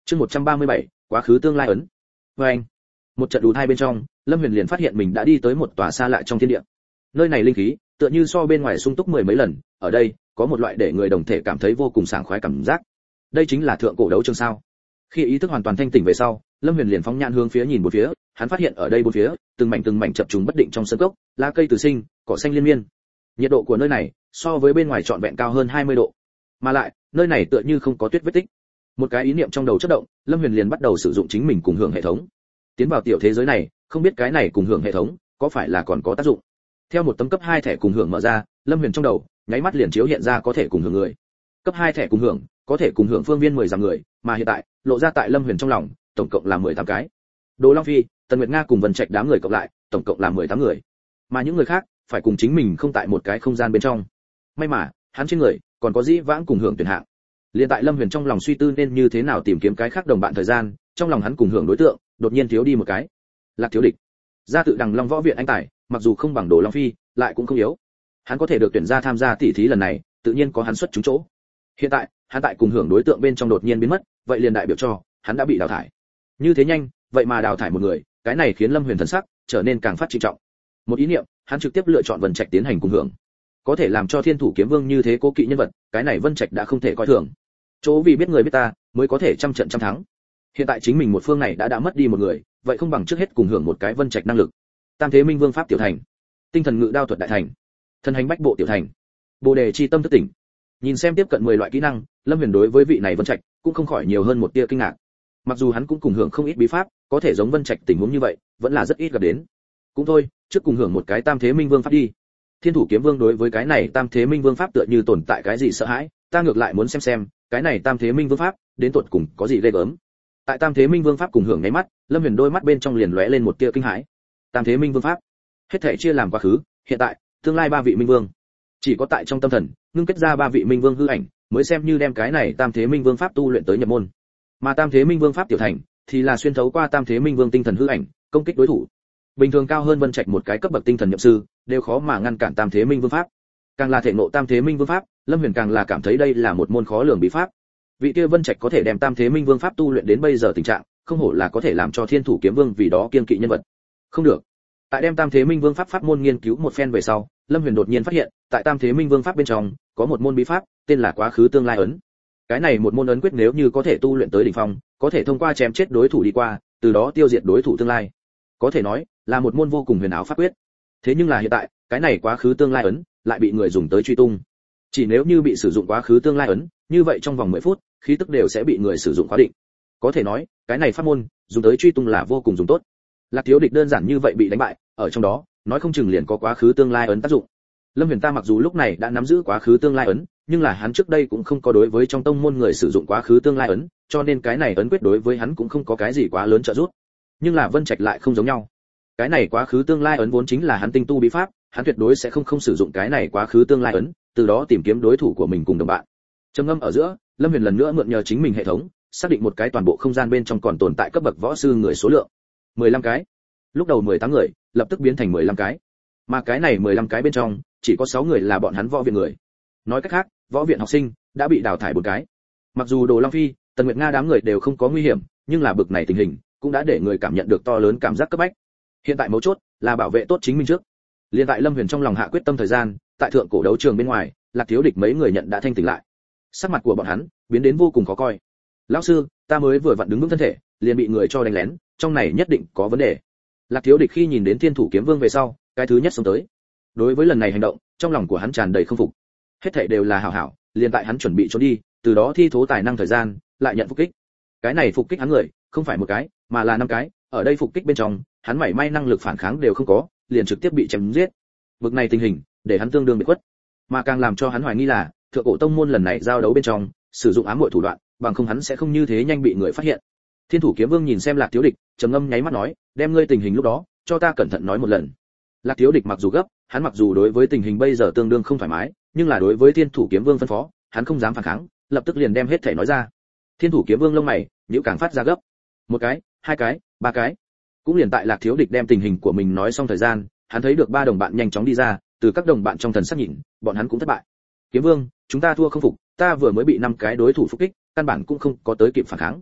Chương 137, quá khứ tương lai ấn. Và anh, một trận đủ thai bên trong, Lâm Huyền liền phát hiện mình đã đi tới một tòa xa lạ trong thiên địa. Nơi này linh khí tựa như so bên ngoài sung túc mười mấy lần, ở đây có một loại để người đồng thể cảm thấy vô cùng sảng khoái cảm giác. Đây chính là thượng cổ đấu trường sao? Khi ý thức hoàn toàn thanh tỉnh về sau, Lâm Huyền liền phóng nhãn hướng phía nhìn bốn phía, hắn phát hiện ở đây bốn phía, từng mảnh chập trùng bất định trong sân cốc, lá cây từ sinh, cỏ xanh liên miên. Nhiệt độ của nơi này so với bên ngoài trọn vẹn cao hơn 20 độ. Mà lại, nơi này tựa như không có tuyết vết tích. Một cái ý niệm trong đầu chớp động, Lâm Huyền liền bắt đầu sử dụng chính mình cùng hưởng hệ thống. Tiến vào tiểu thế giới này, không biết cái này cùng hưởng hệ thống có phải là còn có tác dụng. Theo một tấm cấp 2 thẻ cùng hưởng mở ra, Lâm Huyền trong đầu nháy mắt liền chiếu hiện ra có thể cùng hưởng người. Cấp 2 thẻ cùng hưởng, có thể cùng hưởng phương viên 10 dặm người, mà hiện tại, lộ ra tại Lâm Huyền trong lòng, tổng cộng là 18 cái. Đồ Long Phi, Tần Nguyệt Nga cùng Vân Trạch đám người cộng lại, tổng cộng là 18 người. Mà những người khác phải cùng chính mình không tại một cái không gian bên trong. May mà, hắn trên người còn có dĩ vãng cùng hưởng tuyển hạng. Liên tại Lâm Huyền trong lòng suy tư nên như thế nào tìm kiếm cái khác đồng bạn thời gian, trong lòng hắn cùng hưởng đối tượng, đột nhiên thiếu đi một cái. Lạc Thiếu Địch. Gia tự Đằng Long Võ viện anh tài, mặc dù không bằng Đồ Long Phi, lại cũng không yếu. Hắn có thể được tuyển ra tham gia tỷ thí lần này, tự nhiên có hắn xuất chúng chỗ. Hiện tại, hắn tại cùng hưởng đối tượng bên trong đột nhiên biến mất, vậy liền đại biểu cho hắn đã bị đào thải. Như thế nhanh, vậy mà đào thải một người, cái này khiến Lâm Huyền thần sắc trở nên càng phát trịnh trọng. Một ý niệm, hắn trực tiếp lựa chọn Vân Trạch tiến hành cùng hưởng. Có thể làm cho Thiên Thủ Kiếm Vương như thế cố kỵ nhân vật, cái này Vân Trạch đã không thể coi thường. Chỗ vì biết người biết ta, mới có thể trăm trận trăm thắng. Hiện tại chính mình một phương này đã mất đi một người, vậy không bằng trước hết cùng hưởng một cái Vân Trạch năng lực. Tam Thế Minh Vương pháp tiểu thành, Tinh Thần Ngự Đao thuật đại thành, Thần Hành Bách Bộ tiểu thành, Bồ Đề chi tâm thức tỉnh. Nhìn xem tiếp cận 10 loại kỹ năng, Lâm Huyền đối với vị này Vân Trạch cũng không khỏi nhiều hơn một tia kinh ngạc. Mặc dù hắn cũng cùng hưởng không ít bí pháp, có thể giống Vân Trạch tình huống như vậy, vẫn là rất ít gặp đến. Cũng thôi, trước cùng hưởng một cái Tam Thế Minh Vương pháp đi. Thiên Thủ Kiếm Vương đối với cái này Tam Thế Minh Vương pháp tựa như tồn tại cái gì sợ hãi, ta ngược lại muốn xem, cái này Tam Thế Minh Vương pháp đến tột cùng có gì ghê gớm. Tại Tam Thế Minh Vương pháp cùng hưởng nháy mắt, Lâm Huyền đôi mắt bên trong liền lóe lên một tia kinh hãi. Tam Thế Minh Vương pháp, hết thảy chia làm quá khứ, hiện tại, tương lai 3 vị Minh Vương. Chỉ có tại trong tâm thần, ngưng kết ra 3 vị Minh Vương hư ảnh, mới xem như đem cái này Tam Thế Minh Vương pháp tu luyện tới nhập môn. Mà Tam Thế Minh Vương pháp tiểu thành thì là xuyên thấu qua Tam Thế Minh Vương tinh thần hư ảnh, công kích đối thủ. Bình thường cao hơn Vân Trạch một cái cấp bậc tinh thần nhập sư, đều khó mà ngăn cản Tam Thế Minh Vương pháp. Càng là thể ngộ Tam Thế Minh Vương pháp, Lâm Huyền càng là cảm thấy đây là một môn khó lường bí pháp. Vị kia Vân Trạch có thể đem Tam Thế Minh Vương pháp tu luyện đến bây giờ tình trạng, không hổ là có thể làm cho Thiên Thủ Kiếm Vương vì đó kiên kỵ nhân vật. Không được. Tại đem Tam Thế Minh Vương pháp pháp môn nghiên cứu một phen về sau, Lâm Huyền đột nhiên phát hiện, tại Tam Thế Minh Vương pháp bên trong, có một môn bí pháp, tên là Quá khứ tương lai ấn. Cái này một môn ấn quyết nếu như có thể tu luyện tới đỉnh phong, có thể thông qua chém chết đối thủ đi qua, từ đó tiêu diệt đối thủ tương lai. Có thể nói, là một môn vô cùng huyền ảo pháp quyết. Thế nhưng là hiện tại, cái này Quá khứ tương lai ấn lại bị người dùng tới truy tung. Chỉ nếu như bị sử dụng Quá khứ tương lai ấn, như vậy trong vòng 10 phút, khí tức đều sẽ bị người sử dụng khóa định. Có thể nói, cái này pháp môn dùng tới truy tung là vô cùng dùng tốt. Lạc Thiếu Địch đơn giản như vậy bị đánh bại, ở trong đó, nói không chừng liền có Quá khứ tương lai ấn tác dụng. Lâm Huyền ta mặc dù lúc này đã nắm giữ Quá khứ tương lai ấn, nhưng là hắn trước đây cũng không có đối với trong tông môn người sử dụng Quá khứ tương lai ấn, cho nên cái này ấn quyết đối với hắn cũng không có cái gì quá lớn trợ giúp. Nhưng là Vân Trạch lại không giống nhau. Cái này Quá khứ tương lai ấn vốn chính là hắn tinh tu bí pháp, hắn tuyệt đối sẽ không sử dụng cái này Quá khứ tương lai ấn, từ đó tìm kiếm đối thủ của mình cùng đồng bạn. Trầm ngâm ở giữa, Lâm Huyền lần nữa mượn nhờ chính mình hệ thống, xác định một cái toàn bộ không gian bên trong còn tồn tại cấp bậc võ sư người số lượng. 15 cái. Lúc đầu 18 người, lập tức biến thành 15 cái. Mà cái này 15 cái bên trong, chỉ có 6 người là bọn hắn võ viện người. Nói cách khác, võ viện học sinh đã bị đào thải 4 cái. Mặc dù Đồ Long Phi, Tần Nguyệt Nga đám người đều không có nguy hiểm, nhưng là bực này tình hình, cũng đã để người cảm nhận được to lớn cảm giác cấp bách. Hiện tại mấu chốt là bảo vệ tốt chính mình trước. Liên tại Lâm Huyền trong lòng hạ quyết tâm thời gian, tại thượng cổ đấu trường bên ngoài, Lạc Thiếu Địch mấy người nhận đã thanh tỉnh lại. Sắc mặt của bọn hắn biến đến vô cùng khó coi. Lão sư, ta mới vừa vặn đứng vững thân thể, liền bị người cho đánh lén, trong này nhất định có vấn đề. Lạc Thiếu Địch khi nhìn đến Thiên Thủ Kiếm Vương về sau, cái thứ nhất xông tới. Đối với lần này hành động, trong lòng của hắn tràn đầy không phục. Hết thảy đều là hảo hảo, liền tại hắn chuẩn bị trốn đi, từ đó thi thố tài năng thời gian, lại nhận phục kích. Cái này phục kích hắn người, không phải một cái, mà là 5 cái, ở đây phục kích bên trong, hắn mảy may năng lực phản kháng đều không có, liền trực tiếp bị chém giết. Bực này tình hình, để hắn tương đương bị khuất. Mà càng làm cho hắn hoài nghi là, thượng cổ tông môn lần này giao đấu bên trong, sử dụng ám muội thủ đoạn, bằng không hắn sẽ không như thế nhanh bị người phát hiện. Thiên Thủ Kiếm Vương nhìn xem Lạc Thiếu Địch, trầm ngâm nháy mắt nói, đem ngươi tình hình lúc đó, cho ta cẩn thận nói một lần. Lạc Thiếu Địch mặc dù gấp, hắn mặc dù đối với tình hình bây giờ tương đương không thoải mái, nhưng là đối với Thiên Thủ Kiếm Vương phân phó, hắn không dám phản kháng, lập tức liền đem hết thể nói ra. Thiên Thủ Kiếm Vương lông mày nhíu càng phát ra gấp. 1 cái, 2 cái, 3 cái. Cũng liền tại Lạc Thiếu Địch đem tình hình của mình nói xong thời gian, hắn thấy được 3 đồng bạn nhanh chóng đi ra, từ các đồng bạn trong thần sắc nhìn, bọn hắn cũng thất bại. Kiếm Vương, chúng ta thua không phục, ta vừa mới bị 5 cái đối thủ phục kích, căn bản cũng không có tới kịp phản kháng.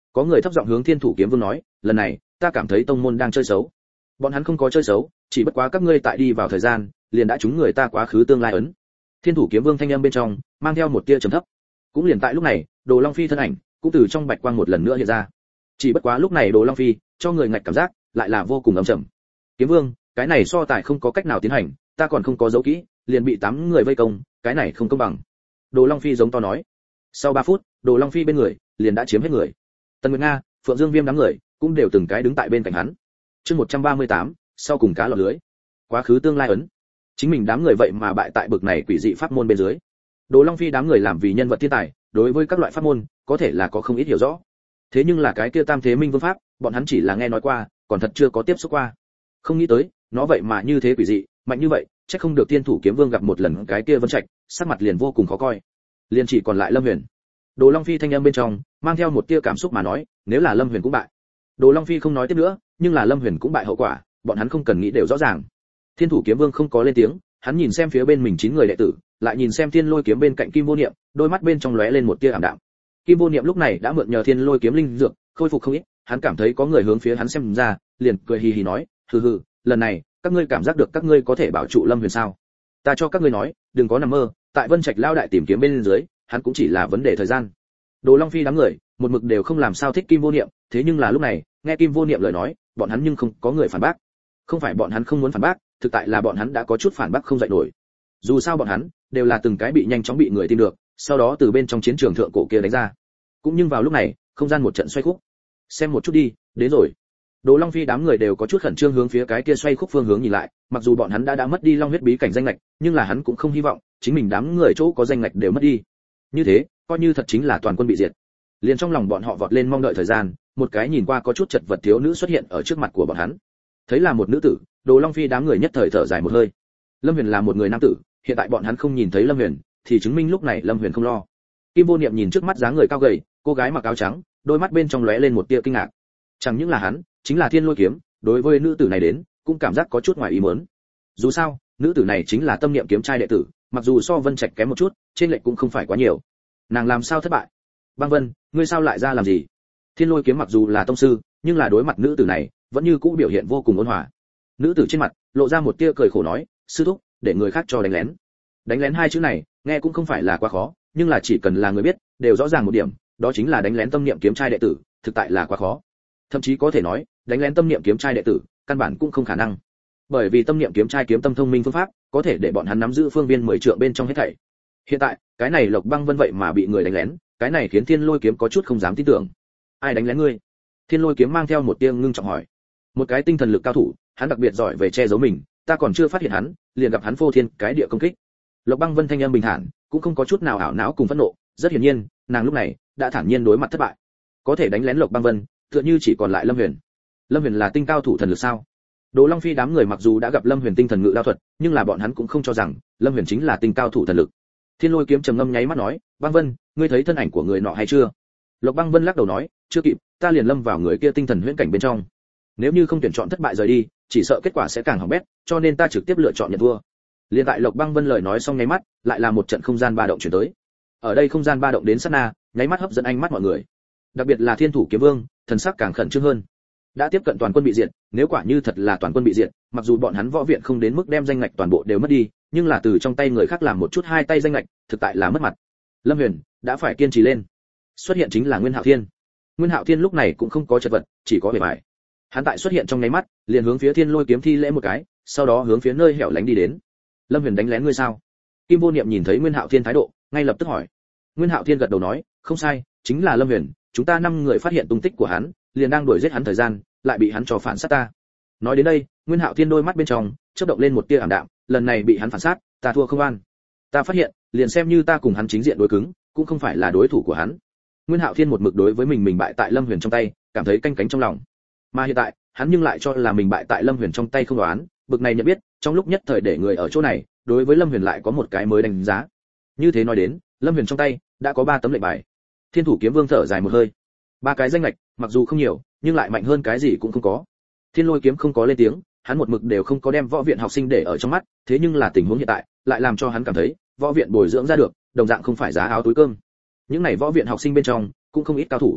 Có người thấp giọng hướng Thiên Thủ Kiếm Vương nói, lần này ta cảm thấy tông môn đang chơi xấu. Bọn hắn không có chơi xấu, chỉ bất quá các ngươi tại đi vào thời gian, liền đã trúng người ta quá khứ tương lai ấn. Thiên Thủ Kiếm Vương thanh âm bên trong mang theo một tia trầm thấp. Cũng liền tại lúc này, Đồ Long Phi thân ảnh cũng từ trong bạch quang một lần nữa hiện ra. Chỉ bất quá lúc này Đồ Long Phi cho người ngạch cảm giác lại là vô cùng ấm trầm. Kiếm Vương, cái này so tài không có cách nào tiến hành, ta còn không có dấu kỹ, liền bị 8 người vây công, cái này không công bằng. Đồ Long Phi giống to nói. Sau 3 phút, Đồ Long Phi bên người liền đã chiếm hết người. Tần Nguyệt Nga, Phượng Dương Viêm đám người cũng đều từng cái đứng tại bên cạnh hắn. Chương 138, sau cùng cá lọt lưới. Quá khứ tương lai ấn. Chính mình đám người vậy mà bại tại bực này quỷ dị pháp môn bên dưới. Đồ Long Phi đám người làm vì nhân vật thiên tài, đối với các loại pháp môn, có thể là có không ít hiểu rõ. Thế nhưng là cái kia Tam Thế Minh Vương pháp, bọn hắn chỉ là nghe nói qua, còn thật chưa có tiếp xúc qua. Không nghĩ tới, nó vậy mà như thế quỷ dị, mạnh như vậy, chắc không được Thiên Thủ Kiếm Vương gặp một lần cái kia Vân Trạch, sắc mặt liền vô cùng khó coi. Liền chỉ còn lại Lâm Huyền. Đồ Long Phi thanh âm bên trong mang theo một tia cảm xúc mà nói, nếu là Lâm Huyền cũng bại. Đồ Long Phi không nói tiếp nữa, nhưng là Lâm Huyền cũng bại hậu quả, bọn hắn không cần nghĩ đều rõ ràng. Thiên Thủ Kiếm Vương không có lên tiếng, hắn nhìn xem phía bên mình 9 người đệ tử, lại nhìn xem Thiên Lôi kiếm bên cạnh Kim Vô Niệm, đôi mắt bên trong lóe lên một tia ảm đạm. Kim Vô Niệm lúc này đã mượn nhờ Thiên Lôi kiếm linh dược, khôi phục không ít, hắn cảm thấy có người hướng phía hắn xem ra, liền cười hì hì nói, hừ hừ, lần này, các ngươi cảm giác được các ngươi có thể bảo trụ Lâm Huyền sao? Ta cho các ngươi nói, đừng có nằm mơ, tại Vân Trạch lao đại tìm kiếm bên dưới, hắn cũng chỉ là vấn đề thời gian. Đồ Long Phi đám người, một mực đều không làm sao thích Kim Vô Niệm, thế nhưng là lúc này, nghe Kim Vô Niệm lời nói, bọn hắn nhưng không có người phản bác. Không phải bọn hắn không muốn phản bác, thực tại là bọn hắn đã có chút phản bác không dậy nổi. Dù sao bọn hắn đều là từng cái bị nhanh chóng bị người tìm được, sau đó từ bên trong chiến trường thượng cổ kia đánh ra. Cũng nhưng vào lúc này, không gian một trận xoay khúc. Xem một chút đi, đến rồi. Đồ Long Phi đám người đều có chút khẩn trương hướng phía cái kia xoay khúc phương hướng nhìn lại, mặc dù bọn hắn đã mất đi Long huyết bí cảnh danh ngạch, nhưng là hắn cũng không hy vọng chính mình đám người chỗ có danh ngạch đều mất đi. Như thế, coi như thật chính là toàn quân bị diệt. Liền trong lòng bọn họ vọt lên mong đợi thời gian, một cái nhìn qua có chút chật vật thiếu nữ xuất hiện ở trước mặt của bọn hắn. Thấy là một nữ tử, Đồ Long Phi đám người nhất thời thở dài một hơi. Lâm Huyền là một người nam tử, hiện tại bọn hắn không nhìn thấy Lâm Huyền, thì chứng minh lúc này Lâm Huyền không lo. Kim Vô Niệm nhìn trước mắt dáng người cao gầy, cô gái mặc áo trắng, đôi mắt bên trong lóe lên một tia kinh ngạc. Chẳng những là hắn, chính là Thiên Lôi kiếm, đối với nữ tử này đến, cũng cảm giác có chút ngoài ý muốn. Dù sao, nữ tử này chính là Tâm Niệm kiếm trai đệ tử, mặc dù so Vân Trạch kém một chút, trên lệch cũng không phải quá nhiều. Nàng làm sao thất bại? Băng Vân, ngươi sao lại ra làm gì? Thiên Lôi kiếm mặc dù là tông sư, nhưng là đối mặt nữ tử này, vẫn như cũ biểu hiện vô cùng ôn hòa. Nữ tử trên mặt lộ ra một tia cười khổ nói, sư thúc, để người khác cho đánh lén. Đánh lén hai chữ này, nghe cũng không phải là quá khó, nhưng là chỉ cần là người biết, đều rõ ràng một điểm, đó chính là đánh lén Tâm Niệm kiếm trai đệ tử, thực tại là quá khó. Thậm chí có thể nói, đánh lén Tâm Niệm kiếm trai đệ tử, căn bản cũng không khả năng. Bởi vì Tâm Niệm kiếm trai kiếm tâm thông minh phương pháp, có thể để bọn hắn nắm giữ phương viên 10 trượng bên trong hết thảy. Hiện tại, cái này Lộc Băng Vân vậy mà bị người đánh lén, cái này khiến Thiên Lôi kiếm có chút không dám tin tưởng. Ai đánh lén ngươi? Thiên Lôi kiếm mang theo một tia ngưng trọng hỏi. Một cái tinh thần lực cao thủ, hắn đặc biệt giỏi về che giấu mình, ta còn chưa phát hiện hắn, liền gặp hắn phô thiên cái địa công kích. Lộc Băng Vân thanh âm bình thản, cũng không có chút nào ảo não cùng phẫn nộ, rất hiển nhiên, nàng lúc này đã thản nhiên đối mặt thất bại. Có thể đánh lén Lộc Băng Vân, tựa như chỉ còn lại Lâm Huyền. Lâm Huyền là tinh cao thủ thần lực sao? Đồ Long Phi đám người mặc dù đã gặp Lâm Huyền tinh thần ngự đao thuật, nhưng là bọn hắn cũng không cho rằng Lâm Huyền chính là tinh cao thủ thần lực. Thiên Lôi kiếm trầm ngâm nháy mắt nói, Băng Vân, ngươi thấy thân ảnh của người nọ hay chưa? Lộc Băng Vân lắc đầu nói, chưa kịp, ta liền lâm vào người kia tinh thần huyễn cảnh bên trong. Nếu như không tuyển chọn thất bại rời đi, chỉ sợ kết quả sẽ càng hỏng bét, cho nên ta trực tiếp lựa chọn nhận thua. Liên tại Lộc Băng Vân lời nói xong nháy mắt, lại là một trận không gian ba động chuyển tới. Ở đây không gian ba động đến sát na, nháy mắt hấp dẫn ánh mắt mọi người. Đặc biệt là Thiên Thủ Kiếm Vương, thần sắc càng khẩn trương hơn. Đã tiếp cận toàn quân bị diệt, nếu quả như thật là toàn quân bị diệt, mặc dù bọn hắn võ viện không đến mức đem danh ngạch toàn bộ đều mất đi, nhưng là từ trong tay người khác làm một chút hai tay danh ngạch, thực tại là mất mặt. Lâm Huyền đã phải kiên trì lên. Xuất hiện chính là Nguyên Hạo Thiên. Nguyên Hạo Thiên lúc này cũng không có chật vật, chỉ có vẻ bại. Hắn tại xuất hiện trong nháy mắt, liền hướng phía Thiên Lôi kiếm thi lễ một cái, sau đó hướng phía nơi hẻo lánh đi đến. Lâm Huyền đánh lén ngươi sao? Kim Vô Niệm nhìn thấy Nguyên Hạo Thiên thái độ, ngay lập tức hỏi. Nguyên Hạo Thiên gật đầu nói, không sai, chính là Lâm Huyền, chúng ta 5 người phát hiện tung tích của hắn, liền đang đuổi giết hắn thời gian, lại bị hắn cho phản sát ta. Nói đến đây, Nguyên Hạo Thiên đôi mắt bên trong chớp động lên một tia ảm đạm, lần này bị hắn phản sát, ta thua không an. Ta phát hiện, liền xem như ta cùng hắn chính diện đối cứng, cũng không phải là đối thủ của hắn. Nguyên Hạo Thiên một mực đối với mình bại tại Lâm Huyền trong tay, cảm thấy canh cánh trong lòng. Mà hiện tại, hắn nhưng lại cho là mình bại tại Lâm Huyền trong tay không đoán, bực này nhận biết, trong lúc nhất thời để người ở chỗ này, đối với Lâm Huyền lại có một cái mới đánh giá. Như thế nói đến, Lâm Huyền trong tay đã có 3 tấm lệnh bài. Thiên Thủ Kiếm Vương thở dài một hơi. 3 cái danh lệch, mặc dù không nhiều, nhưng lại mạnh hơn cái gì cũng không có. Thiên Lôi kiếm không có lên tiếng, hắn một mực đều không có đem võ viện học sinh để ở trong mắt, thế nhưng là tình huống hiện tại, lại làm cho hắn cảm thấy, võ viện bồi dưỡng ra được, đồng dạng không phải giá áo túi cơm. Những này võ viện học sinh bên trong, cũng không ít cao thủ.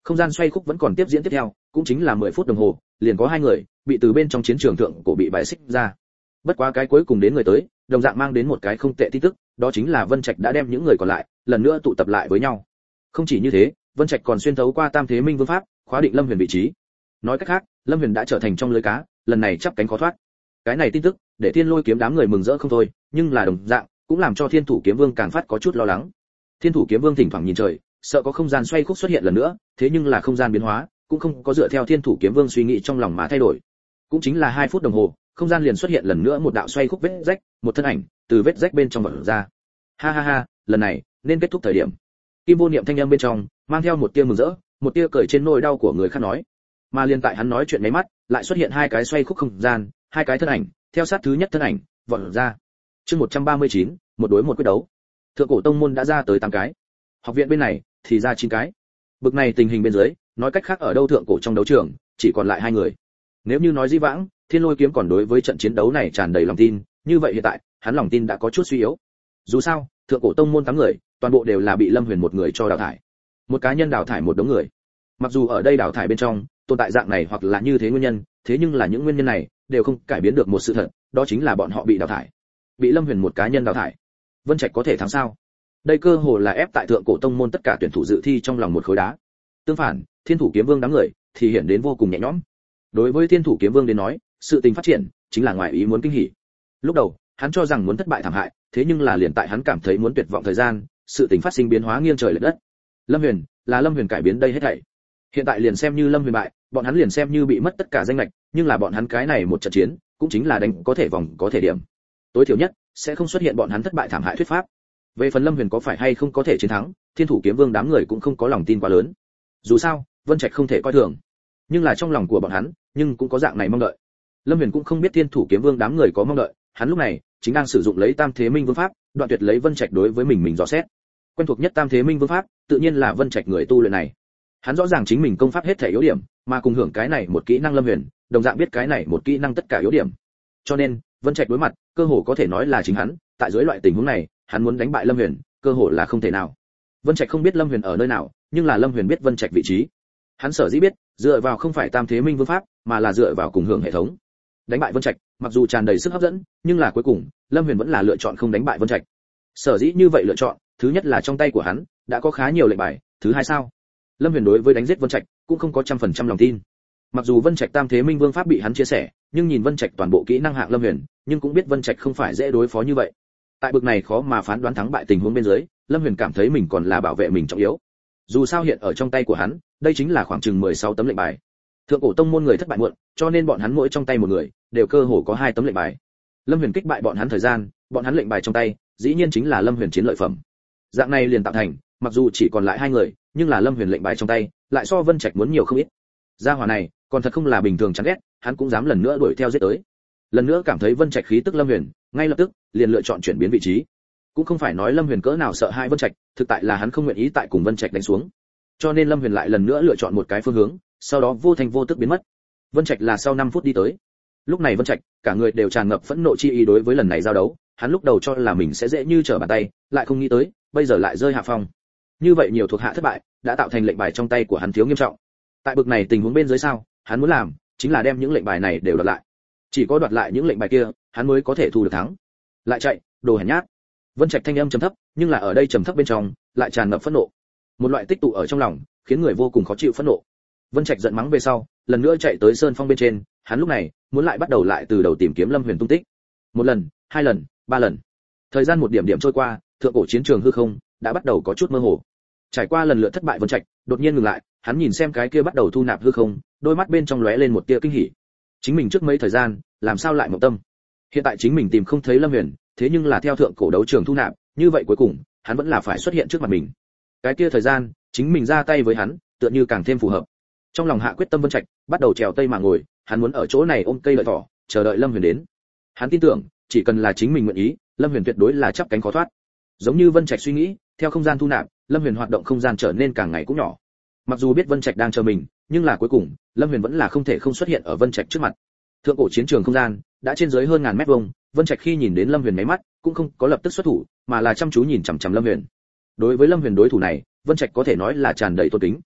Không gian xoay khúc vẫn còn tiếp diễn tiếp theo, cũng chính là 10 phút đồng hồ, liền có 2 người bị từ bên trong chiến trường thượng cổ bị bài xích ra. Bất quá cái cuối cùng đến người tới, đồng dạng mang đến một cái không tệ tin tức, đó chính là Vân Trạch đã đem những người còn lại lần nữa tụ tập lại với nhau. Không chỉ như thế, Vân Trạch còn xuyên thấu qua Tam Thế Minh Vương pháp, khóa định Lâm Huyền vị trí. Nói cách khác, Lâm Huyền đã trở thành trong lưới cá, lần này chắp cánh khó thoát. Cái này tin tức, để Thiên Lôi kiếm đám người mừng rỡ không thôi, nhưng là đồng dạng, cũng làm cho Thiên Thủ Kiếm Vương càng phát có chút lo lắng. Thiên Thủ Kiếm Vương thỉnh thoảng nhìn trời, sợ có không gian xoay khúc xuất hiện lần nữa, thế nhưng là không gian biến hóa, cũng không có dựa theo Thiên Thủ Kiếm Vương suy nghĩ trong lòng mà thay đổi. Cũng chính là 2 phút đồng hồ, không gian liền xuất hiện lần nữa một đạo xoay khúc vết rách, một thân ảnh từ vết rách bên trong vọt ra. Ha ha ha, lần này nên kết thúc thời điểm. Kim Vô Niệm thanh âm bên trong mang theo một tia mừng rỡ, một tia cười trên nỗi đau của người khác nói. Mà liền tại hắn nói chuyện mấy mắt, lại xuất hiện 2 cái xoay khúc không gian, 2 cái thân ảnh, theo sát thứ nhất thân ảnh vọt ra. Chương 139, một đối một quyết đấu. Thượng cổ tông môn đã ra tới 8 cái. Học viện bên này thì ra 9 cái. Bực này tình hình bên dưới, nói cách khác ở đâu thượng cổ trong đấu trường, chỉ còn lại 2 người. Nếu như nói Di vãng, Thiên Lôi kiếm còn đối với trận chiến đấu này tràn đầy lòng tin, như vậy hiện tại, hắn lòng tin đã có chút suy yếu. Dù sao, thượng cổ tông môn 8 người, toàn bộ đều là bị Lâm Huyền một người cho đào thải. Một cá nhân đào thải một đống người. Mặc dù ở đây đào thải bên trong, tồn tại dạng này hoặc là như thế nguyên nhân, thế nhưng là những nguyên nhân này đều không cải biến được một sự thật, đó chính là bọn họ bị đào thải. Bị Lâm Huyền một cá nhân đào thải. Vân Trạch có thể thắng sao? Đây cơ hồ là ép tại thượng cổ tông môn tất cả tuyển thủ dự thi trong lòng một khối đá. Tương phản, Thiên Thủ Kiếm Vương đám người thì hiện đến vô cùng nhẹ nhõm. Đối với Thiên Thủ Kiếm Vương đến nói, sự tình phát triển chính là ngoài ý muốn kinh hỉ. Lúc đầu, hắn cho rằng muốn thất bại thảm hại, thế nhưng là liền tại hắn cảm thấy muốn tuyệt vọng thời gian, sự tình phát sinh biến hóa nghiêng trời lệch đất. Lâm Huyền, là Lâm Huyền cải biến đây hết thảy. Hiện tại liền xem như Lâm Huyền bại, bọn hắn liền xem như bị mất tất cả danh lệch, nhưng là bọn hắn cái này một trận chiến, cũng chính là đánh có thể vòng có thể điểm. Tối thiểu nhất sẽ không xuất hiện bọn hắn thất bại thảm hại thuyết pháp. Về phần Lâm Huyền có phải hay không có thể chiến thắng, Thiên Thủ Kiếm Vương đám người cũng không có lòng tin quá lớn. Dù sao, Vân Trạch không thể coi thường, nhưng là trong lòng của bọn hắn, nhưng cũng có dạng này mong đợi. Lâm Huyền cũng không biết Thiên Thủ Kiếm Vương đám người có mong đợi, hắn lúc này chính đang sử dụng lấy Tam Thế Minh Vương pháp, đoạn tuyệt lấy Vân Trạch đối với mình dò xét. Quen thuộc nhất Tam Thế Minh Vương pháp, tự nhiên là Vân Trạch người tu luyện này. Hắn rõ ràng chính mình công pháp hết thể yếu điểm, mà cùng hưởng cái này một kỹ năng Lâm Huyền, đồng dạng biết cái này một kỹ năng tất cả yếu điểm. Cho nên, Vân Trạch đối mặt, cơ hồ có thể nói là chính hắn, tại dưới loại tình huống này, hắn muốn đánh bại Lâm Huyền, cơ hồ là không thể nào. Vân Trạch không biết Lâm Huyền ở nơi nào, nhưng là Lâm Huyền biết Vân Trạch vị trí. Hắn sở dĩ biết, dựa vào không phải Tam Thế Minh Vương pháp, mà là dựa vào cùng hưởng hệ thống. Đánh bại Vân Trạch, mặc dù tràn đầy sức hấp dẫn, nhưng là cuối cùng, Lâm Huyền vẫn là lựa chọn không đánh bại Vân Trạch. Sở dĩ như vậy lựa chọn, thứ nhất là trong tay của hắn đã có khá nhiều lệnh bài, thứ hai sao? Lâm Huyền đối với đánh giết Vân Trạch cũng không có 100% lòng tin. Mặc dù Vân Trạch Tam Thế Minh Vương pháp bị hắn chia sẻ, nhưng nhìn Vân Trạch toàn bộ kỹ năng hạng Lâm Huyền, nhưng cũng biết Vân Trạch không phải dễ đối phó như vậy. Tại bực này khó mà phán đoán thắng bại tình huống bên dưới, Lâm Huyền cảm thấy mình còn là bảo vệ mình trọng yếu. Dù sao hiện ở trong tay của hắn, đây chính là khoảng chừng 16 tấm lệnh bài. Thượng cổ tông môn người thất bại muộn, cho nên bọn hắn mỗi trong tay một người, đều cơ hồ có 2 tấm lệnh bài. Lâm Huyền kích bại bọn hắn thời gian, bọn hắn lệnh bài trong tay, dĩ nhiên chính là Lâm Huyền chiến lợi phẩm. Dạng này liền tạo thành, mặc dù chỉ còn lại 2 người, nhưng là Lâm Huyền lệnh bài trong tay, lại so Vân Trạch muốn nhiều không ít. Gia hỏa này, còn thật không là bình thường chán ghét, hắn cũng dám lần nữa đuổi theo giết tới. Lần nữa cảm thấy Vân Trạch khí tức Lâm Huyền, ngay lập tức liền lựa chọn chuyển biến vị trí. Cũng không phải nói Lâm Huyền cỡ nào sợ hãi Vân Trạch, thực tại là hắn không nguyện ý tại cùng Vân Trạch đánh xuống. Cho nên Lâm Huyền lại lần nữa lựa chọn một cái phương hướng, sau đó vô thành vô tức biến mất. Vân Trạch là sau 5 phút đi tới. Lúc này Vân Trạch, cả người đều tràn ngập phẫn nộ chi ý đối với lần này giao đấu, hắn lúc đầu cho là mình sẽ dễ như trở bàn tay, lại không nghĩ tới, bây giờ lại rơi hạ phong. Như vậy nhiều thuộc hạ thất bại, đã tạo thành lệnh bài trong tay của hắn thiếu nghiêm trọng. Tại bực này tình huống bên dưới sao, hắn muốn làm chính là đem những lệnh bài này đều đoạt lại. Chỉ có đoạt lại những lệnh bài kia, hắn mới có thể thu được thắng. Lại chạy, đồ hèn nhát. Vân Trạch thanh âm trầm thấp, nhưng là ở đây trầm thấp bên trong, lại tràn ngập phẫn nộ. Một loại tích tụ ở trong lòng, khiến người vô cùng khó chịu phẫn nộ. Vân Trạch giận mắng về sau, lần nữa chạy tới sơn phong bên trên, hắn lúc này muốn lại bắt đầu lại từ đầu tìm kiếm Lâm Huyền tung tích. 1 lần, 2 lần, 3 lần. Thời gian một điểm điểm trôi qua, thượng cổ chiến trường hư không đã bắt đầu có chút mơ hồ. Trải qua lần lượt thất bại Vân Trạch, đột nhiên ngừng lại, hắn nhìn xem cái kia bắt đầu thu nạp hư không, đôi mắt bên trong lóe lên một tia kinh hỉ. Chính mình trước mấy thời gian, làm sao lại mộng tâm? Hiện tại chính mình tìm không thấy Lâm Huyền, thế nhưng là theo thượng cổ đấu trường thu nạp, như vậy cuối cùng, hắn vẫn là phải xuất hiện trước mặt mình. Cái kia thời gian, chính mình ra tay với hắn, tựa như càng thêm phù hợp. Trong lòng hạ quyết tâm Vân Trạch, bắt đầu trèo tây mà ngồi, hắn muốn ở chỗ này ôm cây lợi thỏ, chờ đợi Lâm Huyền đến. Hắn tin tưởng, chỉ cần là chính mình nguyện ý, Lâm Huyền tuyệt đối là chắp cánh khó thoát. Giống như Vân Trạch suy nghĩ, theo không gian thu nạp, Lâm Huyền hoạt động không gian trở nên càng ngày cũng nhỏ. Mặc dù biết Vân Trạch đang chờ mình, nhưng là cuối cùng, Lâm Huyền vẫn là không thể không xuất hiện ở Vân Trạch trước mặt. Thượng cổ chiến trường không gian đã trên dưới hơn ngàn mét vuông, Vân Trạch khi nhìn đến Lâm Huyền mấy mắt, cũng không có lập tức xuất thủ, mà là chăm chú nhìn chằm chằm Lâm Huyền. Đối với Lâm Huyền đối thủ này, Vân Trạch có thể nói là tràn đầy tôn kính.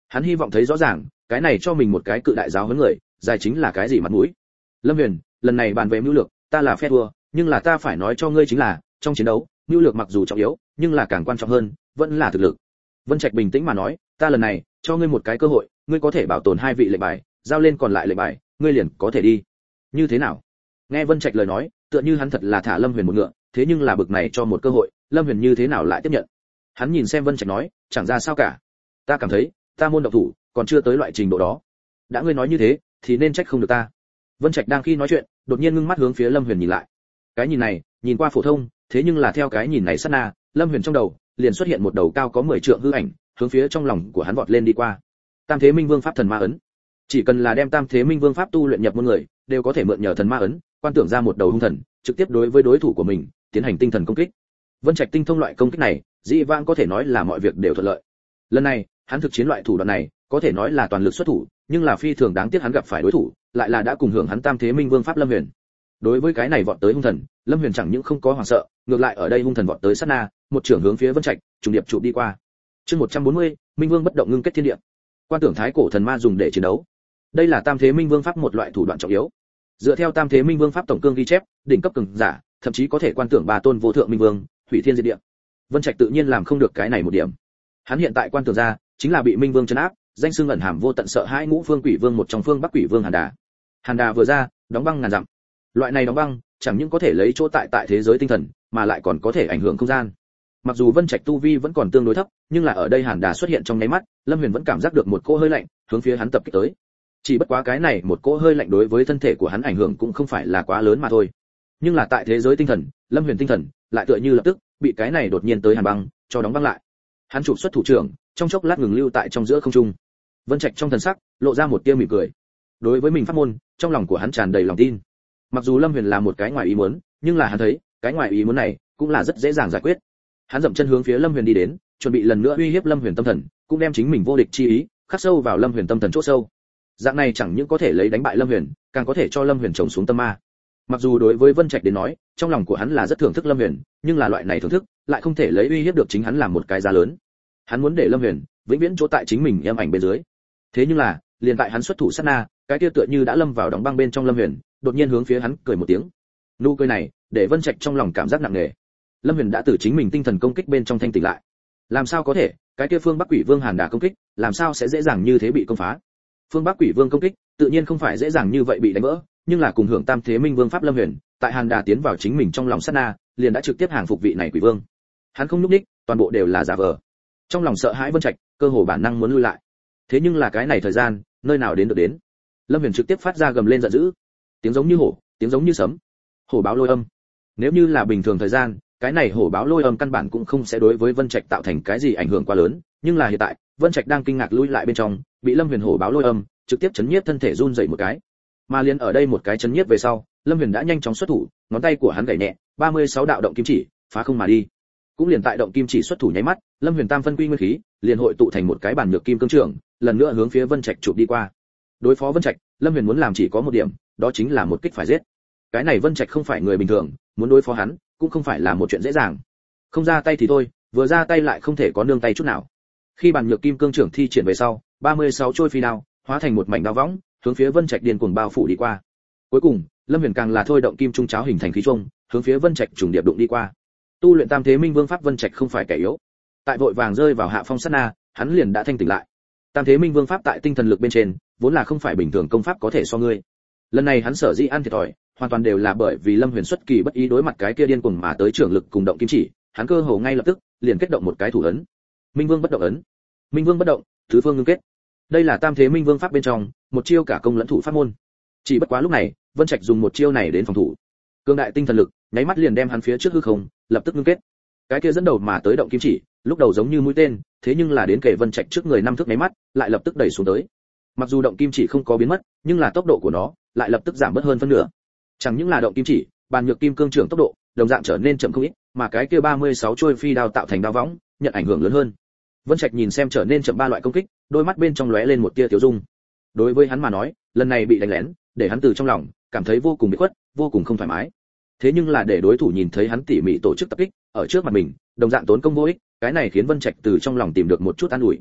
Hắn hy vọng thấy rõ ràng, cái này cho mình một cái cự đại giáo huấn người, dài chính là cái gì mặt mũi. Lâm Huyền, lần này bàn về mưu lược, ta là phe thua, nhưng là ta phải nói cho ngươi chính là, trong chiến đấu, mưu lược mặc dù trọng yếu, nhưng là càng quan trọng hơn, vẫn là thực lực. Vân Trạch bình tĩnh mà nói, ta lần này cho ngươi một cái cơ hội, ngươi có thể bảo tồn 2 vị lệnh bài, giao lên còn lại lệnh bài, ngươi liền có thể đi. Như thế nào? Nghe Vân Trạch lời nói, tựa như hắn thật là thả Lâm Huyền một ngựa, thế nhưng là bực này cho một cơ hội, Lâm Huyền như thế nào lại tiếp nhận? Hắn nhìn xem Vân Trạch nói, chẳng ra sao cả. Ta cảm thấy, ta môn độc thủ, còn chưa tới loại trình độ đó. Đã ngươi nói như thế, thì nên trách không được ta. Vân Trạch đang khi nói chuyện, đột nhiên ngưng mắt hướng phía Lâm Huyền nhìn lại. Cái nhìn này, nhìn qua phổ thông, thế nhưng là theo cái nhìn này sát na, Lâm Huyền trong đầu liền xuất hiện một đầu cao có 10 trượng hư ảnh, hướng phía trong lòng của hắn vọt lên đi qua. Tam Thế Minh Vương pháp thần ma ấn. Chỉ cần là đem Tam Thế Minh Vương pháp tu luyện nhập môn người, đều có thể mượn nhờ thần ma ấn, quan tưởng ra một đầu hung thần, trực tiếp đối với đối thủ của mình tiến hành tinh thần công kích. Vân Trạch tinh thông loại công kích này, dĩ vãng có thể nói là mọi việc đều thuận lợi. Lần này, hắn thực chiến loại thủ đoạn này, có thể nói là toàn lực xuất thủ, nhưng là phi thường đáng tiếc hắn gặp phải đối thủ, lại là đã cùng hưởng hắn Tam Thế Minh Vương pháp Lâm Huyền. Đối với cái này vọt tới hung thần, Lâm Huyền chẳng những không có hoảng sợ, ngược lại ở đây hung thần vọt tới sát na, một trường hướng phía Vân Trạch, trùng điệp chụp đi qua. Chương 140, Minh Vương bất động ngưng kết thiên địa. Quan tưởng thái cổ thần ma dùng để chiến đấu. Đây là Tam Thế Minh Vương pháp một loại thủ đoạn trọng yếu. Dựa theo Tam Thế Minh Vương pháp tổng cương ghi chép, đỉnh cấp cường giả, thậm chí có thể quan tưởng 3 tôn vô thượng minh vương, hủy thiên diệt địa. Vân Trạch tự nhiên làm không được cái này một điểm. Hắn hiện tại quan tưởng ra, chính là bị Minh Vương trấn áp, danh xưng ẩn hàm vô tận sợ hãi ngũ phương quỷ vương một trong phương Bắc quỷ vương Hàn Đà. Hàn Đà vừa ra, đóng băng ngàn dặm. Loại này đóng băng, chẳng những có thể lấy chỗ tại thế giới tinh thần, mà lại còn có thể ảnh hưởng không gian. Mặc dù Vân Trạch tu vi vẫn còn tương đối thấp, nhưng là ở đây Hàn Đà xuất hiện trong nháy mắt, Lâm Huyền vẫn cảm giác được một cỗ hơi lạnh hướng phía hắn tập kích tới. Chỉ bất quá cái này một cỗ hơi lạnh đối với thân thể của hắn ảnh hưởng cũng không phải là quá lớn mà thôi. Nhưng là tại thế giới tinh thần, Lâm Huyền tinh thần lại tựa như lập tức bị cái này đột nhiên tới hàn băng cho đóng băng lại. Hắn chụp xuất thủ trưởng, trong chốc lát ngừng lưu tại trong giữa không trung. Vân Trạch trong thần sắc lộ ra một tia mỉm cười. Đối với mình pháp môn, trong lòng của hắn tràn đầy lòng tin. Mặc dù Lâm Huyền là một cái ngoài ý muốn, nhưng là hắn thấy, cái ngoài ý muốn này cũng là rất dễ dàng giải quyết. Hắn dậm chân hướng phía Lâm Huyền đi đến, chuẩn bị lần nữa uy hiếp Lâm Huyền tâm thần, cũng đem chính mình vô địch chi ý khắc sâu vào Lâm Huyền tâm thần chỗ sâu. Dạng này chẳng những có thể lấy đánh bại Lâm Huyền, càng có thể cho Lâm Huyền trồng xuống tâm ma. Mặc dù đối với Vân Trạch đến nói, trong lòng của hắn là rất thưởng thức Lâm Huyền, nhưng là loại này thưởng thức lại không thể lấy uy hiếp được chính hắn làm một cái giá lớn. Hắn muốn để Lâm Huyền vĩnh viễn chỗ tại chính mình em ảnh bên dưới. Thế nhưng là, liền tại hắn xuất thủ sát na, cái kia tựa như đã lâm vào đóng băng bên trong Lâm Huyền, đột nhiên hướng phía hắn cười một tiếng. Nụ cười này, để Vân Trạch trong lòng cảm giác nặng nề. Lâm Huyền đã từ chính mình tinh thần công kích bên trong thanh tỉnh lại. Làm sao có thể, cái kia phương Bắc Quỷ Vương Hàn Đà công kích, làm sao sẽ dễ dàng như thế bị công phá? Phương Bắc Quỷ Vương công kích, tự nhiên không phải dễ dàng như vậy bị đánh vỡ, nhưng là cùng hưởng Tam Thế Minh Vương pháp Lâm Huyền, tại Hàn Đà tiến vào chính mình trong lòng sát na, liền đã trực tiếp hàng phục vị này Quỷ Vương. Hắn không lúc đích, toàn bộ đều là giả vờ. Trong lòng sợ hãi Vân Trạch, cơ hồ bản năng muốn lui lại. Thế nhưng là cái này thời gian, nơi nào đến được đến. Lâm Huyền trực tiếp phát ra gầm lên giận dữ, tiếng giống như hổ, tiếng giống như sấm. Hổ báo lôi âm. Nếu như là bình thường thời gian, cái này hổ báo lôi âm căn bản cũng không sẽ đối với Vân Trạch tạo thành cái gì ảnh hưởng quá lớn, nhưng là hiện tại, Vân Trạch đang kinh ngạc lui lại bên trong, bị Lâm Huyền hổ báo lôi âm trực tiếp chấn nhiếp thân thể run rẩy một cái. Mà liền ở đây một cái chấn nhiếp về sau, Lâm Huyền đã nhanh chóng xuất thủ, ngón tay của hắn gảy nhẹ, 36 đạo động kim chỉ, phá không mà đi. Cũng liền tại động kim chỉ xuất thủ nháy mắt, Lâm Huyền tam phân quy nguyên khí, liền hội tụ thành một cái bản nhược kim cương trường, lần nữa hướng phía Vân Trạch chụp đi qua. Đối phó Vân Trạch, Lâm Huyền muốn làm chỉ có một điểm, đó chính là một kích phải giết. Cái này Vân Trạch không phải người bình thường, muốn đối phó hắn, cũng không phải là một chuyện dễ dàng. Không ra tay thì thôi, vừa ra tay lại không thể có nương tay chút nào. Khi bản nhược kim cương trưởng thi triển về sau, 36 trôi phi đao hóa thành một mảnh đao võng, hướng phía Vân Trạch điên cuồng bao phủ đi qua. Cuối cùng, Lâm Huyền càng là thôi động kim trung cháo hình thành khí trung, hướng phía Vân Trạch trùng điệp đụng đi qua. Tu luyện Tam Thế Minh Vương pháp Vân Trạch không phải kẻ yếu. Tại vội vàng rơi vào hạ phong sát na, hắn liền đã thanh tỉnh lại. Tam Thế Minh Vương pháp tại tinh thần lực bên trên, vốn là không phải bình thường công pháp có thể so ngươi. Lần này hắn sở dĩ ăn thiệt thòi, hoàn toàn đều là bởi vì Lâm Huyền xuất kỳ bất ý đối mặt cái kia điên cuồng mà tới trưởng lực cùng động kim chỉ, hắn cơ hồ ngay lập tức liền kết động một cái thủ ấn. Minh Vương bất động ấn. Minh Vương bất động, tứ phương ngưng kết. Đây là Tam Thế Minh Vương pháp bên trong, một chiêu cả công lẫn thủ pháp môn. Chỉ bất quá lúc này, Vân Trạch dùng một chiêu này đến phòng thủ. Cương đại tinh thần lực, nháy mắt liền đem hắn phía trước hư không, lập tức ngưng kết. Cái kia dẫn đầu mà tới động kim chỉ, lúc đầu giống như mũi tên, thế nhưng là đến kể Vân Trạch trước người năm thước nháy mắt, lại lập tức đẩy xuống tới. Mặc dù động kim chỉ không có biến mất, nhưng là tốc độ của nó lại lập tức giảm bớt hơn phân nửa. Chẳng những là động kim chỉ, bàn nhược kim cương trưởng tốc độ, đồng dạng trở nên chậm không ít, mà cái kia 36 trôi phi đao tạo thành đao võng, nhận ảnh hưởng lớn hơn. Vân Trạch nhìn xem trở nên chậm ba loại công kích, đôi mắt bên trong lóe lên một tia tiêu dung. Đối với hắn mà nói, lần này bị đánh lén, để hắn từ trong lòng cảm thấy vô cùng bị khuất, vô cùng không thoải mái. Thế nhưng là để đối thủ nhìn thấy hắn tỉ mỉ tổ chức tập kích, ở trước mặt mình, đồng dạng tốn công vô ích, cái này khiến Vân Trạch từ trong lòng tìm được một chút an ủi.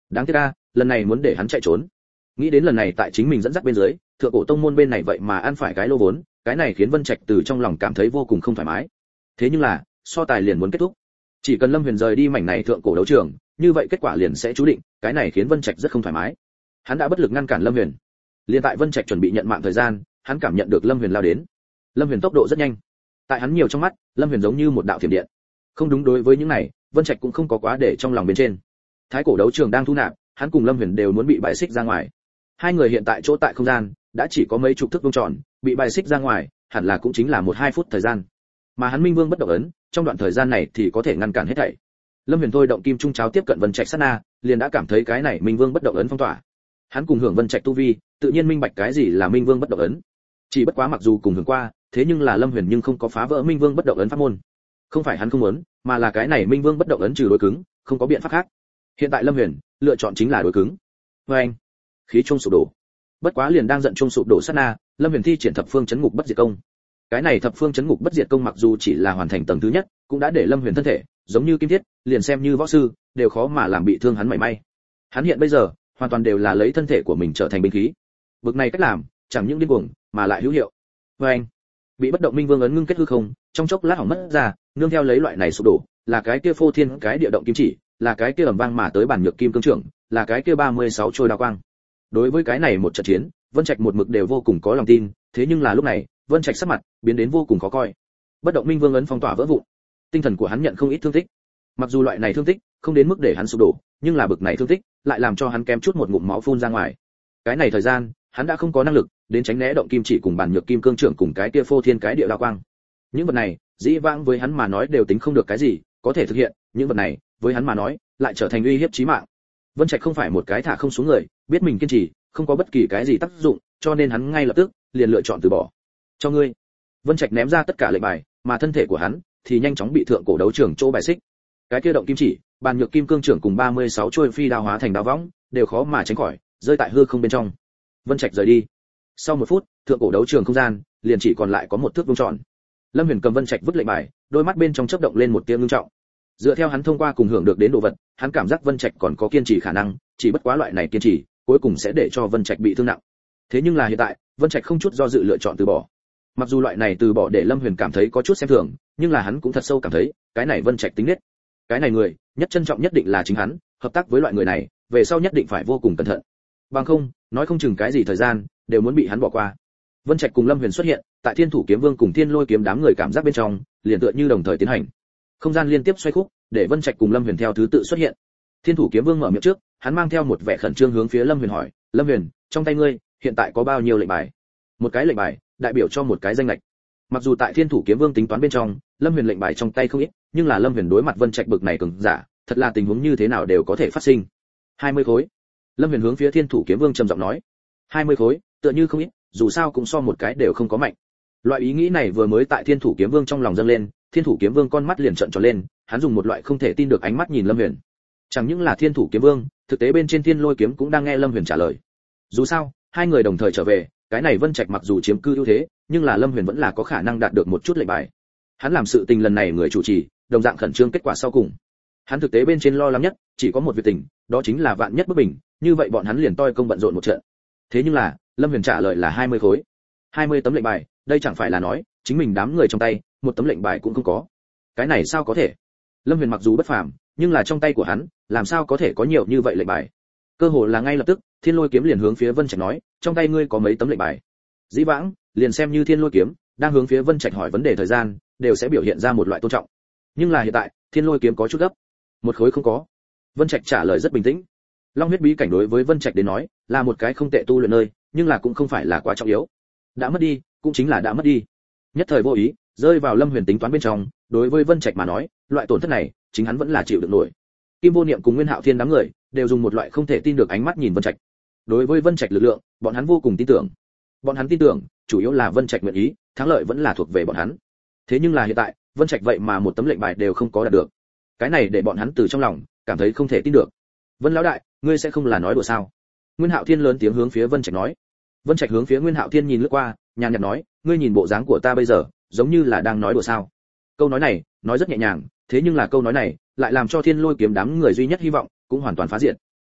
Đáng tiếc a, lần này muốn để hắn chạy trốn. Nghĩ đến lần này tại chính mình dẫn dắt bên dưới, thượng cổ tông môn bên này vậy mà ăn phải cái lô vốn, cái này khiến Vân Trạch từ trong lòng cảm thấy vô cùng không thoải mái. Thế nhưng là, so tài liền muốn kết thúc. Chỉ cần Lâm Huyền rời đi mảnh này thượng cổ đấu trường, như vậy kết quả liền sẽ chú định, cái này khiến Vân Trạch rất không thoải mái. Hắn đã bất lực ngăn cản Lâm Huyền. Liên tại Vân Trạch chuẩn bị nhận mạng thời gian, hắn cảm nhận được Lâm Huyền lao đến. Lâm Huyền tốc độ rất nhanh. Tại hắn nhiều trong mắt, Lâm Huyền giống như một đạo thiểm điện. Không đúng, đối với những này, Vân Trạch cũng không có quá để trong lòng bên trên. Thái cổ đấu trường đang thu nạp, hắn cùng Lâm Huyền đều muốn bị bài xích ra ngoài. Hai người hiện tại chỗ tại không gian đã chỉ có mấy chục thước vuông tròn, bị bài xích ra ngoài, hẳn là cũng chính là 1-2 phút thời gian. Mà hắn Minh Vương bất động ấn, trong đoạn thời gian này thì có thể ngăn cản hết thảy. Lâm Huyền thôi động kim trung cháo tiếp cận Vân Trạch sát na, liền đã cảm thấy cái này Minh Vương bất động ấn phong tỏa. Hắn cùng hưởng Vân Trạch tu vi, tự nhiên minh bạch cái gì là Minh Vương bất động ấn. Chỉ bất quá mặc dù cùng hưởng qua, thế nhưng là Lâm Huyền nhưng không có phá vỡ Minh Vương bất động ấn pháp môn. Không phải hắn không muốn, mà là cái này Minh Vương bất động ấn trừ đối cứng, không có biện pháp khác. Hiện tại Lâm Huyền lựa chọn chính là đối cứng. Oeng, khí trung sụp đổ. Bất quá liền đang giận trung sụp đổ sát na, Lâm Huyền thi triển thập phương chấn ngục bất diệt công. Cái này thập phương chấn ngục bất diệt công mặc dù chỉ là hoàn thành tầng thứ nhất, cũng đã để Lâm Huyền thân thể giống như kim thiết, liền xem như võ sư đều khó mà làm bị thương hắn mảy may. Hắn hiện bây giờ hoàn toàn đều là lấy thân thể của mình trở thành binh khí. Bực này cách làm, chẳng những điên cuồng mà lại hữu hiệu. Oeng, bị bất động Minh Vương ấn ngưng kết hư không, trong chốc lát hỏng mất ra, nương theo lấy loại này sụp đổ, là cái kia phô thiên cái địa động kim chỉ, là cái kia ầm vang mà tới bản nhược kim cương trưởng, là cái kia 36 trôi đao quang. Đối với cái này một trận chiến, Vân Trạch một mực đều vô cùng có lòng tin, thế nhưng là lúc này, Vân Trạch sắc mặt biến đến vô cùng khó coi. Bất động Minh Vương ấn phong tỏa vỡ vụn, tinh thần của hắn nhận không ít thương tích. Mặc dù loại này thương tích không đến mức để hắn sụp đổ, nhưng là bực này thương tích lại làm cho hắn kém chút một ngụm máu phun ra ngoài. Cái này thời gian, hắn đã không có năng lực đến tránh né động kim chỉ cùng bản nhược kim cương trưởng cùng cái kia phô thiên cái địa đao quang. Những vật này, dĩ vãng với hắn mà nói đều tính không được cái gì, có thể thực hiện, những vật này, với hắn mà nói, lại trở thành uy hiếp chí mạng. Vân Trạch không phải một cái thả không xuống người, biết mình kiên trì, không có bất kỳ cái gì tác dụng, cho nên hắn ngay lập tức liền lựa chọn từ bỏ. Cho ngươi. Vân Trạch ném ra tất cả lệnh bài, mà thân thể của hắn thì nhanh chóng bị thượng cổ đấu trường chỗ bài xích. Cái kia động kim chỉ, bàn nhược kim cương trưởng cùng 36 chuôi phi đao hóa thành đao võng, đều khó mà tránh khỏi, rơi tại hư không bên trong. Vân Trạch rời đi. Sau 1 phút, thượng cổ đấu trường không gian liền chỉ còn lại có 1 thước vuông tròn. Lâm Huyền cầm Vân Trạch vứt lệnh bài, đôi mắt bên trong chớp động lên một tia ngưng trọng. Dựa theo hắn thông qua cùng hưởng được đến đồ vật, hắn cảm giác Vân Trạch còn có kiên trì khả năng, chỉ bất quá loại này kiên trì, cuối cùng sẽ để cho Vân Trạch bị thương nặng. Thế nhưng là hiện tại, Vân Trạch không chút do dự lựa chọn từ bỏ. Mặc dù loại này từ bỏ để Lâm Huyền cảm thấy có chút xem thường, nhưng là hắn cũng thật sâu cảm thấy, cái này Vân Trạch tính nết. Cái này người, nhất trân trọng nhất định là chính hắn, hợp tác với loại người này, về sau nhất định phải vô cùng cẩn thận. Bằng không, nói không chừng cái gì thời gian đều muốn bị hắn bỏ qua. Vân Trạch cùng Lâm Huyền xuất hiện, tại Thiên Thủ Kiếm Vương cùng Thiên Lôi Kiếm đám người cảm giác bên trong, liền tựa như đồng thời tiến hành. Không gian liên tiếp xoay khúc, để Vân Trạch cùng Lâm Huyền theo thứ tự xuất hiện. Thiên Thủ Kiếm Vương mở miệng trước, hắn mang theo một vẻ khẩn trương hướng phía Lâm Huyền hỏi, "Lâm Huyền, trong tay ngươi hiện tại có bao nhiêu lệnh bài?" Một cái lệnh bài đại biểu cho một cái danh lệch. Mặc dù tại Thiên Thủ Kiếm Vương tính toán bên trong, Lâm Huyền lệnh bài trong tay không ít, nhưng là Lâm Huyền đối mặt Vân Trạch bực này cường giả, thật là tình huống như thế nào đều có thể phát sinh. 20 khối. Lâm Huyền hướng phía Thiên Thủ Kiếm Vương trầm giọng nói. 20 khối, tựa như không ít, dù sao cũng so một cái đều không có mạnh. Loại ý nghĩ này vừa mới tại Thiên Thủ Kiếm Vương trong lòng dâng lên, Thiên Thủ Kiếm Vương con mắt liền trợn tròn lên, hắn dùng một loại không thể tin được ánh mắt nhìn Lâm Huyền. Chẳng những là Thiên Thủ Kiếm Vương, thực tế bên trên Thiên Lôi Kiếm cũng đang nghe Lâm Huyền trả lời. Dù sao, hai người đồng thời trở về, cái này Vân Trạch mặc dù chiếm cư ưu thế, nhưng là Lâm Huyền vẫn là có khả năng đạt được một chút lệnh bài. Hắn làm sự tình lần này người chủ trì, đồng dạng khẩn trương kết quả sau cùng. Hắn thực tế bên trên lo lắng nhất, chỉ có một việc tình, đó chính là vạn nhất bất bình, như vậy bọn hắn liền toi công bận rộn một trận. Thế nhưng là, Lâm Huyền trả lời là 20 khối. 20 tấm lệnh bài, đây chẳng phải là nói, chính mình đám người trong tay, một tấm lệnh bài cũng không có. Cái này sao có thể? Lâm Huyền mặc dù bất phàm, nhưng là trong tay của hắn, làm sao có thể có nhiều như vậy lệnh bài? Cơ hồ là ngay lập tức, Thiên Lôi Kiếm liền hướng phía Vân Trạch nói, trong tay ngươi có mấy tấm lệnh bài? Dĩ vãng, liền xem như Thiên Lôi Kiếm đang hướng phía Vân Trạch hỏi vấn đề thời gian, đều sẽ biểu hiện ra một loại tôn trọng. Nhưng là hiện tại, Thiên Lôi Kiếm có chút gấp. Một khối không có. Vân Trạch trả lời rất bình tĩnh. Long huyết bí cảnh đối với Vân Trạch đến nói, là một cái không tệ tu luyện nơi, nhưng là cũng không phải là quá trọng yếu. Đã mất đi, cũng chính là đã mất đi. Nhất thời vô ý, rơi vào Lâm Huyền tính toán bên trong, đối với Vân Trạch mà nói, loại tổn thất này, chính hắn vẫn là chịu được nổi. Kim Vô Niệm cùng Nguyên Hạo Thiên đám người, đều dùng một loại không thể tin được ánh mắt nhìn Vân Trạch. Đối với Vân Trạch lực lượng, bọn hắn vô cùng tin tưởng. Bọn hắn tin tưởng, chủ yếu là Vân Trạch nguyện ý, thắng lợi vẫn là thuộc về bọn hắn. Thế nhưng là hiện tại, Vân Trạch vậy mà một tấm lệnh bài đều không có đạt được. Cái này để bọn hắn từ trong lòng cảm thấy không thể tin được. Vân lão đại, ngươi sẽ không là nói đùa sao? Nguyên Hạo Thiên lớn tiếng hướng phía Vân Trạch nói. Vân Trạch hướng phía Nguyên Hạo Thiên nhìn lướt qua, nhàn nhạt nói, ngươi nhìn bộ dáng của ta bây giờ, giống như là đang nói đùa sao? Câu nói này, nói rất nhẹ nhàng, thế nhưng là câu nói này, lại làm cho Thiên Lôi Kiếm đám người duy nhất hy vọng, cũng hoàn toàn phá diệt.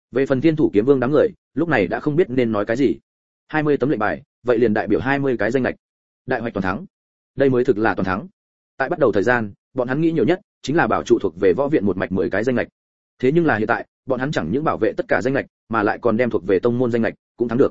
Về phần Thiên Thủ Kiếm Vương đám người, lúc này đã không biết nên nói cái gì. 20 tấm lệnh bài, vậy liền đại biểu 20 cái danh lệch. Đại hoạch toàn thắng. Đây mới thực là toàn thắng. Tại bắt đầu thời gian, bọn hắn nghĩ nhiều nhất chính là bảo trụ thuộc về võ viện một mạch 10 cái danh lệch. Thế nhưng là hiện tại, bọn hắn chẳng những bảo vệ tất cả danh lệch, mà lại còn đem thuộc về tông môn danh lệch cũng thắng được.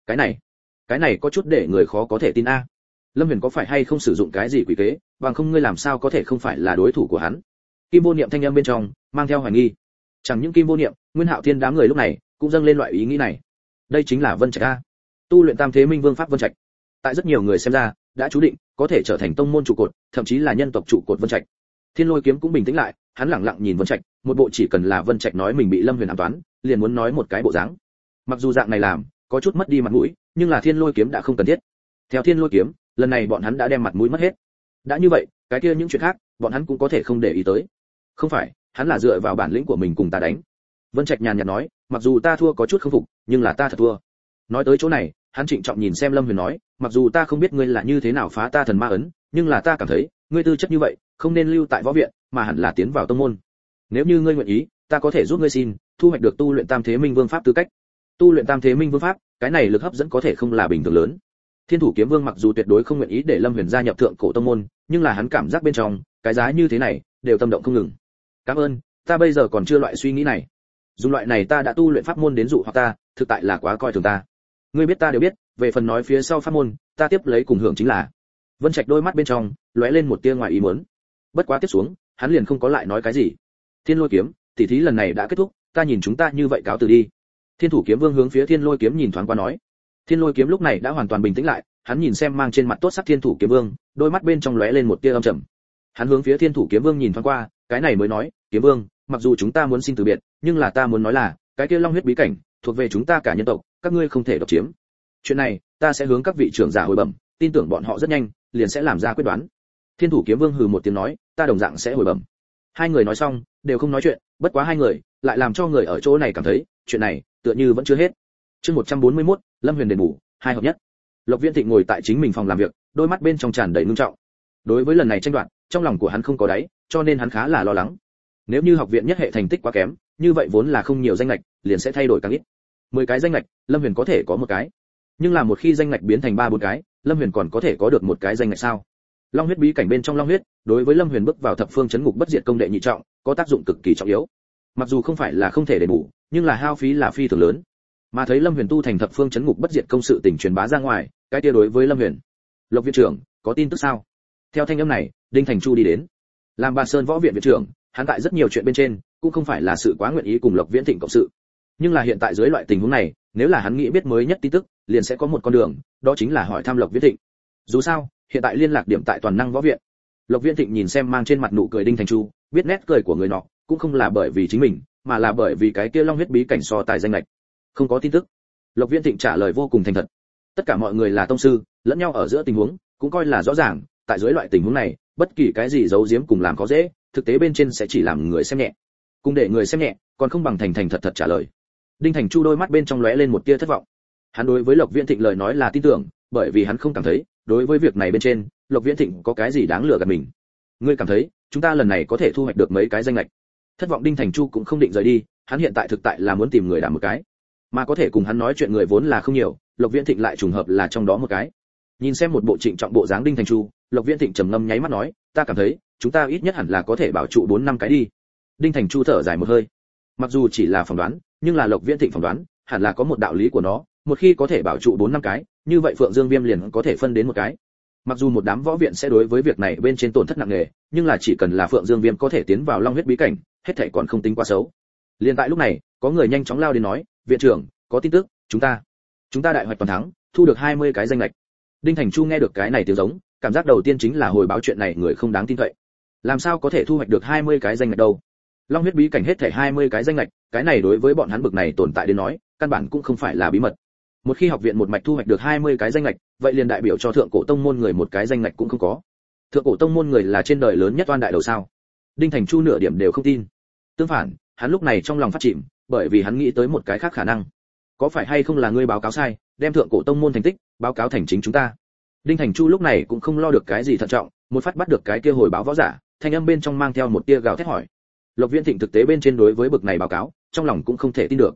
Cái này có chút để người khó có thể tin a. Lâm Huyền có phải hay không sử dụng cái gì quỷ kế, bằng không ngươi làm sao có thể không phải là đối thủ của hắn? Kim Vô Niệm thanh âm bên trong mang theo hoài nghi. Chẳng những Kim Vô Niệm, Nguyên Hạo Thiên đám người lúc này cũng dâng lên loại ý nghĩ này. Đây chính là Vân Trạch a. Tu luyện Tam Thế Minh Vương pháp Vân Trạch. Tại rất nhiều người xem ra, đã chú định có thể trở thành tông môn trụ cột, thậm chí là nhân tộc trụ cột Vân Trạch. Thiên Lôi Kiếm cũng bình tĩnh lại, hắn lặng lặng nhìn Vân Trạch, một bộ chỉ cần là Vân Trạch nói mình bị Lâm Huyền ám toán, liền muốn nói một cái bộ dáng. Mặc dù dạng này làm, có chút mất đi mặt mũi, nhưng là Thiên Lôi Kiếm đã không cần thiết. Theo Thiên Lôi Kiếm, lần này bọn hắn đã đem mặt mũi mất hết. Đã như vậy, cái kia những chuyện khác, bọn hắn cũng có thể không để ý tới. Không phải, hắn là dựa vào bản lĩnh của mình cùng ta đánh. Vân Trạch nhàn nhạt nói, mặc dù ta thua có chút không phục, nhưng là ta thật thua. Nói tới chỗ này, hắn trịnh trọng nhìn xem Lâm Huyền nói, mặc dù ta không biết ngươi là như thế nào phá ta thần ma ấn, nhưng là ta cảm thấy, ngươi tư chất như vậy, không nên lưu tại võ viện, mà hẳn là tiến vào tông môn. Nếu như ngươi nguyện ý, ta có thể giúp ngươi xin, thu hoạch được tu luyện Tam Thế Minh Vương pháp tư cách. Tu luyện Tam Thế Minh Vương pháp, cái này lực hấp dẫn có thể không là bình thường lớn. Thiên Thủ Kiếm Vương mặc dù tuyệt đối không nguyện ý để Lâm Huyền gia nhập thượng cổ tông môn, nhưng là hắn cảm giác bên trong, cái giá như thế này, đều tâm động không ngừng. Cảm ơn, ta bây giờ còn chưa loại suy nghĩ này. Dùng loại này ta đã tu luyện pháp môn đến dụ hoặc ta, thực tại là quá coi thường ta. Ngươi biết ta đều biết, về phần nói phía sau pháp môn, ta tiếp lấy cùng hưởng chính là. Vân Trạch đôi mắt bên trong lóe lên một tia ngoài ý muốn. Bất quá tiếp xuống, hắn liền không có lại nói cái gì. Thiên Lôi Kiếm, tỉ thí lần này đã kết thúc, ta nhìn chúng ta như vậy cáo từ đi. Thiên Thủ Kiếm Vương hướng phía Thiên Lôi Kiếm nhìn thoáng qua nói. Thiên Lôi Kiếm lúc này đã hoàn toàn bình tĩnh lại, hắn nhìn xem mang trên mặt tốt sắc Thiên Thủ Kiếm Vương, đôi mắt bên trong lóe lên một tia âm trầm. Hắn hướng phía Thiên Thủ Kiếm Vương nhìn thoáng qua, cái này mới nói, Kiếm Vương, mặc dù chúng ta muốn xin từ biệt, nhưng là ta muốn nói là, cái kia Long huyết bí cảnh thuộc về chúng ta cả nhân tộc, các ngươi không thể độc chiếm. Chuyện này, ta sẽ hướng các vị trưởng giả hồi bẩm, tin tưởng bọn họ rất nhanh liền sẽ làm ra quyết đoán. Thiên Thủ Kiếm Vương hừ một tiếng nói, ta đồng dạng sẽ hồi bẩm. Hai người nói xong, đều không nói chuyện, bất quá hai người lại làm cho người ở chỗ này cảm thấy, chuyện này tựa như vẫn chưa hết. Chương 141, Lâm Huyền đền bù, hai hợp nhất. Lộc Viễn Thịnh ngồi tại chính mình phòng làm việc, đôi mắt bên trong tràn đầy ngưng trọng. Đối với lần này tranh đoạt, trong lòng của hắn không có đáy, cho nên hắn khá là lo lắng. Nếu như học viện nhất hệ thành tích quá kém, như vậy vốn là không nhiều danh ngạch, liền sẽ thay đổi càng ít. 10 cái danh ngạch, Lâm Huyền có thể có một cái. Nhưng là một khi danh ngạch biến thành 3-4 cái, Lâm Huyền còn có thể có được một cái danh ngạch sao? Long huyết bí cảnh bên trong long huyết, đối với Lâm Huyền bước vào thập phương chấn ngục bất diệt công đệ nhị trọng, có tác dụng cực kỳ trọng yếu. Mặc dù không phải là không thể đền bù, nhưng là hao phí là phi thường lớn. Mà thấy Lâm Huyền tu thành thập phương chấn ngục bất diệt công sự tình truyền bá ra ngoài, cái kia đối với Lâm Huyền. Lộc viện trưởng, có tin tức sao? Theo thanh âm này, Đinh Thành Chu đi đến. Làm Ba Sơn võ viện viện trưởng, hắn tại rất nhiều chuyện bên trên, cũng không phải là sự quá nguyện ý cùng Lộc Viễn Thịnh cộng sự. Nhưng là hiện tại dưới loại tình huống này, nếu là hắn nghĩ biết mới nhất tin tức, liền sẽ có một con đường, đó chính là hỏi thăm Lộc Viễn Thịnh. Dù sao, hiện tại liên lạc điểm tại Toàn Năng võ viện. Lộc Viễn Thịnh nhìn xem mang trên mặt nụ cười Đinh Thành Chu, biết nét cười của người nọ, cũng không là bởi vì chính mình, mà là bởi vì cái kia long huyết bí cảnh so tài danh lệch. Không có tin tức. Lộc Viễn Thịnh trả lời vô cùng thành thật. Tất cả mọi người là tông sư, lẫn nhau ở giữa tình huống, cũng coi là rõ ràng, tại dưới loại tình huống này, bất kỳ cái gì giấu giếm cùng làm khó dễ, thực tế bên trên sẽ chỉ làm người xem nhẹ. Cùng để người xem nhẹ, còn không bằng thành thành thật thật trả lời. Đinh Thành Chu đôi mắt bên trong lóe lên một tia thất vọng. Hắn đối với Lộc Viễn Thịnh lời nói là tin tưởng, bởi vì hắn không cảm thấy, đối với việc này bên trên, Lộc Viễn Thịnh có cái gì đáng lừa gạt mình. Ngươi cảm thấy, chúng ta lần này có thể thu hoạch được mấy cái danh lệch? Thất vọng Đinh Thành Chu cũng không định rời đi, hắn hiện tại thực tại là muốn tìm người đảm một cái, mà có thể cùng hắn nói chuyện người vốn là không nhiều, Lộc Viễn Thịnh lại trùng hợp là trong đó một cái. Nhìn xem một bộ trịnh trọng bộ dáng Đinh Thành Chu, Lộc Viễn Thịnh trầm ngâm nháy mắt nói, ta cảm thấy, chúng ta ít nhất hẳn là có thể bảo trụ 4-5 cái đi. Đinh Thành Chu thở dài một hơi. Mặc dù chỉ là phỏng đoán, nhưng là Lộc Viễn Thịnh phỏng đoán, hẳn là có một đạo lý của nó, một khi có thể bảo trụ 4-5 cái, như vậy Phượng Dương Viêm liền có thể phân đến một cái. Mặc dù một đám võ viện sẽ đối với việc này bên trên tổn thất nặng nề, nhưng là chỉ cần là Phượng Dương Viêm có thể tiến vào Long huyết bí cảnh, hết thảy còn không tính quá xấu. Liên tại lúc này, có người nhanh chóng lao đến nói, viện trưởng, có tin tức, chúng ta đại hoạch toàn thắng, thu được 20 cái danh lệch. Đinh Thành Chu nghe được cái này tiếng giống, cảm giác đầu tiên chính là hồi báo chuyện này người không đáng tin cậy. Làm sao có thể thu hoạch được 20 cái danh lệch đâu? Long huyết bí cảnh hết thảy 20 cái danh lệch, cái này đối với bọn hắn bực này tồn tại đến nói, căn bản cũng không phải là bí mật. Một khi học viện một mạch thu hoạch được 20 cái danh lệch, vậy liền đại biểu cho thượng cổ tông môn người một cái danh lệch cũng không có. Thượng cổ tông môn người là trên đời lớn nhất oan đại đầu sao? Đinh Thành Chu nửa điểm đều không tin. Tương phản, hắn lúc này trong lòng phát chìm, bởi vì hắn nghĩ tới một cái khác khả năng. Có phải hay không là ngươi báo cáo sai, đem thượng cổ tông môn thành tích báo cáo thành chính chúng ta? Đinh Thành Chu lúc này cũng không lo được cái gì thận trọng, một phát bắt được cái kia hồi báo võ giả, thanh âm bên trong mang theo một tia gào thét hỏi. Lộc Viễn Thịnh thực tế bên trên đối với bực này báo cáo, trong lòng cũng không thể tin được.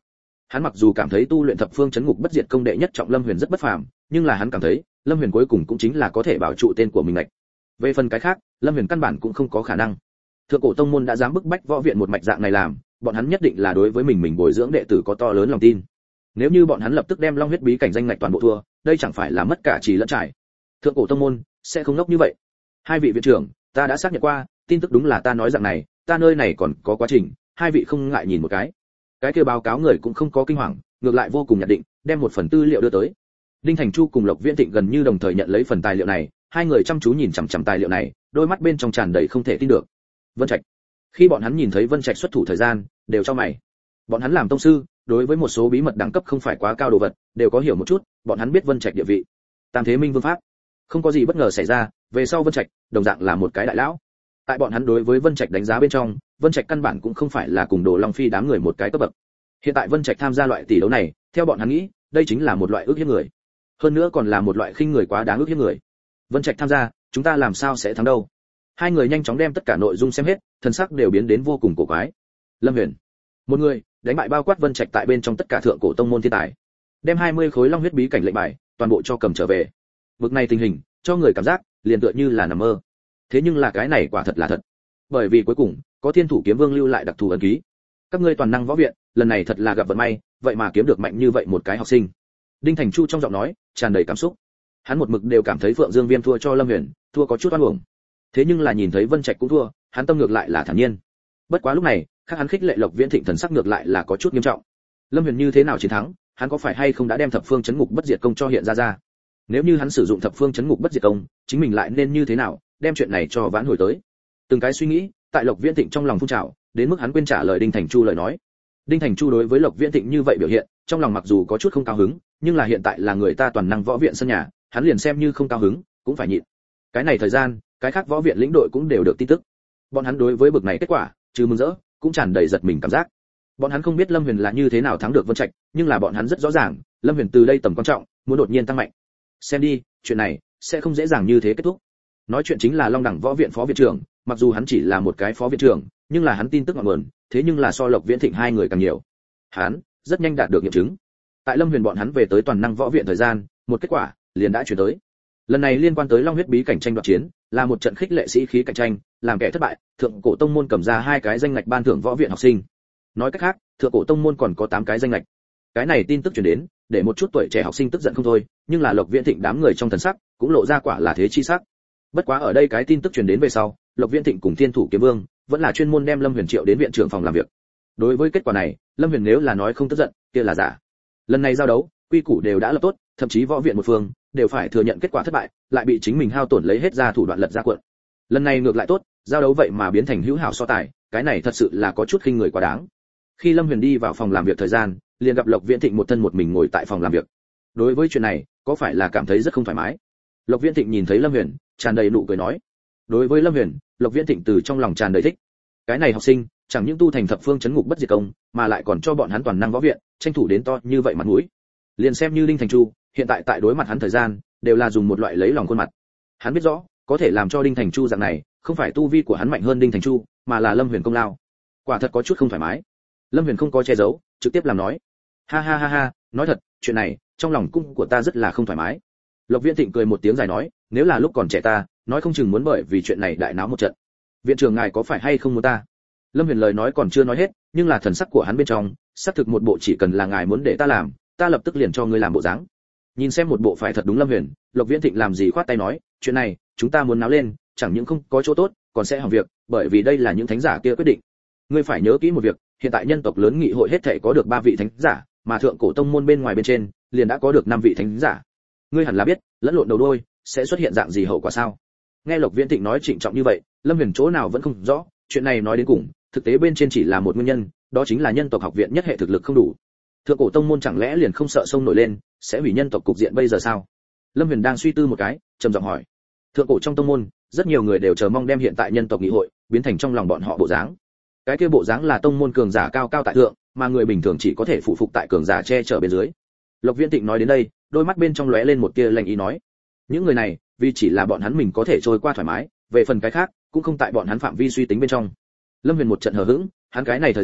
hắn mặc dù cảm thấy tu luyện thập phương chấn ngục bất diệt công đệ nhất trọng Lâm Huyền rất bất phàm, nhưng là hắn cảm thấy, Lâm Huyền cuối cùng cũng chính là có thể bảo trụ tên của mình lệch. Về phần cái khác, Lâm Huyền căn bản cũng không có khả năng. Thượng cổ tông môn đã dám bức bách võ viện một mạch dạng này làm, bọn hắn nhất định là đối với mình bồi dưỡng đệ tử có to lớn lòng tin. Nếu như bọn hắn lập tức đem Long huyết bí cảnh danh ngạch toàn bộ thua, đây chẳng phải là mất cả trì lẫn trải. Thượng cổ tông môn sẽ không ngốc như vậy. Hai vị viện trưởng, ta đã xác nhận qua, tin tức đúng là ta nói dạng này, ta nơi này còn có quá trình, hai vị không ngại nhìn một cái. Cái kia báo cáo người cũng không có kinh hoàng, ngược lại vô cùng nhận định, đem một phần tư liệu đưa tới. Đinh Thành Chu cùng Lộc Viễn Thịnh gần như đồng thời nhận lấy phần tài liệu này, hai người chăm chú nhìn chằm chằm tài liệu này, đôi mắt bên trong tràn đầy không thể tin được. Vân Trạch. Khi bọn hắn nhìn thấy Vân Trạch xuất thủ thời gian, đều cho mày. Bọn hắn làm tông sư, đối với một số bí mật đẳng cấp không phải quá cao đồ vật, đều có hiểu một chút, bọn hắn biết Vân Trạch địa vị. Tam Thế Minh Vương pháp. Không có gì bất ngờ xảy ra, về sau Vân Trạch, đồng dạng là một cái đại lão. Tại bọn hắn đối với Vân Trạch đánh giá bên trong, Vân Trạch căn bản cũng không phải là cùng Đồ Long Phi đám người một cái cấp bậc. Hiện tại Vân Trạch tham gia loại tỷ đấu này, theo bọn hắn nghĩ, đây chính là một loại ước hiếp người. Hơn nữa còn là một loại khinh người quá đáng ước hiếp người. Vân Trạch tham gia, chúng ta làm sao sẽ thắng đâu? Hai người nhanh chóng đem tất cả nội dung xem hết, thần sắc đều biến đến vô cùng cổ quái. Lâm Huyền, một người đánh bại bao quát Vân Trạch tại bên trong tất cả thượng cổ tông môn thiên tài, đem 20 khối Long huyết bí cảnh lệnh bài toàn bộ cho cầm trở về. Bực này tình hình, cho người cảm giác liền tựa như là nằm mơ. Thế nhưng là cái này quả thật là thật, bởi vì cuối cùng có Thiên Thủ Kiếm Vương lưu lại đặc thù ấn ký. Các ngươi toàn năng võ viện, lần này thật là gặp vận may, vậy mà kiếm được mạnh như vậy một cái học sinh. Đinh Thành Chu trong giọng nói tràn đầy cảm xúc. Hắn một mực đều cảm thấy Phượng Dương Viêm thua cho Lâm Huyền, thua có chút oan uổng. Thế nhưng là nhìn thấy Vân Trạch cũng thua, hắn tâm ngược lại là thản nhiên. Bất quá lúc này, khác hắn khích lệ Lộc Viễn Thịnh thần sắc ngược lại là có chút nghiêm trọng. Lâm Huyền như thế nào chiến thắng, hắn có phải hay không đã đem thập phương chấn ngục bất diệt công cho hiện ra? Nếu như hắn sử dụng thập phương chấn ngục bất diệt công, chính mình lại nên như thế nào, đem chuyện này cho vãn hồi tới. Từng cái suy nghĩ, tại Lộc Viễn Thịnh trong lòng phun trào, đến mức hắn quên trả lời Đinh Thành Chu lời nói. Đinh Thành Chu đối với Lộc Viễn Thịnh như vậy biểu hiện, trong lòng mặc dù có chút không cao hứng, nhưng là hiện tại là người ta toàn năng võ viện sân nhà, hắn liền xem như không cao hứng, cũng phải nhịn. Cái này thời gian, cái khác võ viện lĩnh đội cũng đều được tin tức. Bọn hắn đối với bực này kết quả, trừ mừng rỡ, cũng tràn đầy giật mình cảm giác. Bọn hắn không biết Lâm Huyền là như thế nào thắng được Vân Trạch, nhưng là bọn hắn rất rõ ràng, Lâm Huyền từ đây tầm quan trọng, muốn đột nhiên tăng mạnh. Xem đi, chuyện này sẽ không dễ dàng như thế kết thúc. Nói chuyện chính là Long Đẳng võ viện phó viện trưởng, mặc dù hắn chỉ là một cái phó viện trưởng, nhưng là hắn tin tức ngọn nguồn, thế nhưng là so Lộc Viễn Thịnh hai người càng nhiều. Hắn rất nhanh đạt được nghiệm chứng. Tại Lâm Huyền bọn hắn về tới toàn năng võ viện thời gian, một kết quả liền đã chuyển tới. Lần này liên quan tới Long huyết bí cảnh tranh đoạt chiến, là một trận khích lệ sĩ khí cạnh tranh, làm kẻ thất bại, thượng cổ tông môn cầm ra 2 cái danh ngạch ban thưởng võ viện học sinh. Nói cách khác, thượng cổ tông môn còn có 8 cái danh ngạch. Cái này tin tức truyền đến, để một chút tuổi trẻ học sinh tức giận không thôi, nhưng là Lộc Viễn Thịnh đám người trong thần sắc cũng lộ ra quả là thế chi sắc. Bất quá ở đây cái tin tức truyền đến về sau, Lộc Viễn Thịnh cùng Thiên Thủ Kiếm Vương vẫn là chuyên môn đem Lâm Huyền triệu đến viện trưởng phòng làm việc. Đối với kết quả này, Lâm Huyền nếu là nói không tức giận, kia là giả. Lần này giao đấu, quy củ đều đã lập tốt, thậm chí võ viện một phương đều phải thừa nhận kết quả thất bại, lại bị chính mình hao tổn lấy hết ra thủ đoạn lật ra cuộn. Lần này ngược lại tốt, giao đấu vậy mà biến thành hữu hảo so tài, cái này thật sự là có chút khinh người quá đáng. Khi Lâm Huyền đi vào phòng làm việc thời gian, liền gặp Lộc Viễn Thịnh một thân một mình ngồi tại phòng làm việc. Đối với chuyện này, có phải là cảm thấy rất không thoải mái? Lộc Viễn Thịnh nhìn thấy Lâm Huyền, tràn đầy nụ cười nói. Đối với Lâm Huyền, Lộc Viễn Thịnh từ trong lòng tràn đầy thích. Cái này học sinh, chẳng những tu thành thập phương chấn ngục bất diệt công, mà lại còn cho bọn hắn toàn năng võ viện, tranh thủ đến to như vậy mặt mũi. Liền xem như Đinh Thành Chu, hiện tại tại đối mặt hắn thời gian, đều là dùng một loại lấy lòng khuôn mặt. Hắn biết rõ, có thể làm cho Đinh Thành Chu dạng này, không phải tu vi của hắn mạnh hơn Đinh Thành Chu, mà là Lâm Huyền công lao. Quả thật có chút không thoải mái. Lâm Huyền không có che giấu, trực tiếp làm nói. Ha ha ha ha, nói thật, chuyện này, trong lòng cung của ta rất là không thoải mái. Lộc Viễn Thịnh cười một tiếng dài nói, nếu là lúc còn trẻ ta, nói không chừng muốn bởi vì chuyện này đại náo một trận. Viện trưởng ngài có phải hay không muốn ta? Lâm Huyền lời nói còn chưa nói hết, nhưng là thần sắc của hắn bên trong, xác thực một bộ chỉ cần là ngài muốn để ta làm, ta lập tức liền cho ngươi làm bộ dáng. Nhìn xem một bộ phải thật đúng Lâm Huyền, Lộc Viễn Thịnh làm gì khoát tay nói, chuyện này, chúng ta muốn náo lên, chẳng những không có chỗ tốt, còn sẽ hỏng việc, bởi vì đây là những thánh giả kia quyết định. Ngươi phải nhớ kỹ một việc, hiện tại nhân tộc lớn nghị hội hết thảy có được 3 vị thánh giả, mà thượng cổ tông môn bên ngoài bên trên, liền đã có được 5 vị thánh giả. Ngươi hẳn là biết, lẫn lộn đầu đuôi, sẽ xuất hiện dạng gì hậu quả sao? Nghe Lộc Viễn Thịnh nói trịnh trọng như vậy, Lâm Huyền chỗ nào vẫn không rõ, chuyện này nói đến cùng, thực tế bên trên chỉ là một nguyên nhân, đó chính là nhân tộc học viện nhất hệ thực lực không đủ. Thượng cổ tông môn chẳng lẽ liền không sợ sông nổi lên, sẽ hủy nhân tộc cục diện bây giờ sao? Lâm Huyền đang suy tư một cái, trầm giọng hỏi. Thượng cổ trong tông môn, rất nhiều người đều chờ mong đem hiện tại nhân tộc nghị hội biến thành trong lòng bọn họ bộ dáng. Cái kia bộ dáng là tông môn cường giả cao cao tại thượng, mà người bình thường chỉ có thể phụ phục tại cường giả che chở bên dưới. Lộc Viễn Thịnh nói đến đây, đôi mắt bên trong lóe lên một tia lạnh ý nói, những người này, vì chỉ là bọn hắn mình có thể trôi qua thoải mái, về phần cái khác, cũng không tại bọn hắn phạm vi suy tính bên trong. Lâm Huyền một trận hờ hững, hắn cái này thời gian,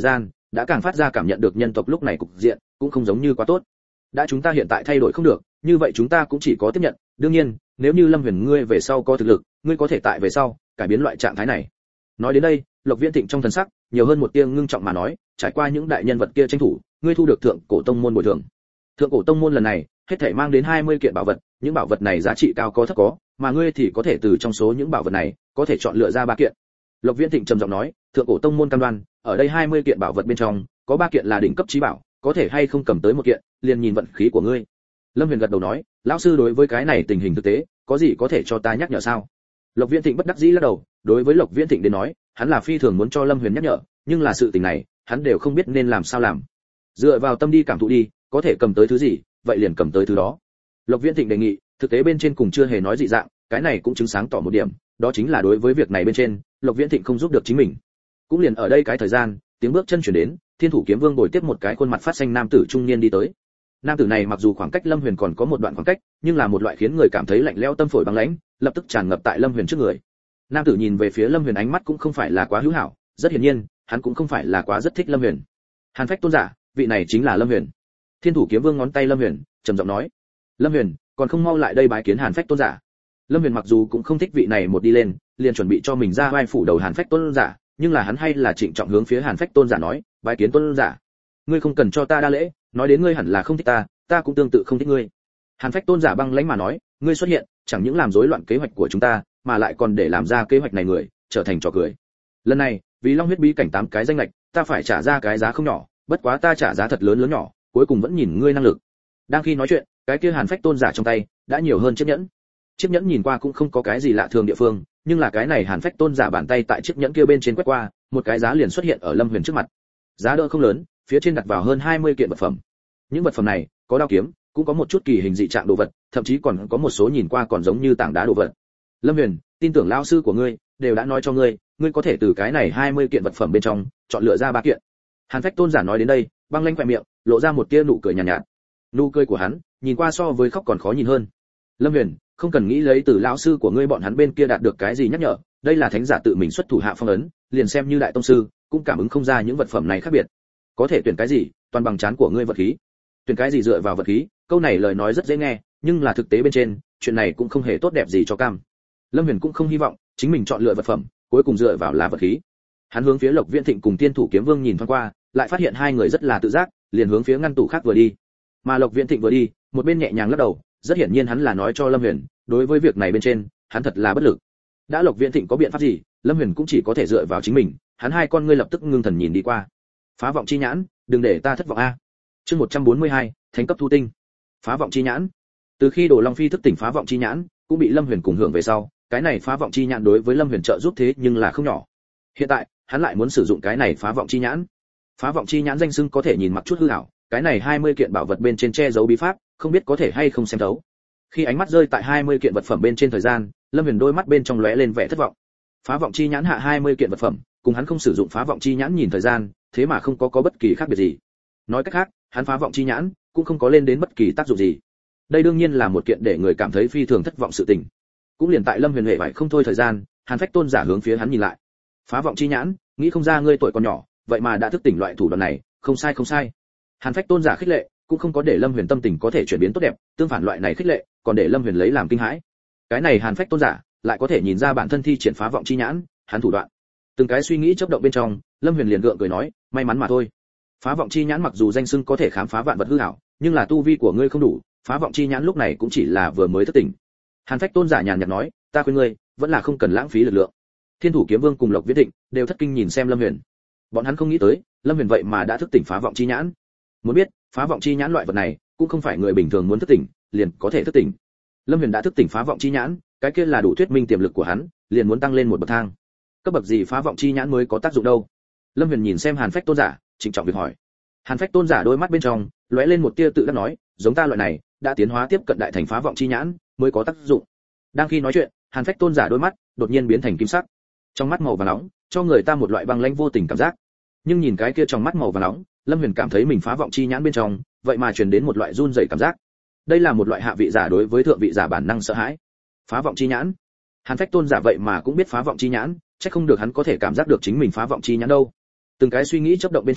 đã càng phát ra cảm nhận được nhân tộc lúc này cục diện cũng không giống như quá tốt. Đã chúng ta hiện tại thay đổi không được, như vậy chúng ta cũng chỉ có tiếp nhận, đương nhiên, nếu như Lâm Huyền ngươi về sau có thực lực, ngươi có thể tại về sau cải biến loại trạng thái này. Nói đến đây, Lộc Viễn Thịnh trong thần sắc nhiều hơn một tia ngưng trọng mà nói, trải qua những đại nhân vật kia tranh thủ, ngươi thu được thượng cổ tông môn bồi thường. Thượng cổ tông môn lần này, hết thảy mang đến 20 kiện bảo vật, những bảo vật này giá trị cao có thấp có, mà ngươi thì có thể từ trong số những bảo vật này, có thể chọn lựa ra 3 kiện. Lộc Viễn Thịnh trầm giọng nói, thượng cổ tông môn cam đoan, ở đây 20 kiện bảo vật bên trong, có 3 kiện là đỉnh cấp chí bảo, có thể hay không cầm tới một kiện, liền nhìn vận khí của ngươi. Lâm Huyền gật đầu nói, lão sư đối với cái này tình hình thực tế, có gì có thể cho ta nhắc nhở sao? Lộc Viễn Thịnh bất đắc dĩ lắc đầu, đối với Lộc Viễn Thịnh đến nói, hắn là phi thường muốn cho Lâm Huyền nhắc nhở, nhưng là sự tình này, hắn đều không biết nên làm sao làm. Dựa vào tâm đi cảm thụ đi, có thể cầm tới thứ gì, vậy liền cầm tới thứ đó. Lộc Viễn Thịnh đề nghị, thực tế bên trên cùng chưa hề nói dị dạng, cái này cũng chứng sáng tỏ một điểm, đó chính là đối với việc này bên trên, Lộc Viễn Thịnh không giúp được chính mình. Cũng liền ở đây cái thời gian, tiếng bước chân chuyển đến, Thiên Thủ Kiếm Vương bồi tiếp một cái khuôn mặt phát xanh nam tử trung niên đi tới. Nam tử này mặc dù khoảng cách Lâm Huyền còn có một đoạn khoảng cách, nhưng là một loại khiến người cảm thấy lạnh lẽo tâm phổi băng lãnh, lập tức tràn ngập tại Lâm Huyền trước người. Nam tử nhìn về phía Lâm Huyền ánh mắt cũng không phải là quá hữu hảo, rất hiển nhiên, hắn cũng không phải là quá rất thích Lâm Huyền. Hàn Phách tôn giả, vị này chính là Lâm Huyền. Thiên Thủ Kiếm Vương ngón tay Lâm Huyền, trầm giọng nói: "Lâm Huyền, còn không mau lại đây bái kiến Hàn Phách tôn giả." Lâm Huyền mặc dù cũng không thích vị này một đi lên, liền chuẩn bị cho mình ra vai phủ đầu Hàn Phách tôn giả, nhưng là hắn hay là trịnh trọng hướng phía Hàn Phách tôn giả nói: "Bái kiến tôn giả. Ngươi không cần cho ta đa lễ, nói đến ngươi hẳn là không thích ta, ta cũng tương tự không thích ngươi." Hàn Phách tôn giả băng lãnh mà nói: "Ngươi xuất hiện, chẳng những làm rối loạn kế hoạch của chúng ta, mà lại còn để làm ra kế hoạch này người trở thành trò cười. Lần này, vì Long huyết bí cảnh 8 cái danh lệch, ta phải trả ra cái giá không nhỏ, bất quá ta trả giá thật lớn lớn nhỏ, cuối cùng vẫn nhìn ngươi năng lực." Đang khi nói chuyện, cái kia Hàn Phách tôn giả trong tay đã nhiều hơn chiếc nhẫn. Chiếc nhẫn nhìn qua cũng không có cái gì lạ thường địa phương, nhưng là cái này Hàn Phách tôn giả bàn tay tại chiếc nhẫn kia bên trên quét qua, một cái giá liền xuất hiện ở Lâm Huyền trước mặt. Giá đỡ không lớn, phía trên đặt vào hơn 20 kiện vật phẩm. Những vật phẩm này, có đao kiếm, cũng có một chút kỳ hình dị trạng đồ vật, thậm chí còn có một số nhìn qua còn giống như tảng đá đồ vật. Lâm Huyền, tin tưởng lão sư của ngươi đều đã nói cho ngươi, ngươi có thể từ cái này 20 kiện vật phẩm bên trong chọn lựa ra 3 kiện. Hàn Phách tôn giả nói đến đây, băng lãnh khóe miệng, lộ ra một tia nụ cười nhàn nhạt. Nụ cười của hắn, nhìn qua so với khóc còn khó nhìn hơn. Lâm Huyền, không cần nghĩ lấy từ lão sư của ngươi bọn hắn bên kia đạt được cái gì nhắc nhở, đây là thánh giả tự mình xuất thủ hạ phong ấn, liền xem như đại tông sư, cũng cảm ứng không ra những vật phẩm này khác biệt. Có thể tuyển cái gì, toàn bằng chán của ngươi vật khí. Tuyển cái gì dựa vào vật khí, câu này lời nói rất dễ nghe, nhưng là thực tế bên trên, chuyện này cũng không hề tốt đẹp gì cho cam. Lâm Huyền cũng không hy vọng chính mình chọn lựa vật phẩm, cuối cùng dựa vào là vật khí. Hắn hướng phía Lộc Viễn Thịnh cùng Tiên Thủ Kiếm Vương nhìn thoáng qua, lại phát hiện hai người rất là tự giác, liền hướng phía ngăn tủ khác vừa đi. Mà Lộc Viễn Thịnh vừa đi, một bên nhẹ nhàng lắc đầu, rất hiển nhiên hắn là nói cho Lâm Huyền, đối với việc này bên trên, hắn thật là bất lực. Đã Lộc Viễn Thịnh có biện pháp gì, Lâm Huyền cũng chỉ có thể dựa vào chính mình. Hắn hai con ngươi lập tức ngưng thần nhìn đi qua. Phá vọng chi nhãn, đừng để ta thất vọng a. Chương 142, thánh cấp thu tinh. Phá vọng chi nhãn. Từ khi Đồ Long Phi thức tỉnh phá vọng chi nhãn, cũng bị Lâm Huyền cùng hưởng về sau, cái này phá vọng chi nhãn đối với Lâm Huyền trợ giúp thế nhưng là không nhỏ. Hiện tại, hắn lại muốn sử dụng cái này phá vọng chi nhãn. Phá vọng chi nhãn danh xưng có thể nhìn mặc chút hư ảo, cái này 20 kiện bảo vật bên trên che giấu bí pháp, không biết có thể hay không xem thấu. Khi ánh mắt rơi tại 20 kiện vật phẩm bên trên thời gian, Lâm Huyền đôi mắt bên trong lóe lên vẻ thất vọng. Phá vọng chi nhãn hạ 20 kiện vật phẩm, cùng hắn không sử dụng phá vọng chi nhãn nhìn thời gian, thế mà không có bất kỳ khác biệt gì. Nói cách khác, hắn phá vọng chi nhãn cũng không có lên đến bất kỳ tác dụng gì. Đây đương nhiên là một kiện để người cảm thấy phi thường thất vọng sự tình. Cũng liền tại Lâm Huyền huệ vải không thôi thời gian, Hàn Phách tôn giả hướng phía hắn nhìn lại. Phá vọng chi nhãn, nghĩ không ra ngươi tuổi còn nhỏ, vậy mà đã thức tỉnh loại thủ đoạn này, không sai không sai. Hàn Phách tôn giả khích lệ, cũng không có để Lâm Huyền tâm tình có thể chuyển biến tốt đẹp, tương phản loại này khích lệ, còn để Lâm Huyền lấy làm kinh hãi. Cái này Hàn Phách tôn giả, lại có thể nhìn ra bản thân thi triển phá vọng chi nhãn, hắn thủ đoạn. Từng cái suy nghĩ chớp động bên trong, Lâm Huyền liền gượng cười nói, may mắn mà thôi. Phá vọng chi nhãn mặc dù danh xưng có thể khám phá vạn vật hư ảo, nhưng là tu vi của ngươi không đủ, phá vọng chi nhãn lúc này cũng chỉ là vừa mới thức tỉnh. Hàn Phách tôn giả nhàn nhạt nói, ta khuyên ngươi, vẫn là không cần lãng phí lực lượng. Thiên Thủ Kiếm Vương cùng Lộc Viễn Thịnh đều thất kinh nhìn xem Lâm Huyền. Bọn hắn không nghĩ tới, Lâm Huyền vậy mà đã thức tỉnh phá vọng chi nhãn. Muốn biết, phá vọng chi nhãn loại vật này, cũng không phải người bình thường muốn thức tỉnh, liền có thể thức tỉnh. Lâm Huyền đã thức tỉnh phá vọng chi nhãn, cái kia là đủ thuyết minh tiềm lực của hắn, liền muốn tăng lên một bậc thang. Cấp bậc gì phá vọng chi nhãn mới có tác dụng đâu? Lâm Huyền nhìn xem Hàn Phách tôn giả, trịnh trọng việc hỏi. Hàn Phách tôn giả đôi mắt bên trong lóe lên một tia tự đắc nói, giống ta loại này, đã tiến hóa tiếp cận đại thành phá vọng chi nhãn, mới có tác dụng. Đang khi nói chuyện, Hàn Phách tôn giả đôi mắt đột nhiên biến thành kim sắc. Trong mắt màu vàng nóng, cho người ta một loại băng lãnh vô tình cảm giác. Nhưng nhìn cái kia trong mắt màu vàng nóng, Lâm Huyền cảm thấy mình phá vọng chi nhãn bên trong, vậy mà truyền đến một loại run rẩy cảm giác. Đây là một loại hạ vị giả đối với thượng vị giả bản năng sợ hãi. Phá vọng chi nhãn. Hàn Phách tôn giả vậy mà cũng biết phá vọng chi nhãn, chắc không được hắn có thể cảm giác được chính mình phá vọng chi nhãn đâu. Từng cái suy nghĩ chớp động bên trong,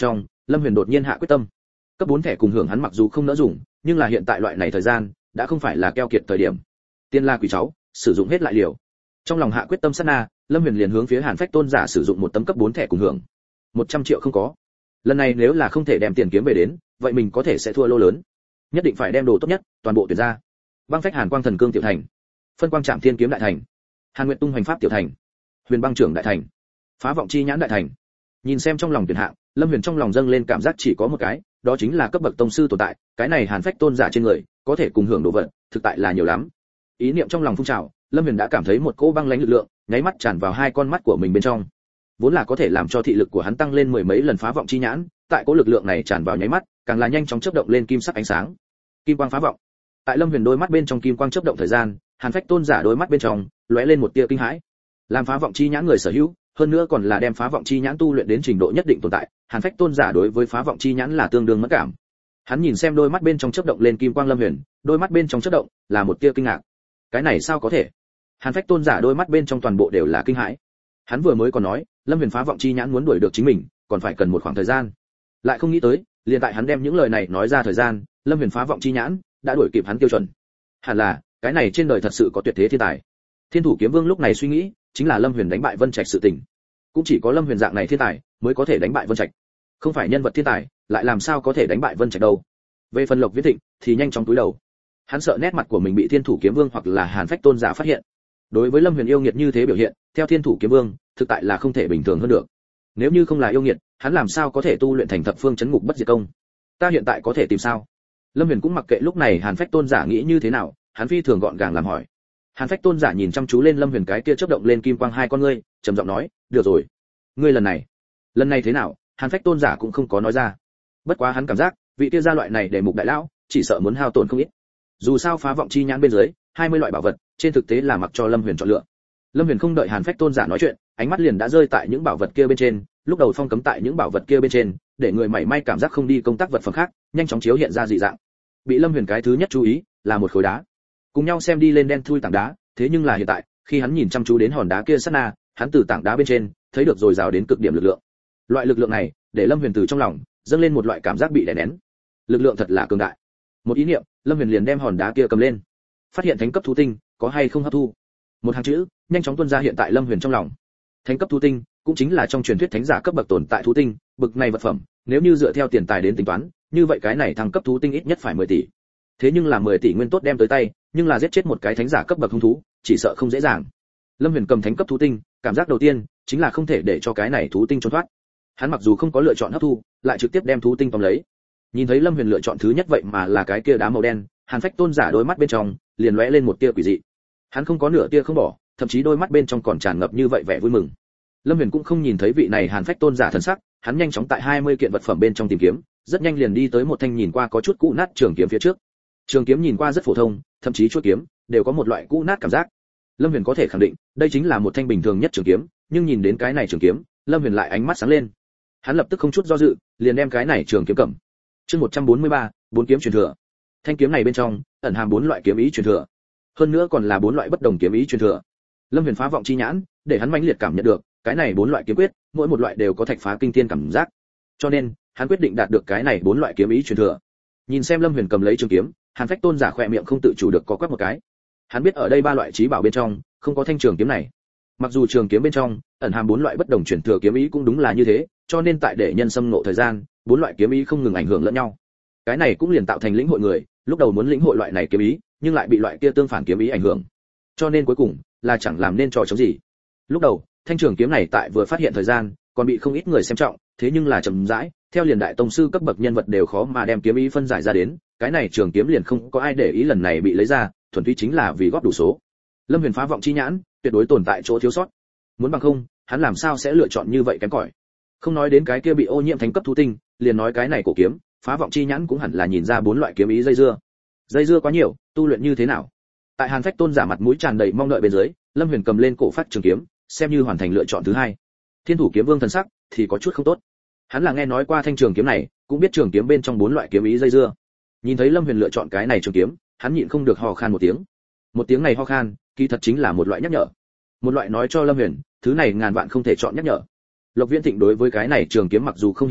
Lâm Huyền đột nhiên hạ quyết tâm. Cấp 4 thẻ cùng hưởng hắn mặc dù không nỡ dùng, nhưng là hiện tại loại này thời gian đã không phải là keo kiệt thời điểm. Tiên La quỷ cháu, sử dụng hết lại liều. Trong lòng hạ quyết tâm sát na, Lâm Huyền liền hướng phía Hàn Phách Tôn giả sử dụng một tấm cấp 4 thẻ cùng hưởng. 100 triệu không có. Lần này nếu là không thể đem tiền kiếm về đến, vậy mình có thể sẽ thua lô lớn. Nhất định phải đem đồ tốt nhất, toàn bộ tuyển ra. Băng Phách Hàn Quang Thần Cương tiểu thành, Phân Quang Trảm Thiên kiếm đại thành, Hàn Nguyệt Tung Hoành Pháp tiểu thành, Huyền Băng Trưởng đại thành, Phá Vọng Chi Nhãn đại thành. Nhìn xem trong lòng tuyển hạng, Lâm Huyền trong lòng dâng lên cảm giác chỉ có một cái, đó chính là cấp bậc tông sư tồn tại, cái này Hàn Phách Tôn giả trên người, có thể cùng hưởng đồ vật, thực tại là nhiều lắm. Ý niệm trong lòng phun trào, Lâm Huyền đã cảm thấy một cỗ băng lãnh lực lượng, nháy mắt tràn vào hai con mắt của mình bên trong. Vốn là có thể làm cho thị lực của hắn tăng lên mười mấy lần Phá Vọng Chi Nhãn, tại cỗ lực lượng này tràn vào nháy mắt, càng là nhanh chóng chớp động lên kim sắc ánh sáng. Kim quang phá vọng. Tại Lâm Huyền đôi mắt bên trong kim quang chớp động thời gian, Hàn Phách Tôn giả đôi mắt bên trong lóe lên một tia kinh hãi. Làm Phá Vọng Chi Nhãn người sở hữu, hơn nữa còn là đem Phá Vọng Chi Nhãn tu luyện đến trình độ nhất định tồn tại, Hàn Phách Tôn giả đối với Phá Vọng Chi Nhãn là tương đương mẫn cảm. Hắn nhìn xem đôi mắt bên trong chớp động lên kim quang Lâm Huyền, đôi mắt bên trong chớp động là một tia kinh ngạc. Cái này sao có thể? Hàn Phách Tôn giả đôi mắt bên trong toàn bộ đều là kinh hãi. Hắn vừa mới còn nói, Lâm Huyền Phá Vọng Chi Nhãn muốn đuổi được chính mình, còn phải cần một khoảng thời gian. Lại không nghĩ tới, liền tại hắn đem những lời này nói ra thời gian, Lâm Huyền Phá Vọng Chi Nhãn đã đuổi kịp hắn tiêu chuẩn. Hẳn là, cái này trên đời thật sự có tuyệt thế thiên tài. Thiên Thủ Kiếm Vương lúc này suy nghĩ, chính là Lâm Huyền đánh bại Vân Trạch sự tình. Cũng chỉ có Lâm Huyền dạng này thiên tài mới có thể đánh bại Vân Trạch. Không phải nhân vật thiên tài, lại làm sao có thể đánh bại Vân Trạch đâu? Về phần Lộc Viễn Thịnh thì nhanh chóng cúi đầu. Hắn sợ nét mặt của mình bị Thiên Thủ Kiếm Vương hoặc là Hàn Phách Tôn giả phát hiện. Đối với Lâm Huyền yêu nghiệt như thế biểu hiện, theo Thiên Thủ Kiếm Vương, thực tại là không thể bình thường hơn được. Nếu như không là yêu nghiệt, hắn làm sao có thể tu luyện thành Thập Phương Chấn Ngục Bất Diệt Công? Ta hiện tại có thể tìm sao? Lâm Huyền cũng mặc kệ lúc này Hàn Phách Tôn giả nghĩ như thế nào, hắn phi thường gọn gàng làm hỏi. Hàn Phách Tôn giả nhìn chăm chú lên Lâm Huyền cái kia chớp động lên kim quang hai con ngươi, trầm giọng nói, "Được rồi, ngươi lần này thế nào?" Hàn Phách Tôn giả cũng không có nói ra. Bất quá hắn cảm giác, vị kia gia loại này để mục đại lão, chỉ sợ muốn hao tổn không ít. Dù sao Phá Vọng Chi Nhãn bên dưới, 20 loại bảo vật, trên thực tế là mặc cho Lâm Huyền chọn lựa. Lâm Huyền không đợi Hàn Phách Tôn giả nói chuyện, ánh mắt liền đã rơi tại những bảo vật kia bên trên, lúc đầu phong cấm tại những bảo vật kia bên trên, để người mảy may cảm giác không đi công tác vật phẩm khác, nhanh chóng chiếu hiện ra dị dạng. Bị Lâm Huyền cái thứ nhất chú ý, là một khối đá. Cùng nhau xem đi lên đen thui tảng đá, thế nhưng là hiện tại, khi hắn nhìn chăm chú đến hòn đá kia sát na, hắn từ tảng đá bên trên, thấy được dồi dào đến cực điểm lực lượng. Loại lực lượng này, để Lâm Huyền từ trong lòng dâng lên một loại cảm giác bị đè nén. Lực lượng thật là cường đại. Một ý niệm, Lâm Huyền liền đem hòn đá kia cầm lên. Phát hiện thánh cấp thú tinh, có hay không hấp thu? Một hàng chữ, nhanh chóng tuôn ra hiện tại Lâm Huyền trong lòng. Thánh cấp thú tinh, cũng chính là trong truyền thuyết thánh giả cấp bậc tồn tại thú tinh, bậc này vật phẩm, nếu như dựa theo tiền tài đến tính toán, như vậy cái này thăng cấp thú tinh ít nhất phải 10 tỷ. Thế nhưng là 10 tỷ nguyên tốt đem tới tay, nhưng là giết chết một cái thánh giả cấp bậc hung thú, chỉ sợ không dễ dàng. Lâm Huyền cầm thánh cấp thú tinh, cảm giác đầu tiên chính là không thể để cho cái này thú tinh trốn thoát. Hắn mặc dù không có lựa chọn hấp thu, lại trực tiếp đem thú tinh tóm lấy. Nhìn thấy Lâm Huyền lựa chọn thứ nhất vậy mà là cái kia đá màu đen, Hàn Phách Tôn giả đôi mắt bên trong liền lóe lên một tia quỷ dị. Hắn không có nửa tia không bỏ, thậm chí đôi mắt bên trong còn tràn ngập như vậy vẻ vui mừng. Lâm Huyền cũng không nhìn thấy vị này Hàn Phách Tôn giả thần sắc, hắn nhanh chóng tại 20 kiện vật phẩm bên trong tìm kiếm, rất nhanh liền đi tới một thanh nhìn qua có chút cũ nát trường kiếm phía trước. Trường kiếm nhìn qua rất phổ thông, thậm chí chuôi kiếm đều có một loại cũ nát cảm giác. Lâm Huyền có thể khẳng định, đây chính là một thanh bình thường nhất trường kiếm, nhưng nhìn đến cái này trường kiếm, Lâm Huyền lại ánh mắt sáng lên. Hắn lập tức không chút do dự, liền đem cái này trường kiếm cầm. Chương 143, bốn kiếm truyền thừa. Thanh kiếm này bên trong ẩn hàm 4 loại kiếm ý truyền thừa. Hơn nữa còn là 4 loại bất đồng kiếm ý truyền thừa. Lâm Huyền Phá Vọng Chi Nhãn, để hắn mãnh liệt cảm nhận được, cái này 4 loại kiếm quyết, mỗi một loại đều có thạch phá kinh thiên cảm giác. Cho nên, hắn quyết định đạt được cái này 4 loại kiếm ý truyền thừa. Nhìn xem Lâm Huyền cầm lấy trường kiếm, Hàn Phách Tôn giả khỏe miệng không tự chủ được có quắc một cái. Hắn biết ở đây 3 loại chí bảo bên trong, không có thanh trường kiếm này. Mặc dù trường kiếm bên trong ẩn hàm 4 loại bất đồng truyền thừa kiếm ý cũng đúng là như thế, cho nên tại để nhân xâm ngộ thời gian, 4 loại kiếm ý không ngừng ảnh hưởng lẫn nhau. Cái này cũng liền tạo thành lĩnh hội người, lúc đầu muốn lĩnh hội loại này kiếm ý, nhưng lại bị loại kia tương phản kiếm ý ảnh hưởng. Cho nên cuối cùng là chẳng làm nên trò chống gì. Lúc đầu, thanh trường kiếm này tại vừa phát hiện thời gian, còn bị không ít người xem trọng, thế nhưng là chậm rãi, theo liền đại tông sư cấp bậc nhân vật đều khó mà đem kiếm ý phân giải ra đến, cái này trường kiếm liền không có ai để ý lần này bị lấy ra, thuần túy chính là vì góp đủ số. Lâm Huyền Phá Vọng Chi Nhãn, tuyệt đối tồn tại chỗ thiếu sót. Muốn bằng không, hắn làm sao sẽ lựa chọn như vậy kém cỏi. Không nói đến cái kia bị ô nhiễm thánh cấp thú tinh, liền nói cái này cổ kiếm, Phá Vọng Chi Nhãn cũng hẳn là nhìn ra 4 loại kiếm ý dây dưa. Dây dưa quá nhiều, tu luyện như thế nào? Tại Hàn Phách Tôn giả mặt mũi tràn đầy mong đợi bên dưới, Lâm Huyền cầm lên cổ phát trường kiếm, xem như hoàn thành lựa chọn thứ hai. Thiên Thủ Kiếm Vương thần sắc thì có chút không tốt. Hắn là nghe nói qua thanh trường kiếm này, cũng biết trường kiếm bên trong 4 loại kiếm ý dây dưa. Nhìn thấy Lâm Huyền lựa chọn cái này trường kiếm, hắn nhịn không được ho khan một tiếng. Một tiếng này ho khan, kỳ thật chính là một loại nhắc nhở. Một loại nói cho Lâm Huyền, thứ này ngàn vạn không thể chọn nhắc nhở. Lộc Viễn Thịnh đối với cái này trường kiếm mặc dù không hiểu rõ,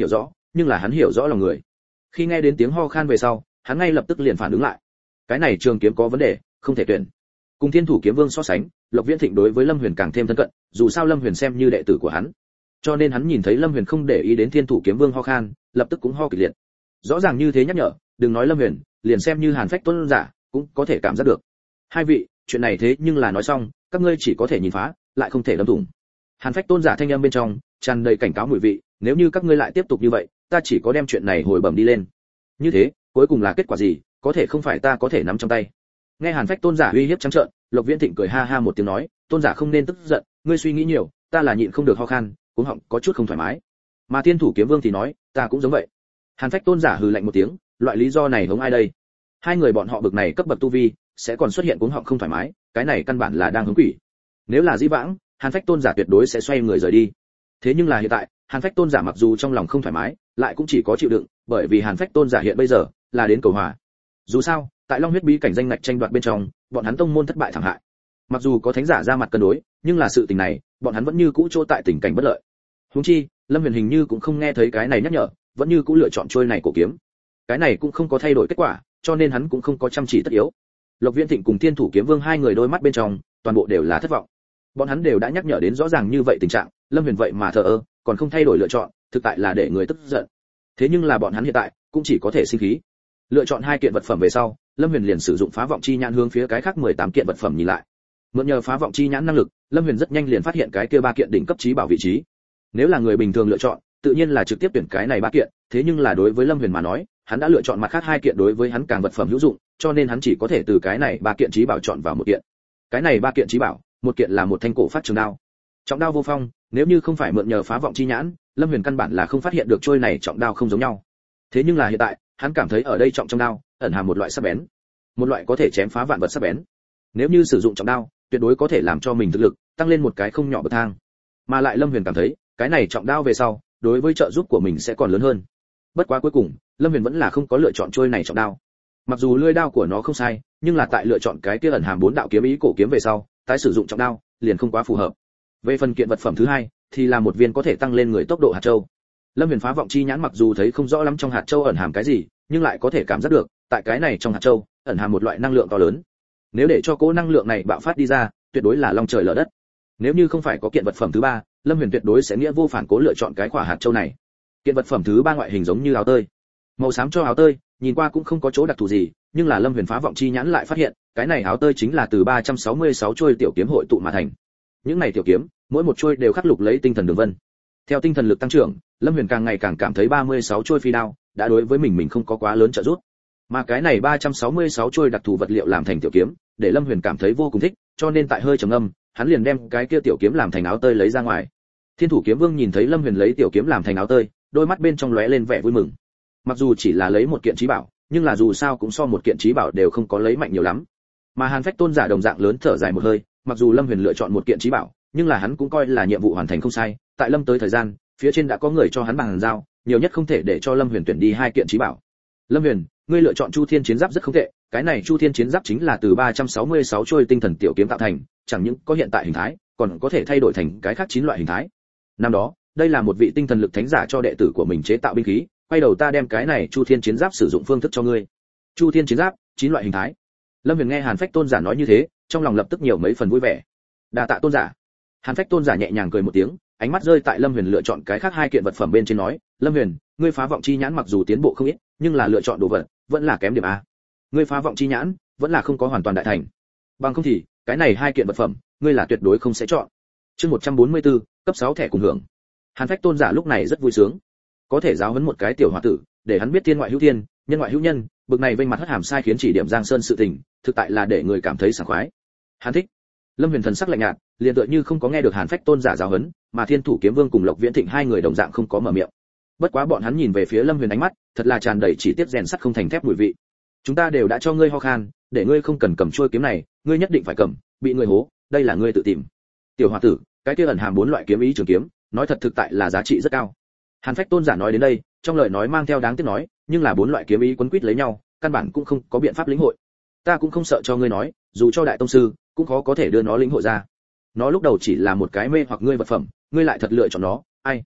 nhưng là hắn hiểu rõ lòng người. Khi nghe đến tiếng ho khan về sau, hắn ngay lập tức liền phản ứng lại. Cái này trường kiếm có vấn đề, không thể tuyển. Cùng Thiên Thủ Kiếm Vương so sánh, Lộc Viễn Thịnh đối với Lâm Huyền càng thêm thân cận, dù sao Lâm Huyền xem như đệ tử của hắn. Cho nên hắn nhìn thấy Lâm Huyền không để ý đến Thiên Thủ Kiếm Vương ho khan, lập tức cũng ho kịch liệt. Rõ ràng như thế nhắc nhở, đừng nói Lâm Huyền, liền xem như Hàn Phách Tôn giả, cũng có thể cảm giác được. Hai vị, chuyện này thế nhưng là nói xong, các ngươi chỉ có thể nhìn phá, lại không thể đâm thủng. Hàn Phách Tôn giả thanh âm bên trong tràn đầy cảnh cáo mùi vị, nếu như các ngươi lại tiếp tục như vậy, ta chỉ có đem chuyện này hồi bẩm đi lên. Như thế, cuối cùng là kết quả gì, có thể không phải ta có thể nắm trong tay. Nghe Hàn Phách Tôn giả uy hiếp trắng trợn, Lộc Viễn Thịnh cười ha ha một tiếng nói, Tôn giả không nên tức giận, ngươi suy nghĩ nhiều, ta là nhịn không được ho khan, cuống họng có chút không thoải mái. Mà Thiên Thủ Kiếm Vương thì nói, ta cũng giống vậy. Hàn Phách Tôn giả hừ lạnh một tiếng, loại lý do này hống ai đây? Hai người bọn họ bực này cấp bậc tu vi, sẽ còn xuất hiện cuống họng không thoải mái, cái này căn bản là đang hứng quỷ. Nếu là dĩ vãng, Hàn Phách Tôn giả tuyệt đối sẽ xoay người rời đi. Thế nhưng là hiện tại, Hàn Phách Tôn giả mặc dù trong lòng không thoải mái, lại cũng chỉ có chịu đựng, bởi vì Hàn Phách Tôn giả hiện bây giờ là đến cầu hòa. Dù sao, tại Long huyết bí cảnh danh ngạch tranh đoạt bên trong, bọn hắn tông môn thất bại thảm hại. Mặc dù có thánh giả ra mặt cân đối, nhưng là sự tình này, bọn hắn vẫn như cũ chỗ tại tình cảnh bất lợi. Huống chi, Lâm Huyền hình như cũng không nghe thấy cái này nhắc nhở, vẫn như cũ lựa chọn trôi này cổ kiếm. Cái này cũng không có thay đổi kết quả, cho nên hắn cũng không có chăm chỉ tất yếu. Lộc Viễn Thịnh cùng Thiên Thủ Kiếm Vương hai người đôi mắt bên trong, toàn bộ đều là thất vọng. Bọn hắn đều đã nhắc nhở đến rõ ràng như vậy tình trạng, Lâm Huyền vậy mà thờ ơ, còn không thay đổi lựa chọn, thực tại là để người tức giận. Thế nhưng là bọn hắn hiện tại cũng chỉ có thể sinh khí. Lựa chọn hai kiện vật phẩm về sau, Lâm Huyền liền sử dụng phá vọng chi nhãn hướng phía cái khác 18 kiện vật phẩm nhìn lại. Mượn nhờ phá vọng chi nhãn năng lực, Lâm Huyền rất nhanh liền phát hiện cái kia ba kiện đỉnh cấp chí bảo vị trí. Nếu là người bình thường lựa chọn, tự nhiên là trực tiếp tuyển cái này ba kiện, thế nhưng là đối với Lâm Huyền mà nói, hắn đã lựa chọn mặt khác hai kiện đối với hắn càng vật phẩm hữu dụng, cho nên hắn chỉ có thể từ cái này ba kiện chí bảo chọn vào một kiện. Cái này ba kiện chí bảo, một kiện là một thanh cổ phát trường đao. Trọng đao vô phong, nếu như không phải mượn nhờ phá vọng chi nhãn, Lâm Huyền căn bản là không phát hiện được trôi này trọng đao không giống nhau. Thế nhưng là hiện tại, hắn cảm thấy ở đây trọng trong đao ẩn hàm một loại sắc bén, một loại có thể chém phá vạn vật sắc bén. Nếu như sử dụng trọng đao, tuyệt đối có thể làm cho mình thực lực tăng lên một cái không nhỏ bậc thang. Mà lại Lâm Huyền cảm thấy, cái này trọng đao về sau, đối với trợ giúp của mình sẽ còn lớn hơn. Bất quá cuối cùng, Lâm Huyền vẫn là không có lựa chọn trôi này trọng đao. Mặc dù lưỡi đao của nó không sai, nhưng là tại lựa chọn cái kia ẩn hàm 4 đạo kiếm ý cổ kiếm về sau, tái sử dụng trọng đao liền không quá phù hợp. Về phần kiện vật phẩm thứ hai, thì là một viên có thể tăng lên người tốc độ hạt châu. Lâm Huyền phá vọng chi nhãn mặc dù thấy không rõ lắm trong hạt châu ẩn hàm cái gì, nhưng lại có thể cảm giác được, tại cái này trong hạt châu ẩn hàm một loại năng lượng to lớn. Nếu để cho cỗ năng lượng này bạo phát đi ra, tuyệt đối là long trời lở đất. Nếu như không phải có kiện vật phẩm thứ ba, Lâm Huyền tuyệt đối sẽ nghĩa vô phản cố lựa chọn cái quả hạt châu này. Kiện vật phẩm thứ ba ngoại hình giống như áo tơi, màu xám cho áo tơi, nhìn qua cũng không có chỗ đặc thù gì, nhưng là Lâm Huyền phá vọng chi nhãn lại phát hiện, cái này áo tơi chính là từ 366 chuôi tiểu kiếm hội tụ mà thành. Những này tiểu kiếm, mỗi một chuôi đều khắc lục lấy tinh thần đường vân. Theo tinh thần lực tăng trưởng, Lâm Huyền càng ngày càng cảm thấy 36 chuôi phi đao đã đối với mình không có quá lớn trợ giúp. Mà cái này 366 chuôi đặc thù vật liệu làm thành tiểu kiếm, để Lâm Huyền cảm thấy vô cùng thích, cho nên tại hơi trầm ngâm, hắn liền đem cái kia tiểu kiếm làm thành áo tơi lấy ra ngoài. Thiên Thủ Kiếm Vương nhìn thấy Lâm Huyền lấy tiểu kiếm làm thành áo tơi, đôi mắt bên trong lóe lên vẻ vui mừng. Mặc dù chỉ là lấy một kiện chí bảo, nhưng là dù sao cũng so một kiện chí bảo đều không có lấy mạnh nhiều lắm. Mà Hàn Phách Tôn giả đồng dạng lớn thở dài một hơi, mặc dù Lâm Huyền lựa chọn một kiện chí bảo, nhưng là hắn cũng coi là nhiệm vụ hoàn thành không sai, tại Lâm tới thời gian, phía trên đã có người cho hắn bằng giao, nhiều nhất không thể để cho Lâm Huyền tuyển đi hai kiện chí bảo. Lâm Huyền, ngươi lựa chọn Chu Thiên Chiến Giáp rất không tệ, cái này Chu Thiên Chiến Giáp chính là từ 366 trôi tinh thần tiểu kiếm tạo thành, chẳng những có hiện tại hình thái, còn có thể thay đổi thành cái khác 9 loại hình thái. Năm đó, đây là một vị tinh thần lực thánh giả cho đệ tử của mình chế tạo binh khí, quay đầu ta đem cái này Chu Thiên Chiến Giáp sử dụng phương thức cho ngươi. Chu Thiên Chiến Giáp, 9 loại hình thái. Lâm Huyền nghe Hàn Phách Tôn giả nói như thế, trong lòng lập tức nhiều mấy phần vui vẻ. Đa tạ Tôn giả. Hàn Phách Tôn giả nhẹ nhàng cười một tiếng, ánh mắt rơi tại Lâm Huyền lựa chọn cái khác hai kiện vật phẩm bên trên nói, Lâm Huyền, ngươi phá vọng chi nhãn mặc dù tiến bộ không ít, nhưng là lựa chọn đồ vật vẫn là kém điểm a. Ngươi phá vọng chi nhãn vẫn là không có hoàn toàn đại thành. Bằng không thì, cái này hai kiện vật phẩm, ngươi là tuyệt đối không sẽ chọn. Chương 144, cấp 6 thẻ cùng hưởng. Hàn Phách Tôn giả lúc này rất vui sướng, có thể giáo huấn một cái tiểu hòa tử, để hắn biết thiên ngoại hữu thiên, nhân ngoại hữu nhân, bực này vênh mặt hất hàm sai khiến chỉ điểm Giang Sơn sự tình, thực tại là để người cảm thấy sảng khoái. Hắn thích. Lâm Huyền thần sắc lạnh nhạt, liền tựa như không có nghe được Hàn Phách Tôn giả giáo huấn, mà Thiên Thủ Kiếm Vương cùng Lộc Viễn Thịnh hai người đồng dạng không có mở miệng. Bất quá bọn hắn nhìn về phía Lâm Huyền ánh mắt, thật là tràn đầy chỉ tiếc rèn sắt không thành thép mùi vị. Chúng ta đều đã cho ngươi ho khan, để ngươi không cần cầm chuôi kiếm này, ngươi nhất định phải cầm, bị ngươi hố, đây là ngươi tự tìm. Tiểu hòa tử, cái kia ẩn hàm 4 loại kiếm ý trường kiếm, nói thật thực tại là giá trị rất cao. Hàn Phách Tôn giả nói đến đây, trong lời nói mang theo đáng tiếc nói, nhưng là 4 loại kiếm ý quấn quýt lấy nhau, căn bản cũng không có biện pháp lĩnh hội. Ta cũng không sợ cho ngươi nói, dù cho đại tông sư, cũng khó có thể đưa nó lĩnh hội ra. Nó lúc đầu chỉ là một cái mê hoặc ngươi vật phẩm, ngươi lại thật lựa chọn nó, ai?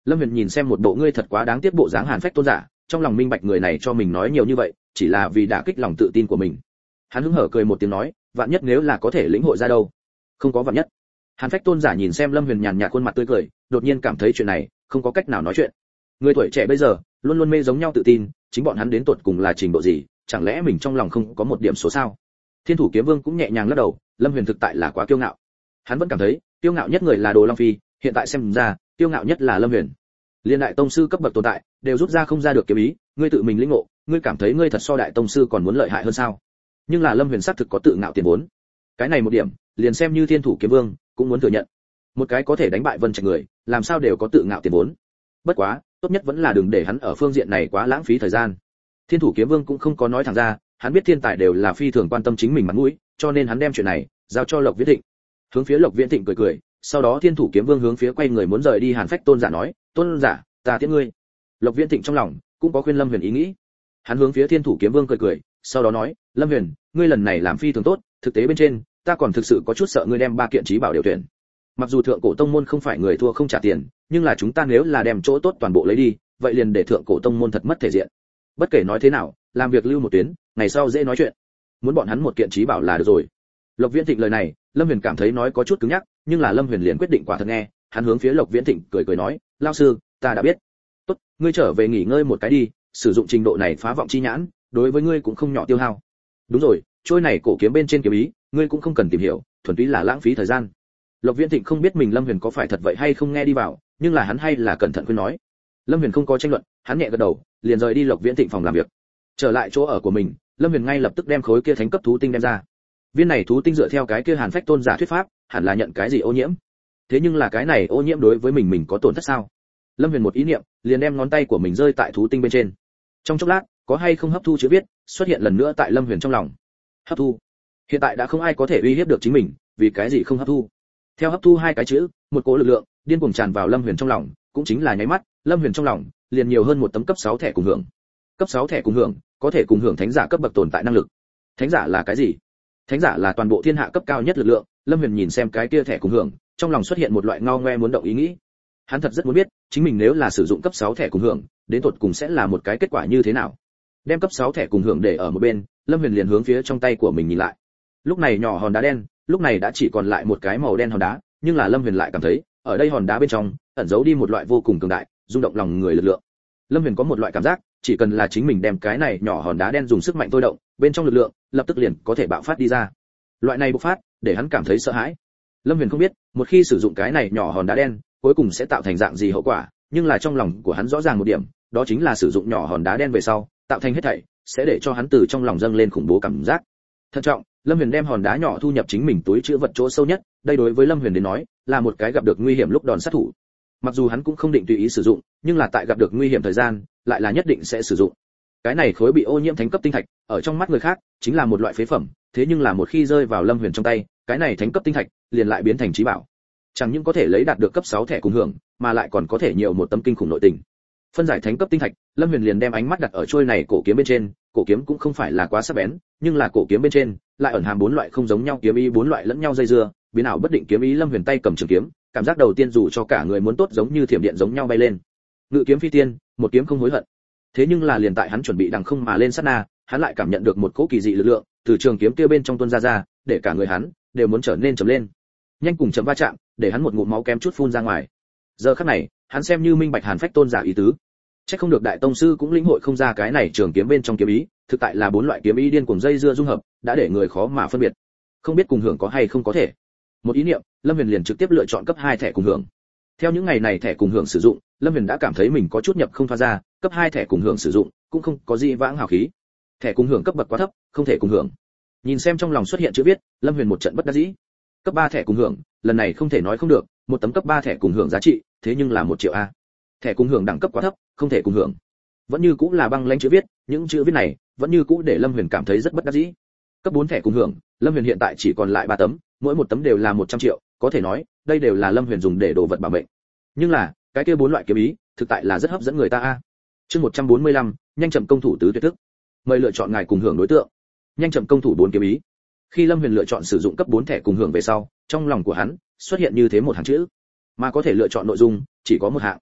Lâm Huyền nhìn xem một bộ ngươi thật quá đáng tiếc bộ dáng Hàn Phách tôn giả, trong lòng minh bạch người này cho mình nói nhiều như vậy, chỉ là vì đả kích lòng tự tin của mình. Hắn hứng hở cười một tiếng nói, vạn nhất nếu là có thể lĩnh hội ra đâu. Không có vạn nhất. Hàn Phách tôn giả nhìn xem Lâm Huyền nhàn nhạt khuôn mặt tươi cười, đột nhiên cảm thấy chuyện này không có cách nào nói chuyện. Người tuổi trẻ bây giờ luôn luôn mê giống nhau tự tin, chính bọn hắn đến tột cùng là trình độ gì, chẳng lẽ mình trong lòng không có một điểm số sao? Thiên thủ kiếm vương cũng nhẹ nhàng lắc đầu, Lâm Huyền thực tại là quá kiêu ngạo. Hắn vẫn cảm thấy, kiêu ngạo nhất người là Đồ Long Phi, hiện tại xem ra, kiêu ngạo nhất là Lâm Huyền. Liên đại tông sư cấp bậc tồn tại, đều rút ra không ra được kiếm ý, ngươi tự mình lĩnh ngộ, ngươi cảm thấy ngươi thật so đại tông sư còn muốn lợi hại hơn sao? Nhưng là Lâm Huyền xác thực có tự ngạo tiền vốn. Cái này một điểm, liền xem như Thiên thủ kiếm vương cũng muốn thừa nhận. Một cái có thể đánh bại Vân Trạch người, làm sao đều có tự ngạo tiền vốn. Bất quá, tốt nhất vẫn là đừng để hắn ở phương diện này quá lãng phí thời gian. Thiên thủ kiếm vương cũng không có nói thẳng ra, hắn biết thiên tài đều là phi thường quan tâm chính mình mặt mũi, cho nên hắn đem chuyện này giao cho Lộc Viễn Thịnh. Hướng phía Lộc Viễn Thịnh cười cười, sau đó Thiên thủ kiếm vương hướng phía quay người muốn rời đi Hàn Phách tôn giả nói, tôn giả, ta tiễn ngươi. Lộc Viễn Thịnh trong lòng cũng có khuyên Lâm Huyền ý nghĩ. Hắn hướng phía Thiên thủ kiếm vương cười cười, sau đó nói, Lâm Huyền, ngươi lần này làm phi thường tốt, thực tế bên trên, ta còn thực sự có chút sợ ngươi đem ba kiện chí bảo đều tuyển. Mặc dù thượng cổ tông môn không phải người thua không trả tiền, nhưng là chúng ta nếu là đem chỗ tốt toàn bộ lấy đi, vậy liền để thượng cổ tông môn thật mất thể diện. Bất kể nói thế nào, làm việc lưu một tuyến, ngày sau dễ nói chuyện. Muốn bọn hắn một kiện chí bảo là được rồi. Lộc Viễn Thịnh lời này, Lâm Huyền cảm thấy nói có chút cứng nhắc, nhưng là Lâm Huyền liền quyết định quả thật nghe, hắn hướng phía Lộc Viễn Thịnh cười cười nói, lão sư, ta đã biết. Tốt, ngươi trở về nghỉ ngơi một cái đi, sử dụng trình độ này phá vọng chi nhãn, đối với ngươi cũng không nhỏ tiêu hao. Đúng rồi, trôi này cổ kiếm bên trên kiếm ý, ngươi cũng không cần tìm hiểu, thuần túy là lãng phí thời gian. Lộc Viễn Thịnh không biết mình Lâm Huyền có phải thật vậy hay không nghe đi vào, nhưng là hắn hay là cẩn thận khuyên nói. Lâm Huyền không có tranh luận, hắn nhẹ gật đầu, liền rời đi Lộc Viễn Thịnh phòng làm việc. Trở lại chỗ ở của mình, Lâm Huyền ngay lập tức đem khối kia thánh cấp thú tinh đem ra. Viên này thú tinh dựa theo cái kia Hàn Phách tôn giả thuyết pháp, hẳn là nhận cái gì ô nhiễm. Thế nhưng là cái này ô nhiễm đối với mình có tổn thất sao? Lâm Huyền một ý niệm, liền đem ngón tay của mình rơi tại thú tinh bên trên. Trong chốc lát, có hay không hấp thu chữ viết xuất hiện lần nữa tại Lâm Huyền trong lòng. Hấp thu. Hiện tại đã không ai có thể uy hiếp được chính mình, vì cái gì không hấp thu? Theo hấp thu hai cái chữ, một cỗ lực lượng điên cuồng tràn vào Lâm Huyền trong lòng, cũng chính là nháy mắt, Lâm Huyền trong lòng liền nhiều hơn một tấm cấp 6 thẻ cùng hưởng. Cấp 6 thẻ cùng hưởng, có thể cùng hưởng thánh giả cấp bậc tồn tại năng lực. Thánh giả là cái gì? Thánh giả là toàn bộ thiên hạ cấp cao nhất lực lượng. Lâm Huyền nhìn xem cái kia thẻ cùng hưởng, trong lòng xuất hiện một loại ngao ngoe muốn động ý nghĩ. Hắn thật rất muốn biết, chính mình nếu là sử dụng cấp 6 thẻ cùng hưởng, đến tột cùng sẽ là một cái kết quả như thế nào. Đem cấp 6 thẻ cùng hưởng để ở một bên, Lâm Huyền liền hướng phía trong tay của mình nhìn lại. Lúc này nhỏ hòn đá đen, lúc này đã chỉ còn lại một cái màu đen hòn đá, nhưng là Lâm Huyền lại cảm thấy, ở đây hòn đá bên trong ẩn giấu đi một loại vô cùng cường đại, rung động lòng người lực lượng. Lâm Huyền có một loại cảm giác, chỉ cần là chính mình đem cái này nhỏ hòn đá đen dùng sức mạnh thôi động, bên trong lực lượng lập tức liền có thể bạo phát đi ra. Loại này bộc phát, để hắn cảm thấy sợ hãi. Lâm Huyền không biết, một khi sử dụng cái này nhỏ hòn đá đen, cuối cùng sẽ tạo thành dạng gì hậu quả, nhưng là trong lòng của hắn rõ ràng một điểm, đó chính là sử dụng nhỏ hòn đá đen về sau, tạo thành hết thảy, sẽ để cho hắn từ trong lòng dâng lên khủng bố cảm giác. Thận trọng, Lâm Huyền đem hòn đá nhỏ thu nhập chính mình túi trữ vật chỗ sâu nhất, đây đối với Lâm Huyền đến nói, là một cái gặp được nguy hiểm lúc đòn sát thủ. Mặc dù hắn cũng không định tùy ý sử dụng, nhưng là tại gặp được nguy hiểm thời gian, lại là nhất định sẽ sử dụng. Cái này khối bị ô nhiễm thánh cấp tinh thạch, ở trong mắt người khác, chính là một loại phế phẩm, thế nhưng là một khi rơi vào Lâm Huyền trong tay, cái này thánh cấp tinh thạch liền lại biến thành chí bảo. Chẳng những có thể lấy đạt được cấp 6 thẻ cùng hưởng, mà lại còn có thể nhiều một tấm kinh khủng nội tình. Phân giải thánh cấp tinh thạch, Lâm Huyền liền đem ánh mắt đặt ở trôi này cổ kiếm bên trên, cổ kiếm cũng không phải là quá sắc bén, nhưng là cổ kiếm bên trên lại ẩn hàm bốn loại không giống nhau kiếm ý, bốn loại lẫn nhau dây dưa, biến ảo bất định kiếm ý. Lâm Huyền tay cầm trường kiếm, cảm giác đầu tiên dù cho cả người muốn tốt giống như thiểm điện giống nhau bay lên. Ngự kiếm phi tiên, một kiếm không hối hận. Thế nhưng là liền tại hắn chuẩn bị đằng không mà lên sát na, hắn lại cảm nhận được một cỗ kỳ dị lực lượng từ trường kiếm kia bên trong tuôn ra, để cả người hắn đều muốn trở nên trầm lên. Nhanh cùng chậm va chạm, để hắn một ngụm máu kém chút phun ra ngoài. Giờ khắc này, hắn xem như minh bạch Hàn Phách tôn giả ý tứ. Chắc không được đại tông sư cũng lĩnh hội không ra cái này trường kiếm bên trong kiếm ý, thực tại là bốn loại kiếm ý điên cuồng dây dưa dung hợp, đã để người khó mà phân biệt. Không biết cùng hưởng có hay không có thể. Một ý niệm, Lâm Huyền liền trực tiếp lựa chọn cấp 2 thẻ cùng hưởng. Theo những ngày này thẻ cùng hưởng sử dụng, Lâm Huyền đã cảm thấy mình có chút nhập không thoát ra, cấp 2 thẻ cùng hưởng sử dụng, cũng không có gì vãng hào khí. Thẻ cùng hưởng cấp bậc quá thấp, không thể cùng hưởng. Nhìn xem trong lòng xuất hiện chữ viết, Lâm Huyền một trận bất đắc dĩ. Cấp 3 thẻ cùng hưởng, lần này không thể nói không được, một tấm cấp 3 thẻ cùng hưởng giá trị, thế nhưng là 1 triệu a. Thẻ cùng hưởng đẳng cấp quá thấp, không thể cùng hưởng. Vẫn như cũng là băng lãnh chữ viết, những chữ viết này vẫn như cũ để Lâm Huyền cảm thấy rất bất đắc dĩ. Cấp 4 thẻ cùng hưởng, Lâm Huyền hiện tại chỉ còn lại 3 tấm, mỗi một tấm đều là 100 triệu, có thể nói, đây đều là Lâm Huyền dùng để đồ vật bảo mệnh. Nhưng là, cái kia 4 loại kiếm ý, thực tại là rất hấp dẫn người ta a. Chương 145, nhanh chậm công thủ tứ tuyệt thức. Mời lựa chọn ngài cùng hưởng đối tượng. Nhanh chậm công thủ 4 kiếm ý. Khi Lâm Huyền lựa chọn sử dụng cấp 4 thẻ cùng hưởng về sau, trong lòng của hắn xuất hiện như thế một hàng chữ, mà có thể lựa chọn nội dung chỉ có một hạng.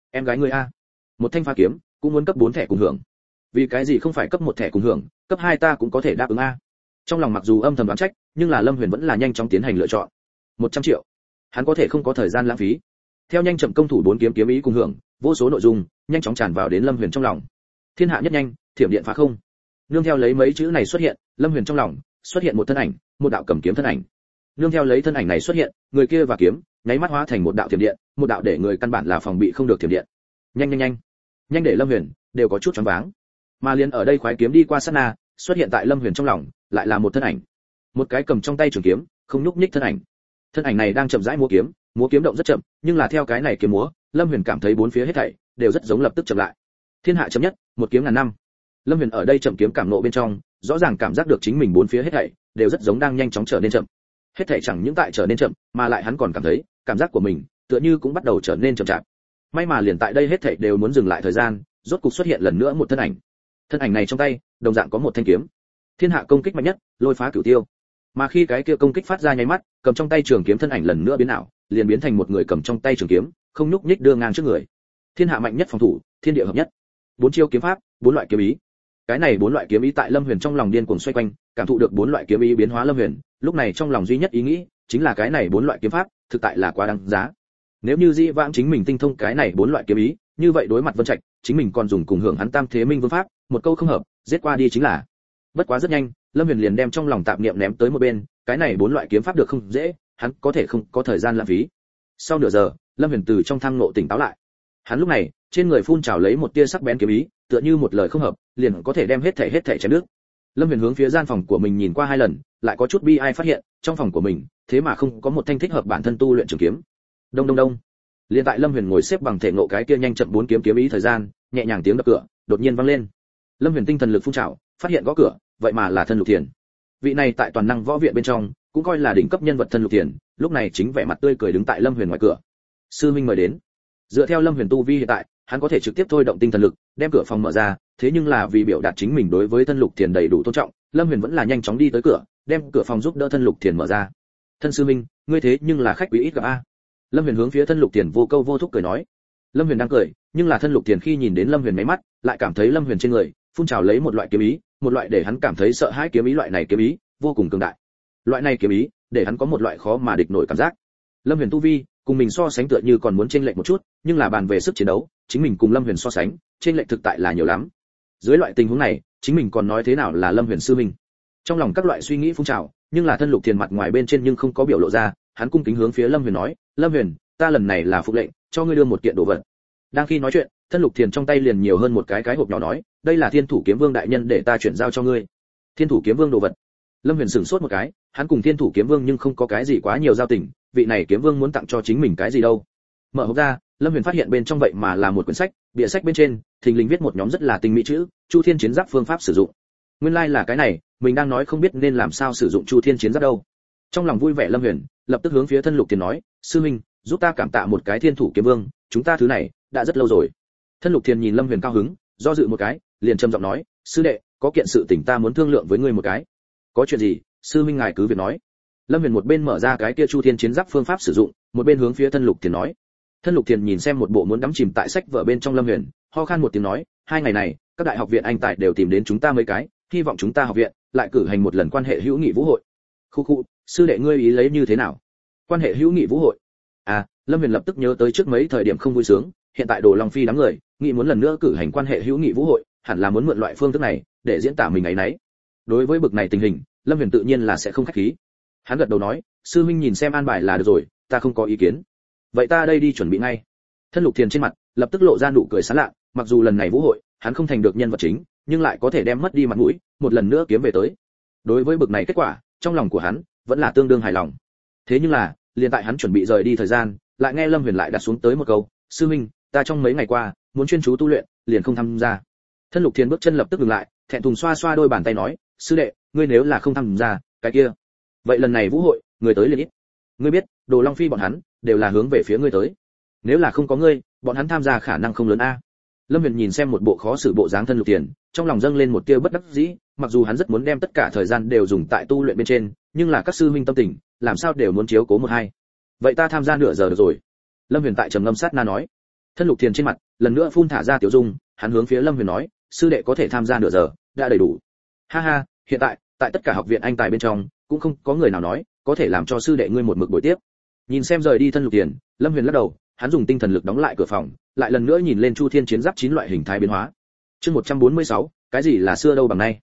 Em gái ngươi a, một thanh pha kiếm cũng muốn cấp 4 thẻ cùng hưởng, vì cái gì không phải cấp 1 thẻ cùng hưởng, cấp 2 ta cũng có thể đáp ứng a. Trong lòng mặc dù âm thầm đoán trách, nhưng là Lâm Huyền vẫn là nhanh chóng tiến hành lựa chọn. 100 triệu, hắn có thể không có thời gian lãng phí. Theo nhanh chậm công thủ 4 kiếm kiếm ý cùng hưởng, vô số nội dung nhanh chóng tràn vào đến Lâm Huyền trong lòng. Thiên hạ nhất nhanh, thiểm điện phá không. Nương theo lấy mấy chữ này xuất hiện, Lâm Huyền trong lòng xuất hiện một thân ảnh, một đạo cầm kiếm thân ảnh. Nương theo lấy thân ảnh này xuất hiện, người kia và kiếm nháy mắt hóa thành một đạo thiểm điện, một đạo để người căn bản là phòng bị không được thiểm điện. Nhanh nhanh nhanh, nhanh để Lâm Huyền đều có chút choáng váng. Mà liền ở đây khoái kiếm đi qua sát na, xuất hiện tại Lâm Huyền trong lòng, lại là một thân ảnh, một cái cầm trong tay trường kiếm, không nhúc nhích thân ảnh. Thân ảnh này đang chậm rãi múa kiếm động rất chậm, nhưng là theo cái này kiếm múa, Lâm Huyền cảm thấy bốn phía hết thảy đều rất giống lập tức chậm lại. Thiên hạ chậm nhất, một kiếm ngàn năm. Lâm Huyền ở đây chậm kiếm cảm ngộ bên trong, rõ ràng cảm giác được chính mình bốn phía hết thảy đều rất giống đang nhanh chóng trở nên chậm. Hết thảy chẳng những tại trở nên chậm, mà lại hắn còn cảm thấy, cảm giác của mình tựa như cũng bắt đầu trở nên chậm chạp. May mà liền tại đây hết thảy đều muốn dừng lại thời gian, rốt cục xuất hiện lần nữa một thân ảnh. Thân ảnh này trong tay, đồng dạng có một thanh kiếm. Thiên hạ công kích mạnh nhất, lôi phá cửu tiêu. Mà khi cái kia công kích phát ra nháy mắt, cầm trong tay trường kiếm thân ảnh lần nữa biến ảo, liền biến thành một người cầm trong tay trường kiếm, không nhúc nhích đưa ngang trước người. Thiên hạ mạnh nhất phòng thủ, thiên địa hợp nhất. 4 chiêu kiếm pháp, 4 loại kiếm ý. Cái này 4 loại kiếm ý tại Lâm Huyền trong lòng điên cuồng xoay quanh, cảm thụ được 4 loại kiếm ý biến hóa Lâm Huyền, lúc này trong lòng duy nhất ý nghĩ chính là cái này 4 loại kiếm pháp, thực tại là quá đáng giá. Nếu như dĩ vãng chính mình tinh thông cái này 4 loại kiếm ý, như vậy đối mặt Vân Trạch, chính mình còn dùng cùng hưởng hắn Tam Thế Minh Vương pháp, một câu không hợp, giết qua đi chính là. Bất quá rất nhanh, Lâm Huyền liền đem trong lòng tạp niệm ném tới một bên, cái này 4 loại kiếm pháp được không dễ, hắn có thể không có thời gian lãng phí. Sau nửa giờ, Lâm Huyền từ trong thang ngộ tỉnh táo lại. Hắn lúc này, trên người phun trào lấy một tia sắc bén kiếm ý, tựa như một lời không hợp, liền có thể đem hết thảy chém đứt. Lâm Huyền hướng phía gian phòng của mình nhìn qua 2 lần, lại có chút bi ai phát hiện, trong phòng của mình, thế mà không có một thanh thích hợp bản thân tu luyện trường kiếm. Đông đông đông. Liền tại Lâm Huyền ngồi xếp bằng thể ngộ cái kia nhanh chậm 4 kiếm kiếm ý thời gian, nhẹ nhàng tiếng đập cửa đột nhiên vang lên. Lâm Huyền tinh thần lực phun trào, phát hiện gõ cửa, vậy mà là Thân Lục Thiền. Vị này tại toàn năng võ viện bên trong, cũng coi là đỉnh cấp nhân vật Thân Lục Thiền, lúc này chính vẻ mặt tươi cười đứng tại Lâm Huyền ngoài cửa. Sư huynh mời đến. Dựa theo Lâm Huyền tu vi hiện tại, hắn có thể trực tiếp thôi động tinh thần lực, đem cửa phòng mở ra, thế nhưng là vì biểu đạt chính mình đối với Thân Lục Thiền đầy đủ tôn trọng, Lâm Huyền vẫn là nhanh chóng đi tới cửa, đem cửa phòng giúp đỡ Thân Lục Thiền mở ra. Thân sư huynh, ngươi thế nhưng là khách quý ít gặp a. Lâm Huyền hướng phía Thân Lục Thiền vô câu vô thúc cười nói. Lâm Huyền đang cười, nhưng là Thân Lục Thiền khi nhìn đến Lâm Huyền mấy mắt, lại cảm thấy Lâm Huyền trên người phun trào lấy một loại kiếm ý, một loại để hắn cảm thấy sợ hãi kiếm ý, loại này kiếm ý vô cùng cường đại. Loại này kiếm ý để hắn có một loại khó mà địch nổi cảm giác. Lâm Huyền tu vi cùng mình so sánh tựa như còn muốn chênh lệch một chút, nhưng là bàn về sức chiến đấu, chính mình cùng Lâm Huyền so sánh, chênh lệch thực tại là nhiều lắm. Dưới loại tình huống này, chính mình còn nói thế nào là Lâm Huyền sư huynh? Trong lòng các loại suy nghĩ phun trào, nhưng là Thân Lục Thiền mặt ngoài bên trên nhưng không có biểu lộ ra, hắn cung kính hướng phía Lâm Huyền nói, "Lâm Huyền, ta lần này là phục lệnh, cho ngươi đưa một kiện đồ vật." Đang khi nói chuyện, Thân Lục Thiền trong tay liền nhiều hơn một cái hộp nhỏ nói, "Đây là Thiên Thủ Kiếm Vương đại nhân để ta chuyển giao cho ngươi." Thiên Thủ Kiếm Vương đồ vật. Lâm Huyền sửng sốt một cái, hắn cùng Thiên Thủ Kiếm Vương nhưng không có cái gì quá nhiều giao tình, vị này kiếm vương muốn tặng cho chính mình cái gì đâu. Mở hộp ra, Lâm Huyền phát hiện bên trong vậy mà là một quyển sách, bìa sách bên trên thình lình viết một nhóm rất là tinh mỹ chữ, Chu Thiên Chiến Giáp phương pháp sử dụng. Nguyên lai là cái này, mình đang nói không biết nên làm sao sử dụng Chu Thiên Chiến Giáp đâu. Trong lòng vui vẻ Lâm Huyền lập tức hướng phía Thân Lục Thiền nói, "Sư huynh, giúp ta cảm tạ một cái Thiên Thủ Kiếm Vương, chúng ta thứ này đã rất lâu rồi." Thân Lục Thiền nhìn Lâm Huyền cao hứng, do dự một cái, liền trầm giọng nói, "Sư đệ, có kiện sự tình ta muốn thương lượng với ngươi một cái." "Có chuyện gì, sư huynh ngài cứ việc nói." Lâm Huyền một bên mở ra cái kia Chu Thiên Chiến Giáp phương pháp sử dụng, một bên hướng phía Thân Lục Thiền nói. Thân Lục Thiền nhìn xem một bộ muốn đắm chìm tại sách vở bên trong Lâm Huyền, ho khan một tiếng nói, "2 ngày này, các đại học viện anh tài đều tìm đến chúng ta mấy cái, hy vọng chúng ta học viện lại cử hành một lần quan hệ hữu nghị vũ hội." Khu, sư đệ ngươi ý lấy như thế nào? Quan hệ hữu nghị vũ hội? À, Lâm Huyền lập tức nhớ tới trước mấy thời điểm không vui sướng, hiện tại Đồ Long Phi đám người, nghĩ muốn lần nữa cử hành quan hệ hữu nghị vũ hội, hẳn là muốn mượn loại phương thức này để diễn tả mình ấy nấy. Đối với bực này tình hình, Lâm Huyền tự nhiên là sẽ không khách khí. Hắn gật đầu nói, "Sư huynh nhìn xem an bài là được rồi, ta không có ý kiến." "Vậy ta đây đi chuẩn bị ngay." Thân Lục Thiền trên mặt lập tức lộ ra nụ cười sán lạ, mặc dù lần này vũ hội, hắn không thành được nhân vật chính, nhưng lại có thể đem mất đi mặt mũi, một lần nữa kiếm về tới. Đối với bực này kết quả, trong lòng của hắn vẫn là tương đương hài lòng. Thế nhưng là, liền tại hắn chuẩn bị rời đi thời gian, lại nghe Lâm Huyền lại đặt xuống tới một câu, "Sư huynh, ta trong mấy ngày qua muốn chuyên chú tu luyện, liền không tham gia." Thân Lục Thiền bước chân lập tức dừng lại, thẹn thùng xoa xoa đôi bàn tay nói, "Sư đệ, ngươi nếu là không tham gia, cái kia, vậy lần này vũ hội, người tới liền ít. Ngươi biết, Đồ Long Phi bọn hắn đều là hướng về phía ngươi tới. Nếu là không có ngươi, bọn hắn tham gia khả năng không lớn a." Lâm Huyền nhìn xem một bộ khó xử bộ dáng Thân Lục Thiền, trong lòng dâng lên một tia bất đắc dĩ, mặc dù hắn rất muốn đem tất cả thời gian đều dùng tại tu luyện bên trên, nhưng là các sư huynh tâm tình, làm sao đều muốn chiếu cố một hai. "Vậy ta tham gia nửa giờ được rồi." Lâm Huyền tại trầm ngâm sát na nói. Thân Lục Thiền trên mặt lần nữa phun thả ra tiểu dung, hắn hướng phía Lâm Huyền nói, sư đệ có thể tham gia nửa giờ, đã đầy đủ. Ha ha, hiện tại tại tất cả học viện anh tài bên trong cũng không có người nào nói có thể làm cho sư đệ ngươi một mực buổi tiếp. Nhìn xem rời đi Thân Lục Thiền, Lâm Huyền lắc đầu, hắn dùng tinh thần lực đóng lại cửa phòng, lại lần nữa nhìn lên Chu Thiên chiến giáp 9 loại hình thái biến hóa. Chương 146, cái gì là xưa đâu bằng nay.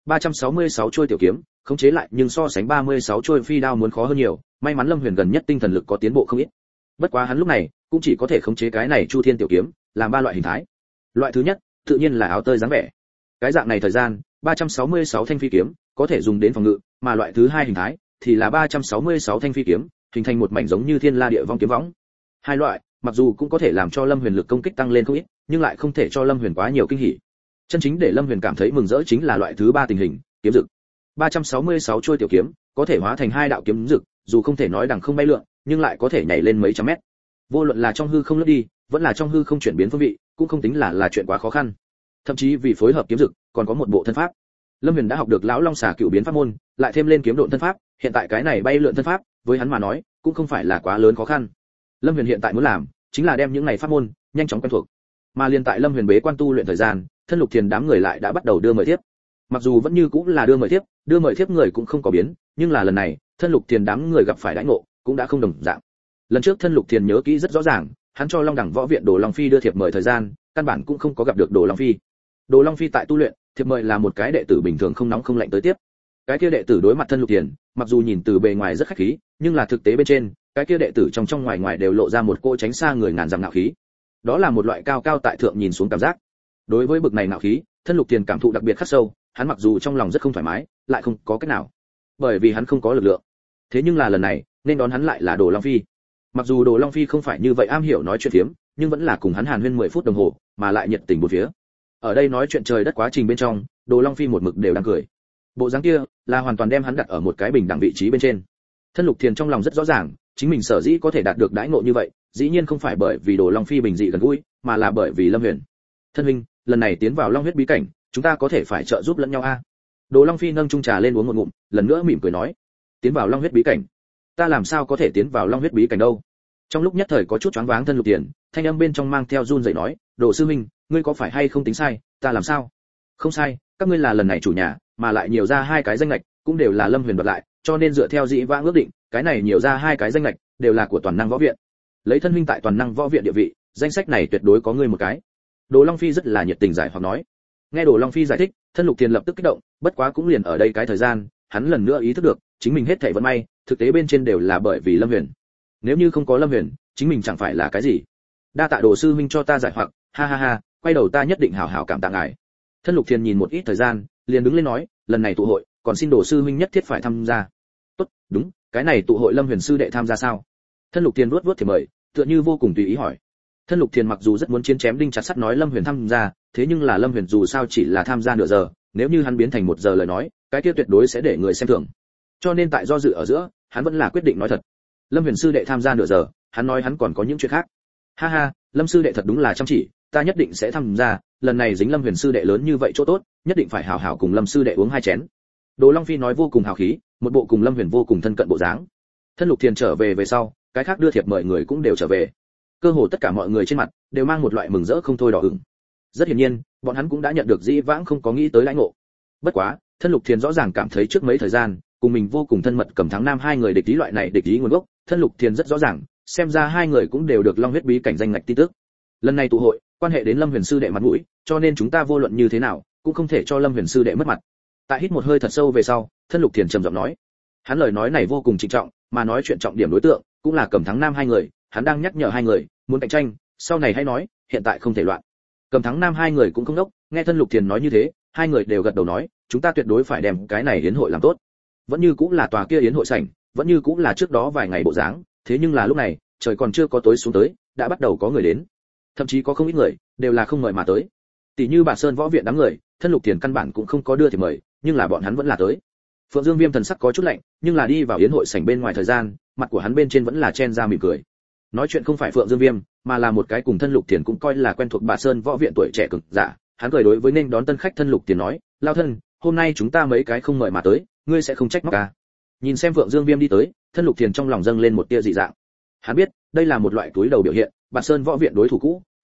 366 chuôi tiểu kiếm, khống chế lại nhưng so sánh 36 chuôi phi đao muốn khó hơn nhiều, may mắn Lâm Huyền gần nhất tinh thần lực có tiến bộ không ít. Bất quá hắn lúc này cũng chỉ có thể khống chế cái này Chu Thiên tiểu kiếm, làm 3 loại hình thái. Loại thứ nhất, tự nhiên là áo tơi dáng vẻ. Cái dạng này thời gian, 366 thanh phi kiếm có thể dùng đến phòng ngự, mà loại thứ hai hình thái thì là 366 thanh phi kiếm, hình thành một mảnh giống như thiên la địa vong kiếm võng. Hai loại, mặc dù cũng có thể làm cho Lâm Huyền lực công kích tăng lên không ít, nhưng lại không thể cho Lâm Huyền quá nhiều kinh hỉ. Chân chính để Lâm Huyền cảm thấy mừng rỡ chính là loại thứ ba tình hình, kiếm dực. 366 chuôi tiểu kiếm có thể hóa thành 2 đạo kiếm dực, dù không thể nói đằng không bay lượn, nhưng lại có thể nhảy lên mấy trăm mét. Vô luận là trong hư không lướt đi, vẫn là trong hư không chuyển biến phương vị, cũng không tính là chuyện quá khó khăn. Thậm chí vì phối hợp kiếm dực, còn có một bộ thân pháp. Lâm Huyền đã học được lão long xà cửu biến pháp môn, lại thêm lên kiếm độn thân pháp, hiện tại cái này bay lượn thân pháp, với hắn mà nói, cũng không phải là quá lớn khó khăn. Lâm Huyền hiện tại muốn làm, chính là đem những này pháp môn nhanh chóng quen thuộc. Mà liên tại Lâm Huyền bế quan tu luyện thời gian, Thân Lục Thiền đám người lại đã bắt đầu đưa mời tiếp. Mặc dù vẫn như cũng là đưa mời tiếp người cũng không có biến, nhưng là lần này, Thân Lục Thiền đám người gặp phải đãi ngộ, cũng đã không đồng dạng. Lần trước Thân Lục Thiền nhớ kỹ rất rõ ràng, hắn cho Long Đẳng võ viện Đồ Long Phi đưa thiệp mời thời gian, căn bản cũng không có gặp được Đồ Long Phi. Đồ Long Phi tại tu luyện, thiệp mời là một cái đệ tử bình thường không nóng không lạnh tới tiếp. Cái kia đệ tử đối mặt Thân Lục Thiền, mặc dù nhìn từ bề ngoài rất khách khí, nhưng là thực tế bên trên, cái kia đệ tử trong ngoài ngoài đều lộ ra một cô tránh xa người ngàn dặm ngạo khí. Đó là một loại cao cao tại thượng nhìn xuống cảm giác. Đối với bực này ngạo khí, Thân Lục Thiền cảm thụ đặc biệt khắc sâu, hắn mặc dù trong lòng rất không thoải mái, lại không có cách nào, bởi vì hắn không có lực lượng. Thế nhưng là lần này, nên đón hắn lại là Đồ Long Phi. Mặc dù Đồ Long Phi không phải như vậy am hiểu nói chuyện phiếm, nhưng vẫn là cùng hắn hàn huyên 10 phút đồng hồ, mà lại nhiệt tình bốn phía. Ở đây nói chuyện trời đất quá trình bên trong, Đồ Long Phi một mực đều đang cười. Bộ dáng kia là hoàn toàn đem hắn đặt ở một cái bình đẳng vị trí bên trên. Thân Lục Thiền trong lòng rất rõ ràng, chính mình sở dĩ có thể đạt được đãi ngộ như vậy, dĩ nhiên không phải bởi vì Đồ Long Phi bình dị gần gũi, mà là bởi vì Lâm Huyền. Thân huynh, lần này tiến vào Long huyết bí cảnh, chúng ta có thể phải trợ giúp lẫn nhau a. Đồ Long Phi nâng chung trà lên uống một ngụm, lần nữa mỉm cười nói, tiến vào Long huyết bí cảnh? Ta làm sao có thể tiến vào Long huyết bí cảnh đâu? Trong lúc nhất thời có chút choáng váng Thân Lục Thiền, thanh âm bên trong mang theo run rẩy nói, Đồ sư huynh, ngươi có phải hay không tính sai, ta làm sao? Không sai, các ngươi là lần này chủ nhà, mà lại nhiều ra 2 cái danh lệch, cũng đều là Lâm Huyền đoạt lại, cho nên dựa theo dĩ vãng ước định, cái này nhiều ra 2 cái danh lệch đều là của toàn năng võ viện. Lấy thân huynh tại toàn năng võ viện địa vị, danh sách này tuyệt đối có ngươi một cái. Đồ Long Phi rất là nhiệt tình giải hoặc nói. Nghe Đồ Long Phi giải thích, Thân Lục Thiền lập tức kích động, bất quá cũng liền ở đây cái thời gian, hắn lần nữa ý thức được, chính mình hết thảy vận may, thực tế bên trên đều là bởi vì Lâm Huyền. Nếu như không có Lâm Huyền, chính mình chẳng phải là cái gì. Đa tạ Đồ sư huynh cho ta giải hoặc, ha ha ha, quay đầu ta nhất định hảo hảo cảm tạ ngài. Thân Lục Thiền nhìn một ít thời gian, liền đứng lên nói, lần này tụ hội, còn xin Đồ sư huynh nhất thiết phải tham gia. Tốt, đúng, cái này tụ hội Lâm Huyền sư đệ tham gia sao? Thân Lục Thiền vuốt thì mời, tựa như vô cùng tùy ý hỏi. Thân Lục Thiền mặc dù rất muốn chiến chém đinh chặt sắt nói Lâm Huyền tham gia, thế nhưng là Lâm Huyền dù sao chỉ là tham gia nửa giờ, nếu như hắn biến thành 1 giờ lời nói, cái kia tuyệt đối sẽ để người xem thường. Cho nên tại do dự ở giữa, hắn vẫn là quyết định nói thật. Lâm Huyền sư đệ tham gia nửa giờ, hắn nói hắn còn có những chuyện khác. Ha ha, Lâm sư đệ thật đúng là chăm chỉ, ta nhất định sẽ tham gia, lần này dính Lâm Huyền sư đệ lớn như vậy chỗ tốt, nhất định phải hảo hảo cùng Lâm sư đệ uống 2 chén. Đồ Long Phi nói vô cùng hào khí, một bộ cùng Lâm Huyền vô cùng thân cận bộ dáng. Thân Lục Thiền trở về sau, cái khác đưa thiệp mời người cũng đều trở về. Cơ hồ tất cả mọi người trên mặt đều mang một loại mừng rỡ không thôi đỏ ửng. Rất hiển nhiên, bọn hắn cũng đã nhận được dĩ vãng không có nghĩ tới lãnh ngộ. Bất quá, Thân Lục Thiền rõ ràng cảm thấy trước mấy thời gian, cùng mình vô cùng thân mật Cẩm Thắng Nam 2 người địch ý loại này địch ý nguồn gốc, Thân Lục Thiền rất rõ ràng, xem ra 2 người cũng đều được Long huyết bí cảnh danh ngạch tin tức. Lần này tụ hội, quan hệ đến Lâm Huyền sư đệ mặt mũi, cho nên chúng ta vô luận như thế nào, cũng không thể cho Lâm Huyền sư đệ mất mặt. Tại hít một hơi thật sâu về sau, Thân Lục Thiền trầm giọng nói. Hắn lời nói này vô cùng trịnh trọng, mà nói chuyện trọng điểm đối tượng cũng là Cẩm Thắng Nam 2 người, hắn đang nhắc nhở 2 người, muốn cạnh tranh, sau này hãy nói, hiện tại không thể loạn. Cẩm Thắng Nam 2 người cũng không đốc, nghe Thân Lục Thiền nói như thế, 2 người đều gật đầu nói, chúng ta tuyệt đối phải đem cái này yến hội làm tốt. Vẫn như cũng là tòa kia yến hội sảnh, vẫn như cũng là trước đó vài ngày bộ dáng, thế nhưng là lúc này, trời còn chưa có tối xuống tới, đã bắt đầu có người đến. Thậm chí có không ít người, đều là không mời mà tới. Tỷ như Bà Sơn võ viện đám người, Thân Lục Thiền căn bản cũng không có đưa thì mời, nhưng là bọn hắn vẫn là tới. Phượng Dương Viêm thần sắc có chút lạnh, nhưng là đi vào yến hội sảnh bên ngoài thời gian, mặt của hắn bên trên vẫn là chen ra mỉm cười. Nói chuyện không phải Phượng Dương Viêm, mà là một cái cùng Thân Lục Thiền cũng coi là quen thuộc Bà Sơn võ viện tuổi trẻ cực giả. Hắn cười đối với nên đón tân khách Thân Lục Thiền nói, lao thân, hôm nay chúng ta mấy cái không mời mà tới, ngươi sẽ không trách móc à? Nhìn xem Phượng Dương Viêm đi tới, Thân Lục Thiền trong lòng dâng lên một tia dị dạng. Hắn biết, đây là một loại túi đầu biểu hiện, Bà Sơn võ viện đối thủ cũ,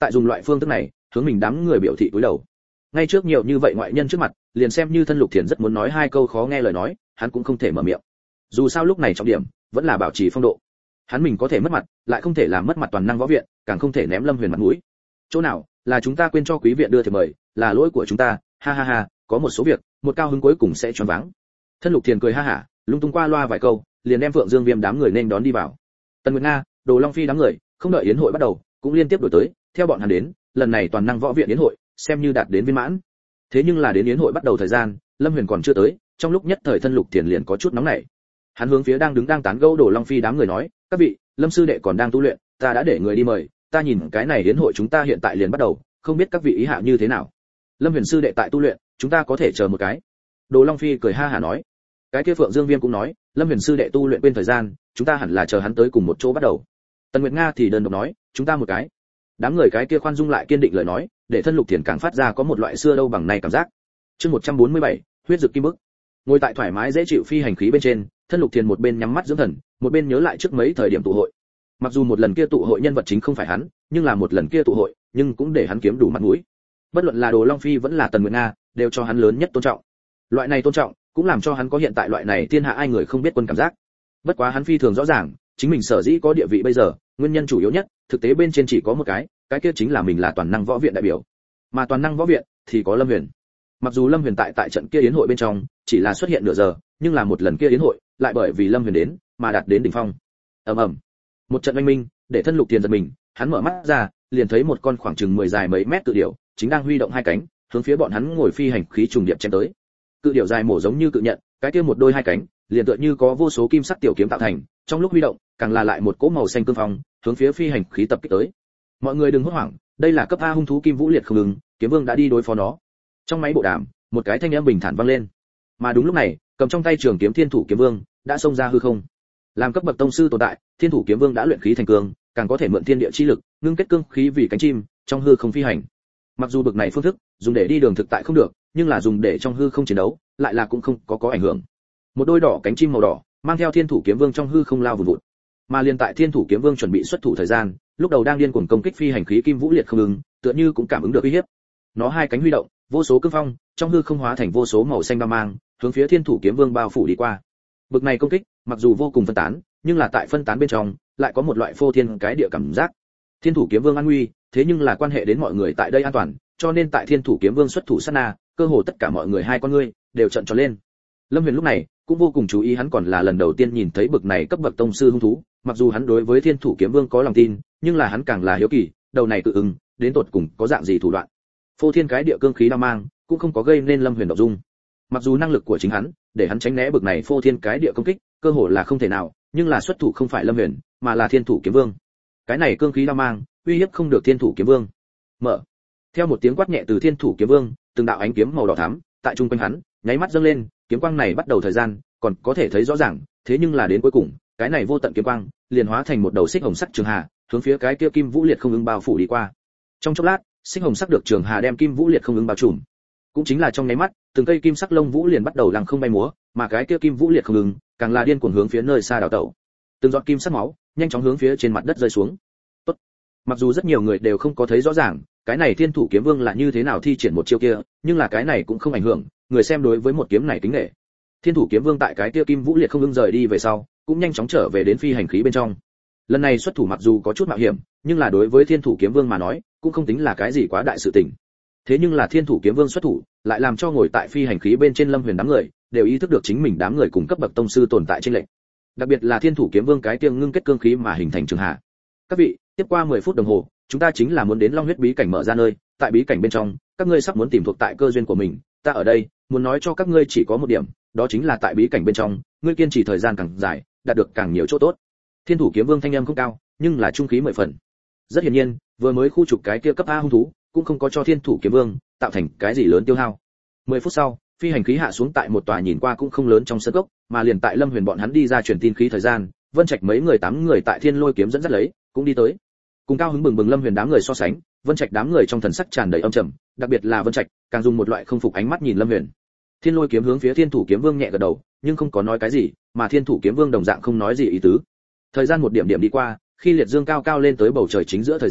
tại dùng loại phương thức này hướng mình đám người biểu thị cúi đầu. Ngay trước nhiều như vậy ngoại nhân trước mặt, liền xem như Thân Lục Thiền rất muốn nói hai câu khó nghe lời nói, hắn cũng không thể mở miệng. Dù sao lúc này trọng điểm vẫn là bảo trì phong độ. Hắn mình có thể mất mặt, lại không thể làm mất mặt toàn năng võ viện, càng không thể ném Lâm Huyền mặt mũi. Chỗ nào là chúng ta quên cho quý viện đưa thiệp mời, là lỗi của chúng ta, ha ha ha, có một số việc, một cao hứng cuối cùng sẽ choáng váng. Thân Lục Thiền cười ha hả, lung tung qua loa vài câu, liền đem Phượng Dương Viêm đám người nên đón đi vào. Tần Nguyệt Nga, Đồ Long Phi đám người, không đợi yến hội bắt đầu, cũng liên tiếp đổi tới, theo bọn hắn đến, lần này toàn năng võ viện yến hội xem như đạt đến viên mãn. Thế nhưng là đến yến hội bắt đầu thời gian, Lâm Huyền còn chưa tới, trong lúc nhất thời Thân Lục Thiền liền có chút nóng nảy. Hắn hướng phía đang tán gẫu Đồ Long Phi đám người nói, các vị, Lâm sư đệ còn đang tu luyện, ta đã để người đi mời, ta nhìn cái này yến hội chúng ta hiện tại liền bắt đầu, không biết các vị ý hạ như thế nào. Lâm Huyền sư đệ tại tu luyện, chúng ta có thể chờ một cái. Đồ Long Phi cười ha hả nói. Cái kia Phượng Dương Viêm cũng nói, Lâm Huyền sư đệ tu luyện quên thời gian, chúng ta hẳn là chờ hắn tới cùng một chỗ bắt đầu. Tần Nguyệt Nga thì đơn độc nói, chúng ta một cái. Đám người cái kia khoan dung lại kiên định lời nói, để Thân Lục Thiền càng phát ra có một loại xưa đâu bằng nay cảm giác. Chương 147, huyết dược kim bức. Ngồi tại thoải mái dễ chịu phi hành khí bên trên, Thân Lục Thiền một bên nhắm mắt dưỡng thần, một bên nhớ lại trước mấy thời điểm tụ hội. Mặc dù một lần kia tụ hội nhân vật chính không phải hắn, nhưng là một lần kia tụ hội, nhưng cũng để hắn kiếm đủ mặt mũi. Bất luận là Đồ Long Phi vẫn là Tần Nguyệt Nga, đều cho hắn lớn nhất tôn trọng. Loại này tôn trọng, cũng làm cho hắn có hiện tại loại này thiên hạ ai người không biết quân cảm giác. Bất quá hắn phi thường rõ ràng, chính mình sở dĩ có địa vị bây giờ, nguyên nhân chủ yếu nhất, thực tế bên trên chỉ có một cái kia chính là mình là toàn năng võ viện đại biểu. Mà toàn năng võ viện thì có Lâm Huyền. Mặc dù Lâm Huyền tại trận kia yến hội bên trong chỉ là xuất hiện nửa giờ, nhưng là một lần kia yến hội lại bởi vì Lâm Huyền đến mà đạt đến đỉnh phong. Ầm ầm. Một trận oanh minh, để Thân Lục Thiền giật mình, hắn mở mắt ra, liền thấy một con khoảng chừng 10 dài mấy mét cự điểu, chính đang huy động hai cánh, hướng phía bọn hắn ngồi phi hành khí trùng điệp chém tới. Cự điểu dài mổ giống như cự nhận, cái kia một đôi hai cánh, liền tựa như có vô số kim sắc tiểu kiếm tạo thành, trong lúc huy động, càng là lại một cỗ màu xanh cương phong, hướng phía phi hành khí tập kích tới. Mọi người đừng hốt hoảng, đây là cấp A hung thú Kim Vũ Liệt không ngừng, Kiếm Vương đã đi đối phó nó. Trong máy bộ đàm, một cái thanh âm bình thản vang lên. Mà đúng lúc này, cầm trong tay trường kiếm Thiên Thủ Kiếm Vương đã xông ra hư không. Làm cấp bậc tông sư tồn tại, Thiên Thủ Kiếm Vương đã luyện khí thành cương, càng có thể mượn thiên địa chi lực, ngưng kết cương khí vì cánh chim, trong hư không phi hành. Mặc dù bậc này phương thức, dùng để đi đường thực tại không được, nhưng là dùng để trong hư không chiến đấu, lại là cũng không có ảnh hưởng. Một đôi đỏ cánh chim màu đỏ, mang theo Thiên Thủ Kiếm Vương trong hư không lao vụt vụt. Mà liền tại Thiên Thủ Kiếm Vương chuẩn bị xuất thủ thời gian, lúc đầu đang điên cuồng công kích phi hành khí Kim Vũ Liệt không ngừng, tựa như cũng cảm ứng được uy hiếp. Nó hai cánh huy động, vô số cương phong, trong hư không hóa thành vô số màu xanh ba mang, hướng phía Thiên Thủ Kiếm Vương bao phủ đi qua. Bực này công kích, mặc dù vô cùng phân tán, nhưng là tại phân tán bên trong, lại có một loại phô thiên cái địa cảm giác. Thiên Thủ Kiếm Vương an nguy, thế nhưng là quan hệ đến mọi người tại đây an toàn, cho nên tại Thiên Thủ Kiếm Vương xuất thủ sát na, cơ hồ tất cả mọi người hai con ngươi đều trợn tròn lên. Lâm Huyền lúc này cũng vô cùng chú ý, hắn còn là lần đầu tiên nhìn thấy bực này cấp bậc tông sư hung thú, mặc dù hắn đối với Thiên Thủ Kiếm Vương có lòng tin, nhưng là hắn càng là hiếu kỳ, đầu này cự ứng đến tột cùng có dạng gì thủ đoạn. Phô thiên cái địa cương khí đao mang, cũng không có gây nên Lâm Huyền động dung. Mặc dù năng lực của chính hắn, để hắn tránh né bực này phô thiên cái địa công kích, cơ hồ là không thể nào, nhưng là xuất thủ không phải Lâm Huyền, mà là Thiên Thủ Kiếm Vương. Cái này cương khí đao mang, uy hiếp không được Thiên Thủ Kiếm Vương. Mở. Theo một tiếng quát nhẹ từ Thiên Thủ Kiếm Vương, từng đạo ánh kiếm màu đỏ thắm, tại trung quanh hắn, nháy mắt dâng lên, kiếm quang này bắt đầu thời gian, còn có thể thấy rõ ràng, thế nhưng là đến cuối cùng, cái này vô tận kiếm quang, liền hóa thành một đầu xích hồng sắc trường hà, hướng phía cái kia Kim Vũ Liệt không ứng bao phủ đi qua. Trong chốc lát, xích hồng sắc được trường hà đem Kim Vũ Liệt không ứng bao trùm. Cũng chính là trong nháy mắt, từng cây kim sắc lông vũ liền bắt đầu lăng không bay múa, mà cái kia Kim Vũ Liệt không ứng, càng là điên cuồng hướng phía nơi xa đảo tẩu. Từng giọt kim sắc máu, nhanh chóng hướng phía trên mặt đất rơi xuống. Tốt. Mặc dù rất nhiều người đều không có thấy rõ ràng, cái này Thiên Thủ Kiếm Vương là như thế nào thi triển một chiêu kia, nhưng là cái này cũng không ảnh hưởng người xem đối với một kiếm này kính nể. Thiên Thủ Kiếm Vương tại cái kia Kim Vũ Liệt không ứng rời đi về sau, cũng nhanh chóng trở về đến phi hành khí bên trong. Lần này xuất thủ mặc dù có chút mạo hiểm, nhưng là đối với Thiên Thủ Kiếm Vương mà nói, cũng không tính là cái gì quá đại sự tình. Thế nhưng là Thiên Thủ Kiếm Vương xuất thủ, lại làm cho ngồi tại phi hành khí bên trên Lâm Huyền đám người đều ý thức được chính mình đám người cùng cấp bậc tông sư tồn tại trên lệnh. Đặc biệt là Thiên Thủ Kiếm Vương cái tiêng ngưng kết cương khí mà hình thành trường hạ. Các vị, tiếp qua 10 phút đồng hồ, chúng ta chính là muốn đến Long huyết bí cảnh mở ra nơi, tại bí cảnh bên trong, các ngươi sắp muốn tìm thuộc tại cơ duyên của mình, ta ở đây muốn nói cho các ngươi chỉ có một điểm, đó chính là tại bí cảnh bên trong, ngươi kiên trì thời gian càng dài, đạt được càng nhiều chỗ tốt. Thiên Thủ Kiếm Vương thanh âm không cao, nhưng là trung khí 10 phần. Rất hiển nhiên, vừa mới khu trục cái kia cấp A hung thú, cũng không có cho Thiên Thủ Kiếm Vương tạo thành cái gì lớn tiêu hao. 10 phút sau, phi hành khí hạ xuống tại một tòa nhìn qua cũng không lớn trong sân cốc, mà liền tại Lâm Huyền bọn hắn đi ra truyền tin khí thời gian, Vân Trạch mấy người 8 người tại Thiên Lôi kiếm dẫn dắt lấy, cũng đi tới. Cùng cao hứng bừng bừng Lâm Huyền đám người so sánh, Vân Trạch đám người trong thần sắc tràn đầy âm trầm, đặc biệt là Vân Trạch, càng dùng một loại không phục ánh mắt nhìn Lâm Huyền. Thiên Lôi kiếm hướng phía Thiên Thủ Kiếm Vương nhẹ gật đầu, nhưng không có nói cái gì, mà Thiên Thủ Kiếm Vương đồng dạng không nói gì ý tứ. Thời gian một điểm điểm đi qua, khi liệt dương cao cao lên tới bầu trời chính giữa thời gian,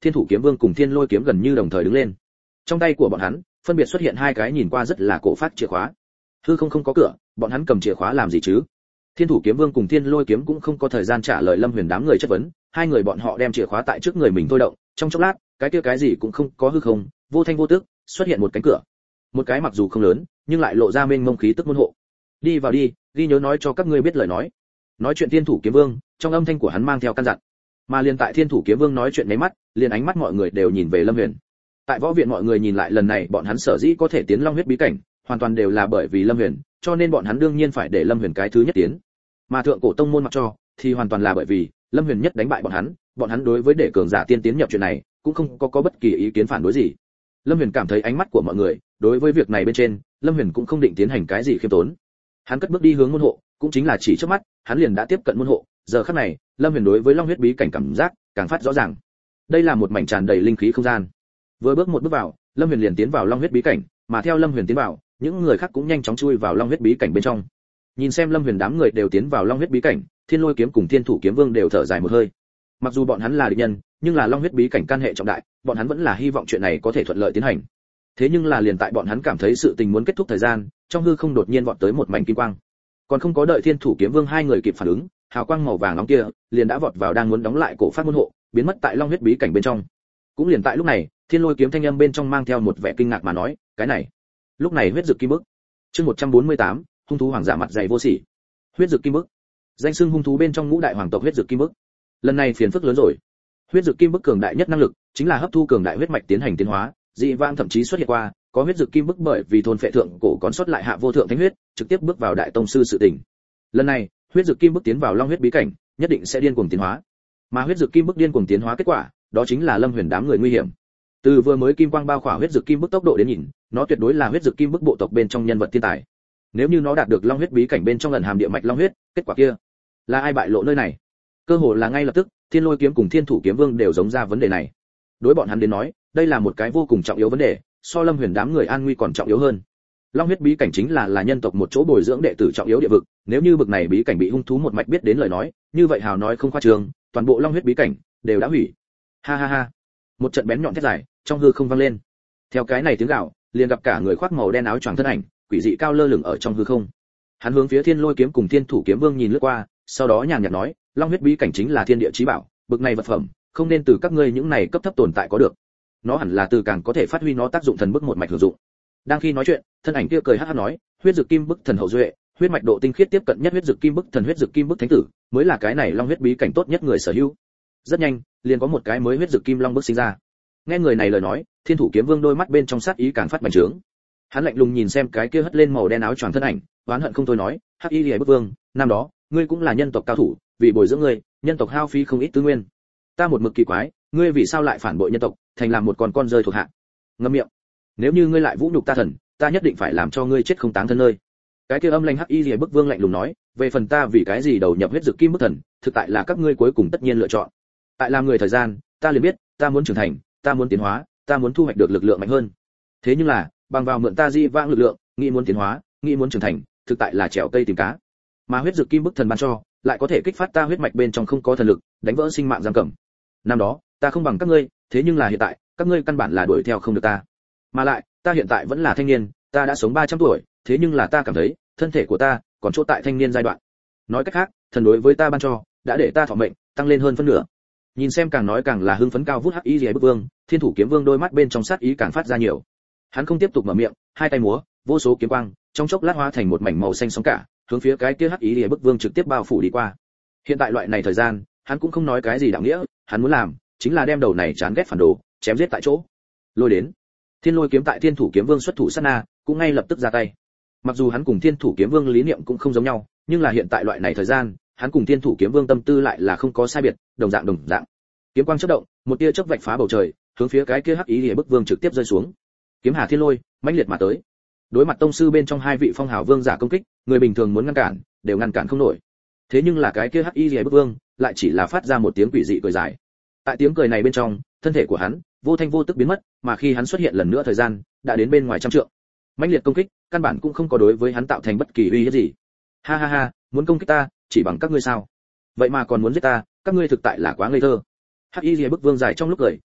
Thiên Thủ Kiếm Vương cùng Thiên Lôi Kiếm gần như đồng thời đứng lên. Trong tay của bọn hắn phân biệt xuất hiện hai cái nhìn qua rất là cổ phát chìa khóa. Hư không có cửa, bọn hắn cầm chìa khóa làm gì chứ? Thiên Thủ Kiếm Vương cùng Thiên Lôi Kiếm cũng không có thời gian trả lời Lâm Huyền đám người chất vấn, hai người bọn họ đem chìa khóa tại trước người mình thôi động, trong chốc lát, cái kia cái gì cũng không có hư không, vô thanh vô tức, xuất hiện một cánh cửa. Một cái mặc dù không lớn, nhưng lại lộ ra mênh mông khí tức môn hộ. Đi vào đi, ghi nhớ nói cho các ngươi biết lời nói. Nói chuyện Thiên Thủ Kiếm Vương, trong âm thanh của hắn mang theo căn dặn. Mà liền tại Thiên Thủ Kiếm Vương nói chuyện mấy mắt, liền ánh mắt mọi người đều nhìn về Lâm Huyền. Tại võ viện mọi người nhìn lại lần này bọn hắn sở dĩ có thể tiến Long huyết bí cảnh, hoàn toàn đều là bởi vì Lâm Huyền, cho nên bọn hắn đương nhiên phải để Lâm Huyền cái thứ nhất tiến. Mà thượng cổ tông môn mặc cho, thì hoàn toàn là bởi vì Lâm Huyền nhất đánh bại bọn hắn đối với để cường giả tiên tiến nhập chuyện này, cũng không có bất kỳ ý kiến phản đối gì. Lâm Huyền cảm thấy ánh mắt của mọi người, đối với việc này bên trên, Lâm Huyền cũng không định tiến hành cái gì khiêm tốn. Hắn cất bước đi hướng môn hộ, cũng chính là chỉ trước mắt, hắn liền đã tiếp cận môn hộ, giờ khắc này, Lâm Huyền đối với Long huyết bí cảnh cảm giác càng phát rõ ràng. Đây là một mảnh tràn đầy linh khí không gian. Vừa bước một bước vào, Lâm Huyền liền tiến vào Long huyết bí cảnh, mà theo Lâm Huyền tiến vào, những người khác cũng nhanh chóng chui vào Long huyết bí cảnh bên trong. Nhìn xem Lâm Huyền đám người đều tiến vào Long huyết bí cảnh, Thiên Lôi Kiếm cùng Thiên Thủ Kiếm Vương đều thở dài một hơi. Mặc dù bọn hắn là địch nhân, nhưng là Long huyết bí cảnh can hệ trọng đại, bọn hắn vẫn là hy vọng chuyện này có thể thuận lợi tiến hành. Thế nhưng là liền tại bọn hắn cảm thấy sự tình muốn kết thúc thời gian, trong hư không đột nhiên vọt tới một mảnh kim quang. Còn không có đợi Thiên Thủ Kiếm Vương hai người kịp phản ứng, hào quang màu vàng nóng kia liền đã vọt vào đang muốn đóng lại cổ phát môn hộ, biến mất tại Long huyết bí cảnh bên trong. Cũng liền tại lúc này, Thiên Lôi Kiếm thanh âm bên trong mang theo một vẻ kinh ngạc mà nói, cái này, lúc này huyết dực kim bức. Chương 148, hung thú hoàng giả mặt dày vô sỉ. Huyết dực kim bức. Danh xưng hung thú bên trong ngũ đại hoàng tộc huyết dực kim bức. Lần này phiền phức lớn rồi. Huyết dực kim bức cường đại nhất năng lực chính là hấp thu cường đại huyết mạch tiến hành tiến hóa, dị vãng thậm chí xuất hiện qua, có huyết dực kim bức bởi vì thôn phệ thượng cổ còn sót lại hạ vô thượng thánh huyết, trực tiếp bước vào đại tông sư sự tình. Lần này, huyết dực kim bức tiến vào Long huyết bí cảnh, nhất định sẽ điên cuồng tiến hóa. Mà huyết dực kim bức điên cuồng tiến hóa kết quả, đó chính là Lâm Huyền đám người nguy hiểm. Từ vừa mới kim quang bao khỏa huyết dực kim bức tốc độ đến nhìn, nó tuyệt đối là huyết dực kim bức bộ tộc bên trong nhân vật thiên tài. Nếu như nó đạt được Long huyết bí cảnh bên trong lần hàm địa mạch long huyết, kết quả kia là ai bại lộ nơi này? Cơ hồ là ngay lập tức, Thiên Lôi Kiếm cùng Thiên Thủ Kiếm Vương đều giống ra vấn đề này. Đối bọn hắn đến nói, đây là một cái vô cùng trọng yếu vấn đề, so Lâm Huyền đám người an nguy còn trọng yếu hơn. Long huyết bí cảnh chính là nhân tộc một chỗ bồi dưỡng đệ tử trọng yếu địa vực, nếu như bực này bí cảnh bị hung thú một mạch biết đến lời nói, như vậy hào nói không khoa trương, toàn bộ Long huyết bí cảnh đều đã hủy. Ha ha ha. Một trận bén nhọn thét dài trong hư không vang lên. Theo cái này tiếng gào, liền gặp cả người khoác màu đen áo choàng thân ảnh, quỷ dị cao lơ lửng ở trong hư không. Hắn hướng phía Thiên Lôi Kiếm cùng Thiên Thủ Kiếm Vương nhìn lướt qua, sau đó nhàn nhạt nói, Long huyết bí cảnh chính là thiên địa chí bảo, bực này vật phẩm, không nên từ các ngươi những này cấp thấp tồn tại có được. Nó hẳn là từ càng có thể phát huy nó tác dụng thần bức một mạch hữu dụng. Đang khi nói chuyện, thân ảnh kia cười hắc hắc nói, huyết dực kim bức thần hậu duệ, huyết mạch độ tinh khiết tiếp cận nhất huyết dực kim bức thần huyết dực kim bức thánh tử, mới là cái này Long huyết bí cảnh tốt nhất người sở hữu. Rất nhanh, liền có một cái mới huyết dực kim long bức sinh ra. Nghe người này lời nói, Thiên Thủ Kiếm Vương đôi mắt bên trong sát ý càng phát bành trướng. Hắn lạnh lùng nhìn xem cái kia hất lên màu đen áo choàng thân ảnh, oán hận không thôi nói, hắc y liễu bức vương, năm đó ngươi cũng là nhân tộc cao thủ, vì bồi dưỡng ngươi, nhân tộc hao phí không ít tư nguyên. Ta một mực kỳ quái, ngươi vì sao lại phản bội nhân tộc, thành làm một con rơi thuộc hạ? Ngậm miệng. Nếu như ngươi lại vũ nhục ta thần, ta nhất định phải làm cho ngươi chết không táng thân nơi. Cái kia âm lãnh hắc y liễu bức vương lạnh lùng nói, về phần ta vì cái gì đầu nhập huyết dực kim bức thần, thực tại là các ngươi cuối cùng tất nhiên lựa chọn. Tại làm người thời gian, ta liền biết, ta muốn trưởng thành, ta muốn tiến hóa, ta muốn thu hoạch được lực lượng mạnh hơn. Thế nhưng là, bằng vào mượn ta di vãng lực lượng, nghĩ muốn tiến hóa, nghĩ muốn trưởng thành, thực tại là trèo cây tìm cá. Mà huyết dực kim bức thần ban cho, lại có thể kích phát ta huyết mạch bên trong không có thần lực, đánh vỡ sinh mạng giam cầm. Năm đó, ta không bằng các ngươi, thế nhưng là hiện tại, các ngươi căn bản là đuổi theo không được ta. Mà lại, ta hiện tại vẫn là thanh niên, ta đã sống 300 tuổi, thế nhưng là ta cảm thấy, thân thể của ta còn chỗ tại thanh niên giai đoạn. Nói cách khác, thần đối với ta ban cho, đã để ta thọ mệnh tăng lên hơn phân nửa. Nhìn xem càng nói càng là hưng phấn cao vút hắc y liễu bức vương, Thiên Thủ Kiếm Vương đôi mắt bên trong sát ý càng phát ra nhiều. Hắn không tiếp tục mở miệng, hai tay múa, vô số kiếm quang trong chốc lát hóa thành một mảnh màu xanh sóng cả, hướng phía cái kia hắc y liễu bức vương trực tiếp bao phủ đi qua. Hiện tại loại này thời gian, hắn cũng không nói cái gì đạo nghĩa, hắn muốn làm chính là đem đầu này chán ghét phản đồ chém giết tại chỗ. Lôi đến. Thiên Lôi Kiếm tại Thiên Thủ Kiếm Vương xuất thủ sát na, cũng ngay lập tức ra tay. Mặc dù hắn cùng Thiên Thủ Kiếm Vương lý niệm cũng không giống nhau, nhưng là hiện tại loại này thời gian, hắn cùng Thiên Thủ Kiếm Vương tâm tư lại là không có sai biệt, đồng dạng. Kiếm quang chớp động, một tia chớp vạch phá bầu trời, hướng phía cái kia hắc ý liễu bức vương trực tiếp rơi xuống. Kiếm hà thiên lôi, mãnh liệt mà tới. Đối mặt tông sư bên trong hai vị phong hào vương giả công kích, người bình thường muốn ngăn cản, đều ngăn cản không nổi. Thế nhưng là cái kia hắc ý liễu bức vương, lại chỉ là phát ra một tiếng quỷ dị cười dài. Tại tiếng cười này bên trong, thân thể của hắn vô thanh vô tức biến mất, mà khi hắn xuất hiện lần nữa thời gian, đã đến bên ngoài trăm trượng. Mãnh liệt công kích, căn bản cũng không có đối với hắn tạo thành bất kỳ uy hiếp gì. Ha ha ha, muốn công kích ta, chỉ bằng các ngươi sao? Vậy mà còn muốn giết ta, các ngươi thực tại là quá ngây thơ. Hắc Y Liễu bức vương dài trong lúc cười,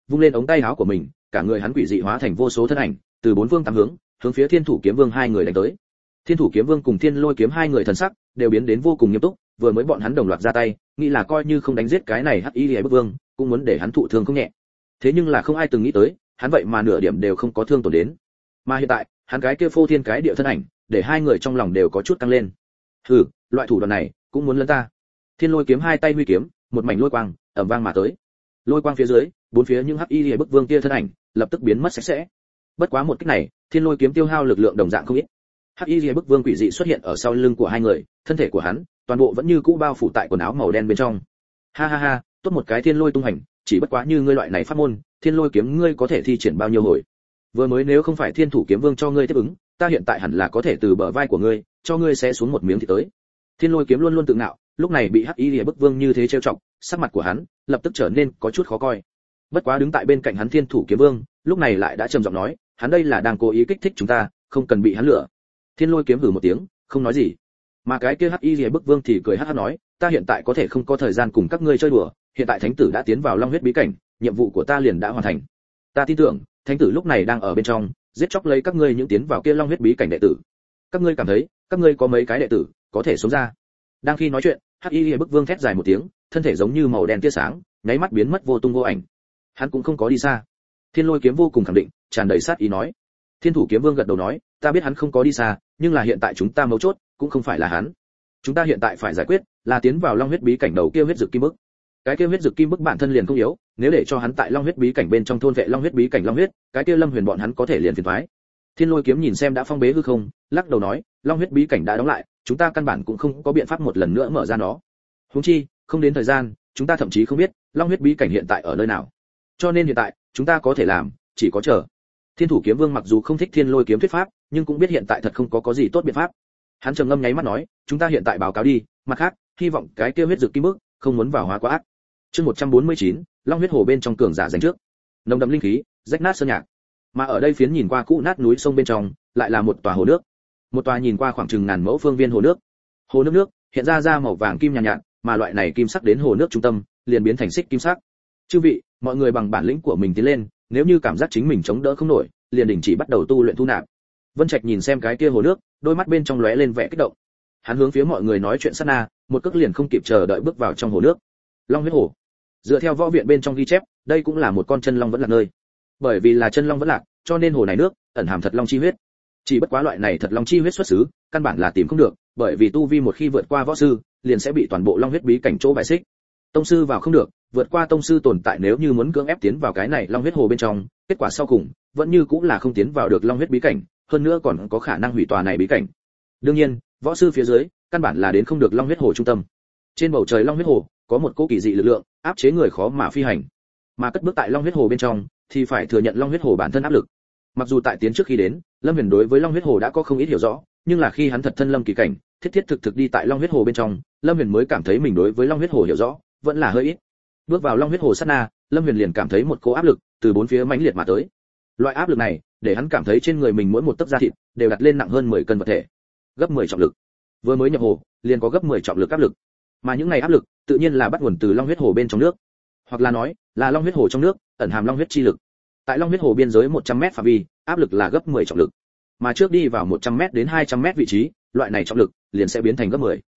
vung lên ống tay áo của mình, cả người hắn quỷ dị hóa thành vô số thân ảnh, từ bốn phương tám hướng, hướng phía Thiên Thủ Kiếm Vương hai người đánh tới. Thiên Thủ Kiếm Vương cùng Thiên Lôi Kiếm hai người thần sắc đều biến đến vô cùng nghiêm túc, vừa mới bọn hắn đồng loạt ra tay, nghĩ là coi như không đánh giết cái này Hắc Y Liễu Bức Vương, cũng muốn để hắn thụ thương không nhẹ. Thế nhưng là không ai từng nghĩ tới, hắn vậy mà nửa điểm đều không có thương tổn đến. Mà hiện tại, hắn cái kia phô thiên cái địa thân ảnh, để hai người trong lòng đều có chút tăng lên. Hừ, loại thủ đoạn này cũng muốn lấn ta. Thiên Lôi Kiếm hai tay huy kiếm, một mảnh lôi quang ầm vang mà tới. Lôi quang phía dưới, bốn phía những Hắc Y Liễu Bức Vương kia thân ảnh, lập tức biến mất sạch sẽ. Bất quá một kích này, Thiên Lôi Kiếm tiêu hao lực lượng đồng dạng không ít. Hắc Y Liễu Bức Vương quỷ dị xuất hiện ở sau lưng của hai người, thân thể của hắn toàn bộ vẫn như cũ bao phủ tại quần áo màu đen bên trong. Ha ha ha, tốt một cái Thiên Lôi tung hành, chỉ bất quá như ngươi loại này pháp môn, Thiên Lôi Kiếm ngươi có thể thi triển bao nhiêu hồi? Vừa mới nếu không phải Thiên Thủ Kiếm Vương cho ngươi tiếp ứng, ta hiện tại hẳn là có thể từ bờ vai của ngươi, cho ngươi sẽ xuống một miếng thịt tới. Thiên Lôi Kiếm luôn luôn tự ngạo, lúc này bị Hắc Y Liễu Bức Vương như thế trêu chọc, sắc mặt của hắn lập tức trở nên có chút khó coi. Bất quá đứng tại bên cạnh hắn Thiên Thủ Kiếm Vương, lúc này lại đã trầm giọng nói, hắn đây là đang cố ý kích thích chúng ta, không cần bị hắn lừa. Thiên Lôi Kiếm hừ một tiếng, không nói gì. Mà cái kia Hắc Y Liễu Bức Vương thì cười hắc hắc nói, ta hiện tại có thể không có thời gian cùng các ngươi chơi đùa, hiện tại thánh tử đã tiến vào Long huyết bí cảnh, nhiệm vụ của ta liền đã hoàn thành. Ta tin tưởng, thánh tử lúc này đang ở bên trong, giết chóc lấy các ngươi những tiến vào kia Long huyết bí cảnh đệ tử. Các ngươi cảm thấy, các ngươi có mấy cái đệ tử có thể sống ra? Đang khi nói chuyện, Hắc Y Liễu Bức Vương thét dài một tiếng, thân thể giống như màu đen tia sáng, nháy mắt biến mất vô tung vô ảnh. Hắn cũng không có đi xa. Thiên Lôi Kiếm vô cùng khẳng định, tràn đầy sát ý nói. Thiên Thủ Kiếm Vương gật đầu nói, ta biết hắn không có đi xa, nhưng là hiện tại chúng ta mấu chốt cũng không phải là hắn. Chúng ta hiện tại phải giải quyết là tiến vào Long huyết bí cảnh đầu kia huyết dực kim bức. Cái kia huyết dực kim bức bản thân liền không yếu, nếu để cho hắn tại Long huyết bí cảnh bên trong thôn vệ Long huyết bí cảnh Long huyết, cái kia Lâm Huyền bọn hắn có thể liền phiền toái. Thiên Lôi Kiếm nhìn xem đã phong bế hư không, lắc đầu nói, Long huyết bí cảnh đã đóng lại, chúng ta căn bản cũng không có biện pháp một lần nữa mở ra nó. Huống chi, không đến thời gian, chúng ta thậm chí không biết Long huyết bí cảnh hiện tại ở nơi nào. Cho nên hiện tại, chúng ta có thể làm, chỉ có chờ. Thiên Thủ Kiếm Vương mặc dù không thích Thiên Lôi Kiếm thuyết pháp, nhưng cũng biết hiện tại thật không có gì tốt biện pháp. Hắn trầm ngâm nháy mắt nói, chúng ta hiện tại báo cáo đi, mặt khác, hy vọng cái kia huyết dược kim bức không muốn vào hóa quá ác. Chương 149, Long huyết hồ bên trong cường giả giành trước. Nồng đậm linh khí, rách nát sơn nhạc. Mà ở đây phiến nhìn qua cũ nát núi sông bên trong, lại là một tòa hồ nước. Một tòa nhìn qua khoảng chừng ngàn mẫu phương viên hồ nước. Hồ nước hiện ra màu vàng kim nhàn nhạt, mà loại này kim sắc đến hồ nước trung tâm, liền biến thành xích kim sắc. Chư vị, mọi người bằng bản lĩnh của mình tiến lên, nếu như cảm giác chính mình chống đỡ không nổi, liền đình chỉ bắt đầu tu luyện thu nạp. Vân Trạch nhìn xem cái kia hồ nước, đôi mắt bên trong lóe lên vẻ kích động. Hắn hướng phía mọi người nói chuyện sát na, một cước liền không kịp chờ đợi bước vào trong hồ nước. Long huyết hồ. Dựa theo võ viện bên trong ghi chép, đây cũng là một con chân long vẫn lạc nơi. Bởi vì là chân long vẫn lạc, cho nên hồ này nước ẩn hàm thật long chi huyết. Chỉ bất quá loại này thật long chi huyết xuất xứ, căn bản là tìm không được, bởi vì tu vi một khi vượt qua võ sư, liền sẽ bị toàn bộ long huyết bí cảnh chỗ bài xích. Tông sư vào không được, vượt qua tông sư tồn tại nếu như muốn cưỡng ép tiến vào cái này long huyết hồ bên trong, kết quả sau cùng vẫn như cũng là không tiến vào được long huyết bí cảnh, hơn nữa còn có khả năng hủy tòa này bí cảnh. Đương nhiên, võ sư phía dưới, căn bản là đến không được long huyết hồ trung tâm. Trên bầu trời long huyết hồ, có một cỗ kỳ dị lực lượng, áp chế người khó mà phi hành. Mà cất bước tại long huyết hồ bên trong, thì phải thừa nhận long huyết hồ bản thân áp lực. Mặc dù tại tiến trước khi đến, Lâm Huyền đối với long huyết hồ đã có không ít hiểu rõ, nhưng là khi hắn thật thân lâm kỳ cảnh, thiết thực đi tại long huyết hồ bên trong, Lâm Huyền mới cảm thấy mình đối với long huyết hồ hiểu rõ vẫn là hơi ít. Bước vào long huyết hồ sát na, Lâm Huyền liền cảm thấy một cỗ áp lực từ bốn phía mãnh liệt mà tới. Loại áp lực này, để hắn cảm thấy trên người mình mỗi một tấc da thịt đều đặt lên nặng hơn 10 cân vật thể, gấp 10 trọng lực. Vừa mới nhập hồ, liền có gấp 10 trọng lực áp lực. Mà những này áp lực, tự nhiên là bắt nguồn từ long huyết hồ bên trong nước, hoặc là nói, là long huyết hồ trong nước ẩn hàm long huyết chi lực. Tại long huyết hồ biên giới 100m phạm vi, áp lực là gấp 10 trọng lực. Mà trước đi vào 100m đến 200m vị trí, loại này trọng lực liền sẽ biến thành gấp 10,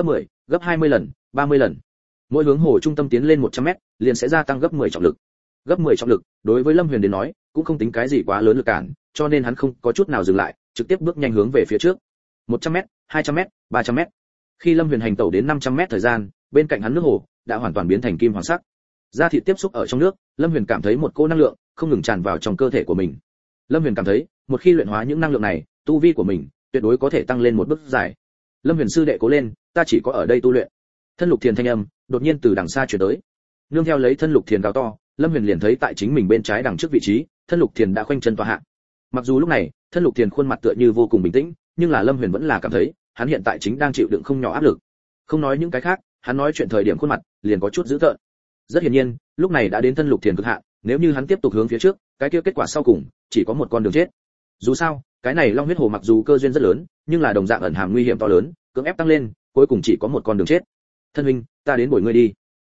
gấp 20 lần, 30 lần. Mỗi hướng hồ trung tâm tiến lên 100m, liền sẽ gia tăng gấp 10 trọng lực. Gấp 10 trọng lực, đối với Lâm Huyền đến nói, cũng không tính cái gì quá lớn lực cản, cho nên hắn không có chút nào dừng lại, trực tiếp bước nhanh hướng về phía trước. 100m, 200m, 300m. Khi Lâm Huyền hành tẩu đến 500m thời gian, bên cạnh hắn nước hồ đã hoàn toàn biến thành kim hoàng sắc. Da thịt tiếp xúc ở trong nước, Lâm Huyền cảm thấy một cỗ năng lượng không ngừng tràn vào trong cơ thể của mình. Lâm Huyền cảm thấy, một khi luyện hóa những năng lượng này, tu vi của mình tuyệt đối có thể tăng lên một bước dài. Lâm Huyền sư đệ cố lên, ta chỉ có ở đây tu luyện. Thân Lục Thiền thanh âm đột nhiên từ đằng xa truyền tới. Nương theo lấy Thân Lục Thiền gào to, Lâm Huyền liền thấy tại chính mình bên trái đằng trước vị trí, Thân Lục Thiền đã khoanh chân tọa hạ. Mặc dù lúc này, Thân Lục Thiền khuôn mặt tựa như vô cùng bình tĩnh, nhưng là Lâm Huyền vẫn là cảm thấy, hắn hiện tại chính đang chịu đựng không nhỏ áp lực. Không nói những cái khác, hắn nói chuyện thời điểm khuôn mặt liền có chút dữ tợn. Rất hiển nhiên, lúc này đã đến Thân Lục Thiền cực hạn, nếu như hắn tiếp tục hướng phía trước, cái kia kết quả sau cùng chỉ có một con đường chết. Dù sao, cái này long huyết hồ mặc dù cơ duyên rất lớn, nhưng là đồng dạng ẩn hàm nguy hiểm to lớn, cưỡng ép tăng lên, cuối cùng chỉ có một con đường chết. Thân huynh, ta đến bồi ngươi đi.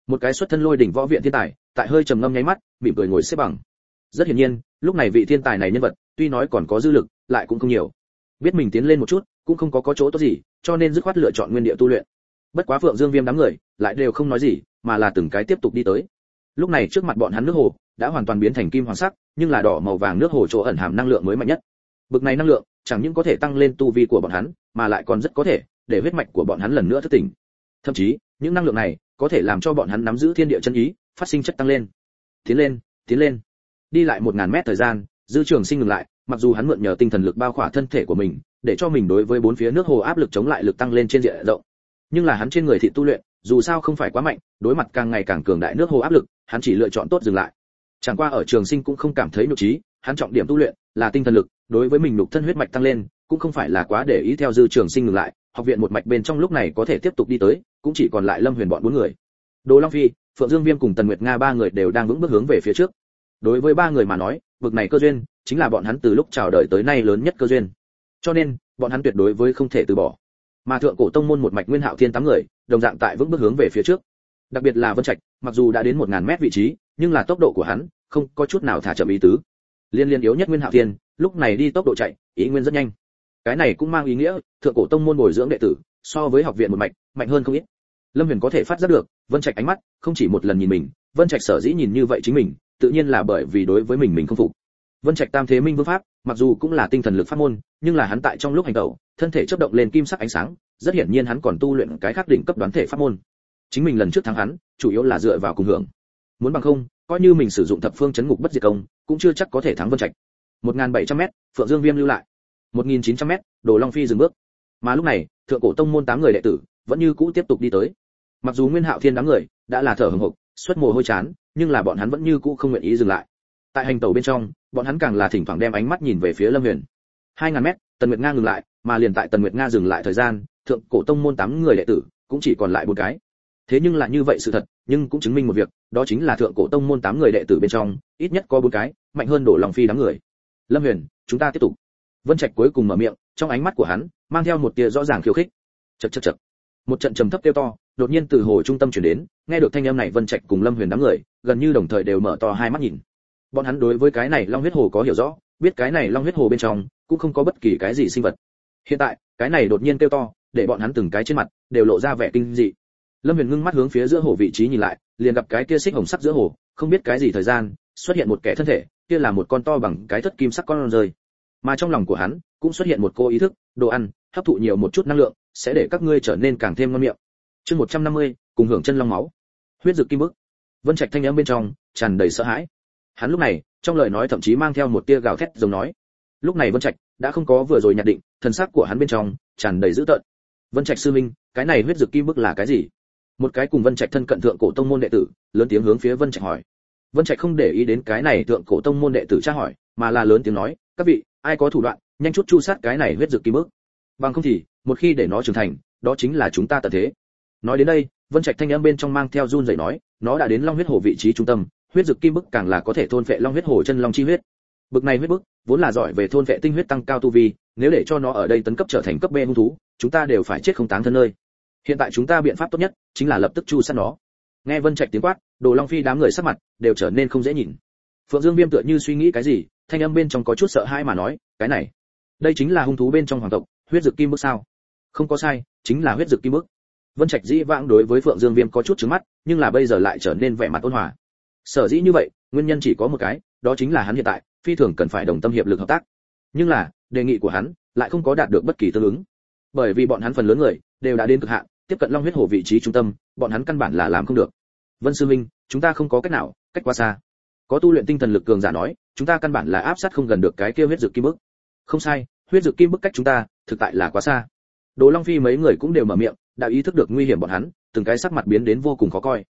Một cái xuất thân lôi đỉnh võ viện thiên tài, tại hơi trầm ngâm nháy mắt, mỉm cười ngồi xếp bằng. Rất hiển nhiên, lúc này vị thiên tài này nhân vật, tuy nói còn có dư lực, lại cũng không nhiều. Biết mình tiến lên một chút, cũng không có chỗ tốt gì, cho nên dứt khoát lựa chọn nguyên địa tu luyện. Bất quá Phượng Dương Viêm đám người, lại đều không nói gì, mà là từng cái tiếp tục đi tới. Lúc này trước mặt bọn hắn nước hồ đã hoàn toàn biến thành kim hoàng sắc, nhưng là đỏ màu vàng nước hồ chỗ ẩn hàm năng lượng mới mạnh nhất. Bực này năng lượng, chẳng những có thể tăng lên tu vi của bọn hắn, mà lại còn rất có thể để huyết mạch của bọn hắn lần nữa thức tỉnh. Thậm chí, những năng lượng này có thể làm cho bọn hắn nắm giữ thiên địa chân ý, phát sinh chất tăng lên. Tiến lên, tiến lên. Đi lại 1000 mét thời gian, Dư Trường Sinh ngừng lại, mặc dù hắn mượn nhờ tinh thần lực bao khỏa thân thể của mình, để cho mình đối với bốn phía nước hồ áp lực chống lại lực tăng lên trên diện rộng. Nhưng là hắn trên người thị tu luyện, dù sao không phải quá mạnh, đối mặt càng ngày càng cường đại nước hồ áp lực, hắn chỉ lựa chọn tốt dừng lại. Chẳng qua ở Trường Sinh cũng không cảm thấy nhục trí, hắn trọng điểm tu luyện là tinh thần lực, đối với mình lục thân huyết mạch tăng lên, cũng không phải là quá để ý. Theo Dư Trường Sinh ngừng lại, học viện một mạch bên trong lúc này có thể tiếp tục đi tới, cũng chỉ còn lại Lâm Huyền bọn 4 người. Đồ Long Phi, Phượng Dương Viêm cùng Tần Nguyệt Nga 3 người đều đang vững bước hướng về phía trước. Đối với 3 người mà nói, vực này cơ duyên chính là bọn hắn từ lúc chào đời tới nay lớn nhất cơ duyên. Cho nên, bọn hắn tuyệt đối với không thể từ bỏ. Mà thượng cổ tông môn một mạch Nguyên Hạo Thiên 8 người, đồng dạng tại vững bước hướng về phía trước. Đặc biệt là Vân Trạch, mặc dù đã đến 1000 mét vị trí, nhưng là tốc độ của hắn không có chút nào thả chậm ý tứ. Liên yếu nhất Nguyên Hạo Thiên, lúc này đi tốc độ chạy, ý nguyên rất nhanh. Cái này cũng mang ý nghĩa, thượng cổ tông môn bồi dưỡng đệ tử, so với học viện một mạch, mạnh hơn không ít. Lâm Huyền có thể phát giác được, Vân Trạch ánh mắt không chỉ một lần nhìn mình, Vân Trạch sở dĩ nhìn như vậy chính mình, tự nhiên là bởi vì đối với mình không phục. Vân Trạch Tam Thế Minh Vương pháp, mặc dù cũng là tinh thần lực pháp môn, nhưng là hắn tại trong lúc hành động, thân thể chớp động lên kim sắc ánh sáng, rất hiển nhiên hắn còn tu luyện cái khác đỉnh cấp đoán thể pháp môn. Chính mình lần trước thắng hắn, chủ yếu là dựa vào cùng hưởng. Muốn bằng không, coi như mình sử dụng thập phương chấn ngục bất diệt công, cũng chưa chắc có thể thắng Vân Trạch. 1700m, Phượng Dương Viêm lưu lại. 1900m, Đồ Long Phi dừng bước. Mà lúc này, thượng cổ tông môn 8 người đệ tử vẫn như cũ tiếp tục đi tới. Mặc dù Nguyên Hạo Thiên đám người đã là thở hổn hộc, xuất mồ hôi chán, nhưng là bọn hắn vẫn như cũ không nguyện ý dừng lại. Tại hành tẩu bên trong, bọn hắn càng là thỉnh thoảng đem ánh mắt nhìn về phía Lâm Huyền. 2000m, Tần Nguyệt Nga ngừng lại, mà liền tại Tần Nguyệt Nga dừng lại thời gian, thượng cổ tông môn 8 người đệ tử cũng chỉ còn lại 4 cái. Thế nhưng là như vậy sự thật, nhưng cũng chứng minh một việc, đó chính là thượng cổ tông môn 8 người đệ tử bên trong, ít nhất có 4 cái mạnh hơn Đồ Long Phi đám người. Lâm Huyền, chúng ta tiếp tục. Vân Trạch cuối cùng mở miệng, trong ánh mắt của hắn mang theo một tia rõ ràng khiêu khích. Chậc chậc chậc. Một trận trầm thấp kêu to, đột nhiên từ hồ trung tâm truyền đến, nghe được thanh âm này Vân Trạch cùng Lâm Huyền đám người, gần như đồng thời đều mở to hai mắt nhìn. Bọn hắn đối với cái này Long huyết hồ có hiểu rõ, biết cái này Long huyết hồ bên trong cũng không có bất kỳ cái gì sinh vật. Hiện tại, cái này đột nhiên kêu to, để bọn hắn từng cái trên mặt đều lộ ra vẻ kinh dị. Lâm Huyền ngưng mắt hướng phía giữa hồ vị trí nhìn lại, liền gặp cái kia xích hồng sắc giữa hồ, không biết cái gì thời gian, xuất hiện một kẻ thân thể, kia là một con to bằng cái thất kim sắc con rơi. Mà trong lòng của hắn cũng xuất hiện một cô ý thức, đồ ăn, hấp thụ nhiều một chút năng lượng, sẽ để các ngươi trở nên càng thêm ngon miệng. Chương 150, cùng hưởng chân long máu. Huyết dực kim bức. Vân Trạch thanh âm bên trong tràn đầy sợ hãi. Hắn lúc này, trong lời nói thậm chí mang theo một tia gào thét giống nói. Lúc này Vân Trạch đã không có vừa rồi nhạt định, thần sắc của hắn bên trong tràn đầy dữ tợn. Vân Trạch sư minh, cái này huyết dực kim bức là cái gì? Một cái cùng Vân Trạch thân cận thượng cổ tông môn đệ tử, lớn tiếng hướng phía Vân Trạch hỏi. Vân Trạch không để ý đến cái này thượng cổ tông môn đệ tử tra hỏi, mà là lớn tiếng nói, các vị, ai có thủ đoạn, nhanh chút chu sát cái này huyết dực kim bức. Bằng không thì, một khi để nó trưởng thành, đó chính là chúng ta tận thế. Nói đến đây, Vân Trạch thanh âm bên trong mang theo run rẩy nói, nó đã đến Long huyết hồ vị trí trung tâm, huyết dực kim bức càng là có thể thôn phệ Long huyết hồ chân long chi huyết. Bực này huyết bức, vốn là giỏi về thôn phệ tinh huyết tăng cao tu vi, nếu để cho nó ở đây tấn cấp trở thành cấp B hung thú, chúng ta đều phải chết không táng thân nơi. Hiện tại chúng ta biện pháp tốt nhất chính là lập tức chu sát nó. Nghe Vân Trạch tiếng quát, Đồ Long Phi đám người sắc mặt đều trở nên không dễ nhìn. Phượng Dương Viêm tựa như suy nghĩ cái gì, thanh âm bên trong có chút sợ hãi mà nói, cái này, đây chính là hung thú bên trong hoàng tộc, huyết dực kim bức sao? Không có sai, chính là huyết dực kim bức. Vân Trạch dĩ vãng đối với Phượng Dương Viêm có chút trừng mắt, nhưng là bây giờ lại trở nên vẻ mặt ôn hòa. Sở dĩ như vậy, nguyên nhân chỉ có một cái, đó chính là hắn hiện tại phi thường cần phải đồng tâm hiệp lực hợp tác. Nhưng là, đề nghị của hắn lại không có đạt được bất kỳ tương ứng. Bởi vì bọn hắn phần lớn người đều đã đến cực hạn, tiếp cận Long huyết hồ vị trí trung tâm, bọn hắn căn bản là làm không được. Vân sư minh, chúng ta không có cách nào, cách quá xa. Có tu luyện tinh thần lực cường giả nói, chúng ta căn bản là áp sát không gần được cái kia huyết dực kim bức. Không sai, huyết dực kim bức cách chúng ta, thực tại là quá xa. Đồ Long Phi mấy người cũng đều mở miệng, đã ý thức được nguy hiểm bọn hắn, từng cái sắc mặt biến đến vô cùng khó coi.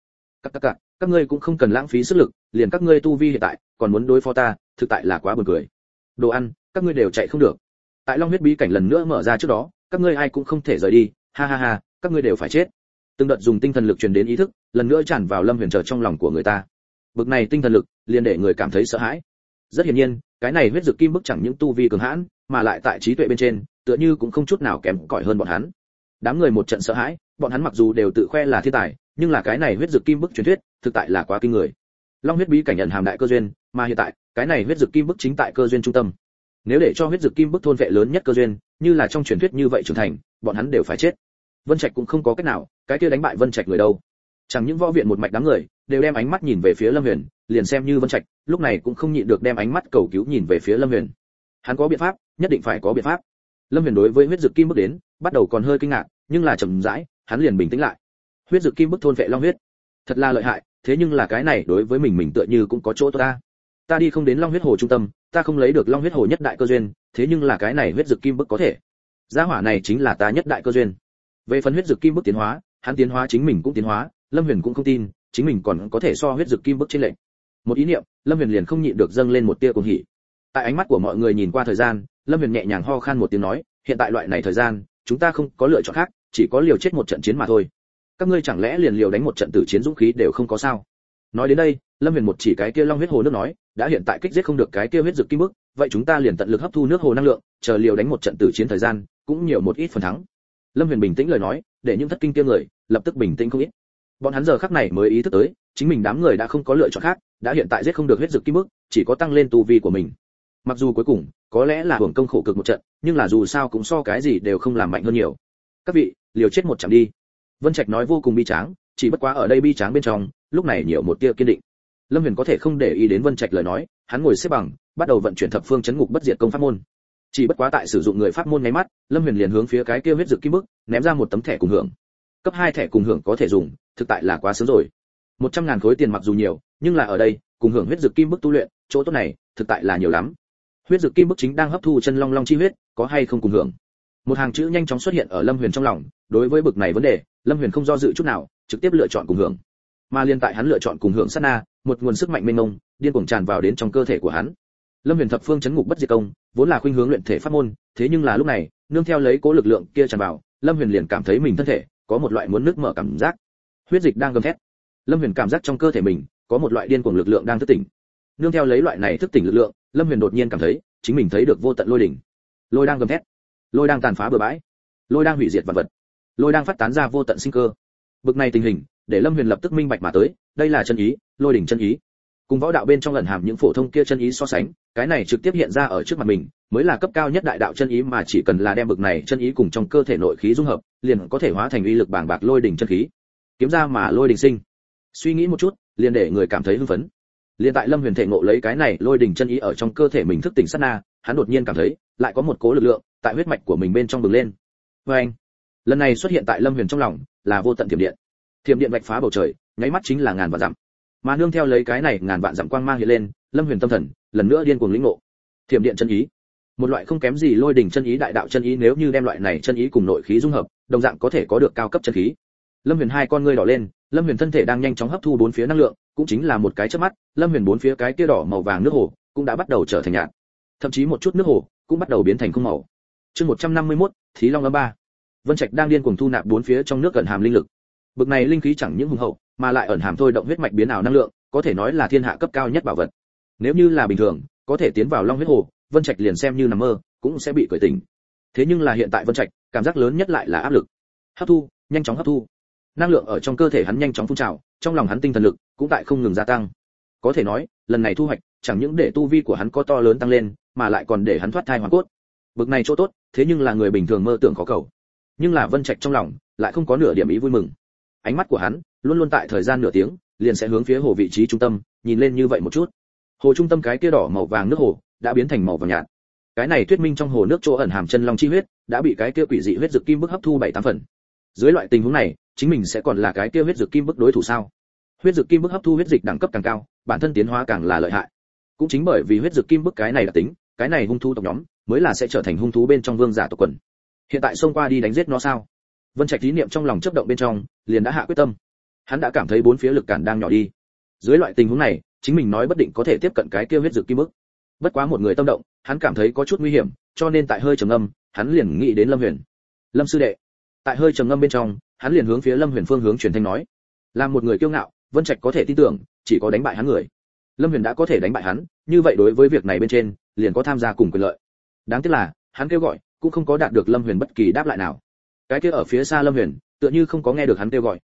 Các ngươi cũng không cần lãng phí sức lực, liền các ngươi tu vi hiện tại, còn muốn đối phó ta, thực tại là quá buồn cười. Đồ ăn, các ngươi đều chạy không được. Tại Long huyết bí cảnh lần nữa mở ra trước đó, các ngươi ai cũng không thể rời đi, ha ha ha, các ngươi đều phải chết. Từng đợt dùng tinh thần lực truyền đến ý thức, lần nữa tràn vào Lâm Huyền trở trong lòng của người ta. Bực này tinh thần lực, liền để người cảm thấy sợ hãi. Rất hiển nhiên, cái này huyết dực kim bức chẳng những tu vi cường hãn, mà lại tại trí tuệ bên trên, tựa như cũng không chút nào kém cỏi hơn bọn hắn. Đám người một trận sợ hãi, bọn hắn mặc dù đều tự khoe là thiên tài, nhưng là cái này huyết dược kim bức truyền thuyết thực tại là quá kinh người. Long huyết bí cảnh ẩn hàm đại cơ duyên, mà hiện tại cái này huyết dược kim bức chính tại cơ duyên trung tâm. Nếu để cho huyết dược kim bức thôn vệ lớn nhất cơ duyên, như là trong truyền thuyết như vậy trưởng thành, bọn hắn đều phải chết. Vân Trạch cũng không có cách nào, cái kia đánh bại Vân Trạch người đâu. Chẳng những võ viện một mạch đám người đều đem ánh mắt nhìn về phía Lâm Huyền, liền xem như Vân Trạch, lúc này cũng không nhịn được đem ánh mắt cầu cứu nhìn về phía Lâm Huyền. Hắn có biện pháp, nhất định phải có biện pháp. Lâm Huyền đối với huyết dược kim bức đến, bắt đầu còn hơi kinh ngạc, nhưng là chậm rãi, hắn liền bình tĩnh lại. Huyết dược kim bức thôn vệ long huyết, thật là lợi hại, thế nhưng là cái này đối với mình tựa như cũng có chỗ tốt ta. Ta đi không đến Long huyết hồ trung tâm, ta không lấy được Long huyết hồ nhất đại cơ duyên, thế nhưng là cái này huyết dược kim bức có thể. Gia hỏa này chính là ta nhất đại cơ duyên. Về phần huyết dược kim bức tiến hóa, hắn tiến hóa chính mình cũng tiến hóa, Lâm Huyền cũng không tin, chính mình còn có thể so huyết dược kim bức trên lệnh. Một ý niệm, Lâm Huyền liền không nhịn được dâng lên một tia cuồng hỉ. Tại ánh mắt của mọi người nhìn qua thời gian, Lâm Huyền nhẹ nhàng ho khan một tiếng nói, hiện tại loại này thời gian, chúng ta không có lựa chọn khác, chỉ có liều chết một trận chiến mà thôi. Các ngươi chẳng lẽ liền liều đánh một trận tử chiến dũng khí đều không có sao? Nói đến đây, Lâm Huyền một chỉ cái kia Long huyết hồ nước nói, đã hiện tại kích giết không được cái kia huyết dược kim bức, vậy chúng ta liền tận lực hấp thu nước hồ năng lượng, chờ liều đánh một trận tử chiến thời gian, cũng nhiều một ít phần thắng. Lâm Huyền bình tĩnh lời nói, để những thất kinh kia người lập tức bình tĩnh không ít. Bọn hắn giờ khắc này mới ý thức tới, chính mình đám người đã không có lựa chọn khác, đã hiện tại giết không được huyết dược kim bức, chỉ có tăng lên tu vi của mình. Mặc dù cuối cùng có lẽ là hưởng công khổ cực một trận, nhưng là dù sao cũng so cái gì đều không làm mạnh hơn nhiều. Các vị, liều chết một trận đi. Vân Trạch nói vô cùng bi tráng, chỉ bất quá ở đây bi tráng bên trong, lúc này nhiều một tia kiên định. Lâm Huyền có thể không để ý đến Vân Trạch lời nói, hắn ngồi xếp bằng, bắt đầu vận chuyển thập phương chấn ngục bất diệt công pháp môn. Chỉ bất quá tại sử dụng người pháp môn ngay mắt, Lâm Huyền liền hướng phía cái kia huyết dược kim bức, ném ra một tấm thẻ cùng hưởng. Cấp 2 thẻ cùng hưởng có thể dùng, thực tại là quá sớm rồi. 100.000 khối tiền mặc dù nhiều, nhưng là ở đây, cùng hưởng huyết dược kim bức tu luyện, chỗ tốt này, thực tại là nhiều lắm. Huyết dược kim bức chính đang hấp thu chân long long chi huyết, có hay không cùng hưởng? Một hàng chữ nhanh chóng xuất hiện ở Lâm Huyền trong lòng, đối với bực này vấn đề, Lâm Huyền không do dự chút nào, trực tiếp lựa chọn cùng hưởng. Mà liên tại hắn lựa chọn cùng hưởng sát na, một nguồn sức mạnh mênh mông, điên cuồng tràn vào đến trong cơ thể của hắn. Lâm Huyền thập phương chấn ngục bất diệt công, vốn là khuynh hướng luyện thể pháp môn, thế nhưng là lúc này, nương theo lấy cố lực lượng kia tràn vào, Lâm Huyền liền cảm thấy mình thân thể có một loại muốn nứt mở cảm giác. Huyết dịch đang gầm thét. Lâm Huyền cảm giác trong cơ thể mình có một loại điên cuồng lực lượng đang thức tỉnh. Nương theo lấy loại này thức tỉnh lực lượng, Lâm Huyền đột nhiên cảm thấy, chính mình thấy được vô tận lôi đỉnh. Lôi đang gầm thét, lôi đang tàn phá bừa bãi, lôi đang hủy diệt vạn vật, lôi đang phát tán ra vô tận sinh cơ. Bực này tình hình, để Lâm Huyền lập tức minh bạch mà tới, đây là chân ý, lôi đỉnh chân ý. Cùng võ đạo bên trong ẩn hàm những phổ thông kia chân ý so sánh, cái này trực tiếp hiện ra ở trước mặt mình, mới là cấp cao nhất đại đạo chân ý, mà chỉ cần là đem bực này chân ý cùng trong cơ thể nội khí dung hợp, liền có thể hóa thành uy lực bàng bạc lôi đỉnh chân khí. Kiếm ra mà lôi đỉnh sinh. Suy nghĩ một chút, liền để người cảm thấy hưng phấn. Liên tại Lâm Huyền thể ngộ lấy cái này lôi đỉnh chân ý ở trong cơ thể mình thức tỉnh sát na, hắn đột nhiên cảm thấy, lại có một cố lực lượng tại huyết mạch của mình bên trong bừng lên. Oeng! Lần này xuất hiện tại Lâm Huyền trong lòng, là vô tận thiểm điện. Thiểm điện vạch phá bầu trời, nháy mắt chính là ngàn vạn dặm. Mà nương theo lấy cái này ngàn vạn dặm quang mang hiện lên, Lâm Huyền tâm thần lần nữa điên cuồng lĩnh ngộ. Thiểm điện chân ý, một loại không kém gì lôi đỉnh chân ý đại đạo chân ý, nếu như đem loại này chân ý cùng nội khí dung hợp, đồng dạng có thể có được cao cấp chân khí. Lâm Huyền hai con ngươi đỏ lên, Lâm Huyền thân thể đang nhanh chóng hấp thu bốn phía năng lượng, cũng chính là một cái chớp mắt, Lâm Huyền bốn phía cái kia đỏ màu vàng nước hồ cũng đã bắt đầu trở thành nhạt, thậm chí một chút nước hồ cũng bắt đầu biến thành không màu. Chương 151, Thí Long âm 3. Vân Trạch đang điên cuồng thu nạp bốn phía trong nước ẩn hàm linh lực. Bực này linh khí chẳng những hùng hậu, mà lại ẩn hàm thôi động huyết mạch biến ảo năng lượng, có thể nói là thiên hạ cấp cao nhất bảo vật. Nếu như là bình thường, có thể tiến vào Long huyết hồ, Vân Trạch liền xem như nằm mơ, cũng sẽ bị cười tỉnh. Thế nhưng là hiện tại Vân Trạch, cảm giác lớn nhất lại là áp lực. Hấp thu, nhanh chóng hấp thu. Năng lượng ở trong cơ thể hắn nhanh chóng phun trào, trong lòng hắn tinh thần lực cũng tại không ngừng gia tăng. Có thể nói, lần này thu hoạch, chẳng những để tu vi của hắn có to lớn tăng lên, mà lại còn để hắn thoát thai hoàn cốt. Bực này chỗ tốt, thế nhưng là người bình thường mơ tưởng khó cầu. Nhưng là Vân Trạch trong lòng lại không có nửa điểm ý vui mừng. Ánh mắt của hắn luôn luôn tại thời gian nửa tiếng, liền sẽ hướng phía hồ vị trí trung tâm, nhìn lên như vậy một chút. Hồ trung tâm cái kia đỏ màu vàng nước hồ đã biến thành màu vàng nhạt. Cái này thuyết minh trong hồ nước chỗ ẩn hàm chân long chi huyết đã bị cái kia quỷ dị huyết dược kim bức hấp thu 7-8 phần. Dưới loại tình huống này, chính mình sẽ còn là cái kia huyết dược kim bức đối thủ sao? Huyết dược kim bức hấp thu huyết dịch đẳng cấp càng cao, bản thân tiến hóa càng là lợi hại. Cũng chính bởi vì huyết dược kim bức cái này đặc tính, cái này hung thú tộc nhóm mới là sẽ trở thành hung thú bên trong vương giả tộc quần. Hiện tại xông qua đi đánh giết nó sao? Vân Trạch ý niệm trong lòng chớp động bên trong, liền đã hạ quyết tâm. Hắn đã cảm thấy bốn phía lực cản đang nhỏ đi. Dưới loại tình huống này, chính mình nói bất định có thể tiếp cận cái kia huyết dược kim bức. Bất quá một người tâm động, hắn cảm thấy có chút nguy hiểm, cho nên tại hơi trầm ngâm, hắn liền nghĩ đến Lâm Huyền. Lâm sư đệ. Tại hơi trầm ngâm bên trong, hắn liền hướng phía Lâm Huyền phương hướng truyền thanh nói. Làm một người kiêu ngạo, Vân Trạch có thể tin tưởng, chỉ có đánh bại hắn người. Lâm Huyền đã có thể đánh bại hắn, như vậy đối với việc này bên trên, liền có tham gia cùng quyền lợi. Đáng tiếc là, hắn kêu gọi, cũng không có đạt được Lâm Huyền bất kỳ đáp lại nào. Cái kia ở phía xa Lâm Huyền, tựa như không có nghe được hắn kêu gọi.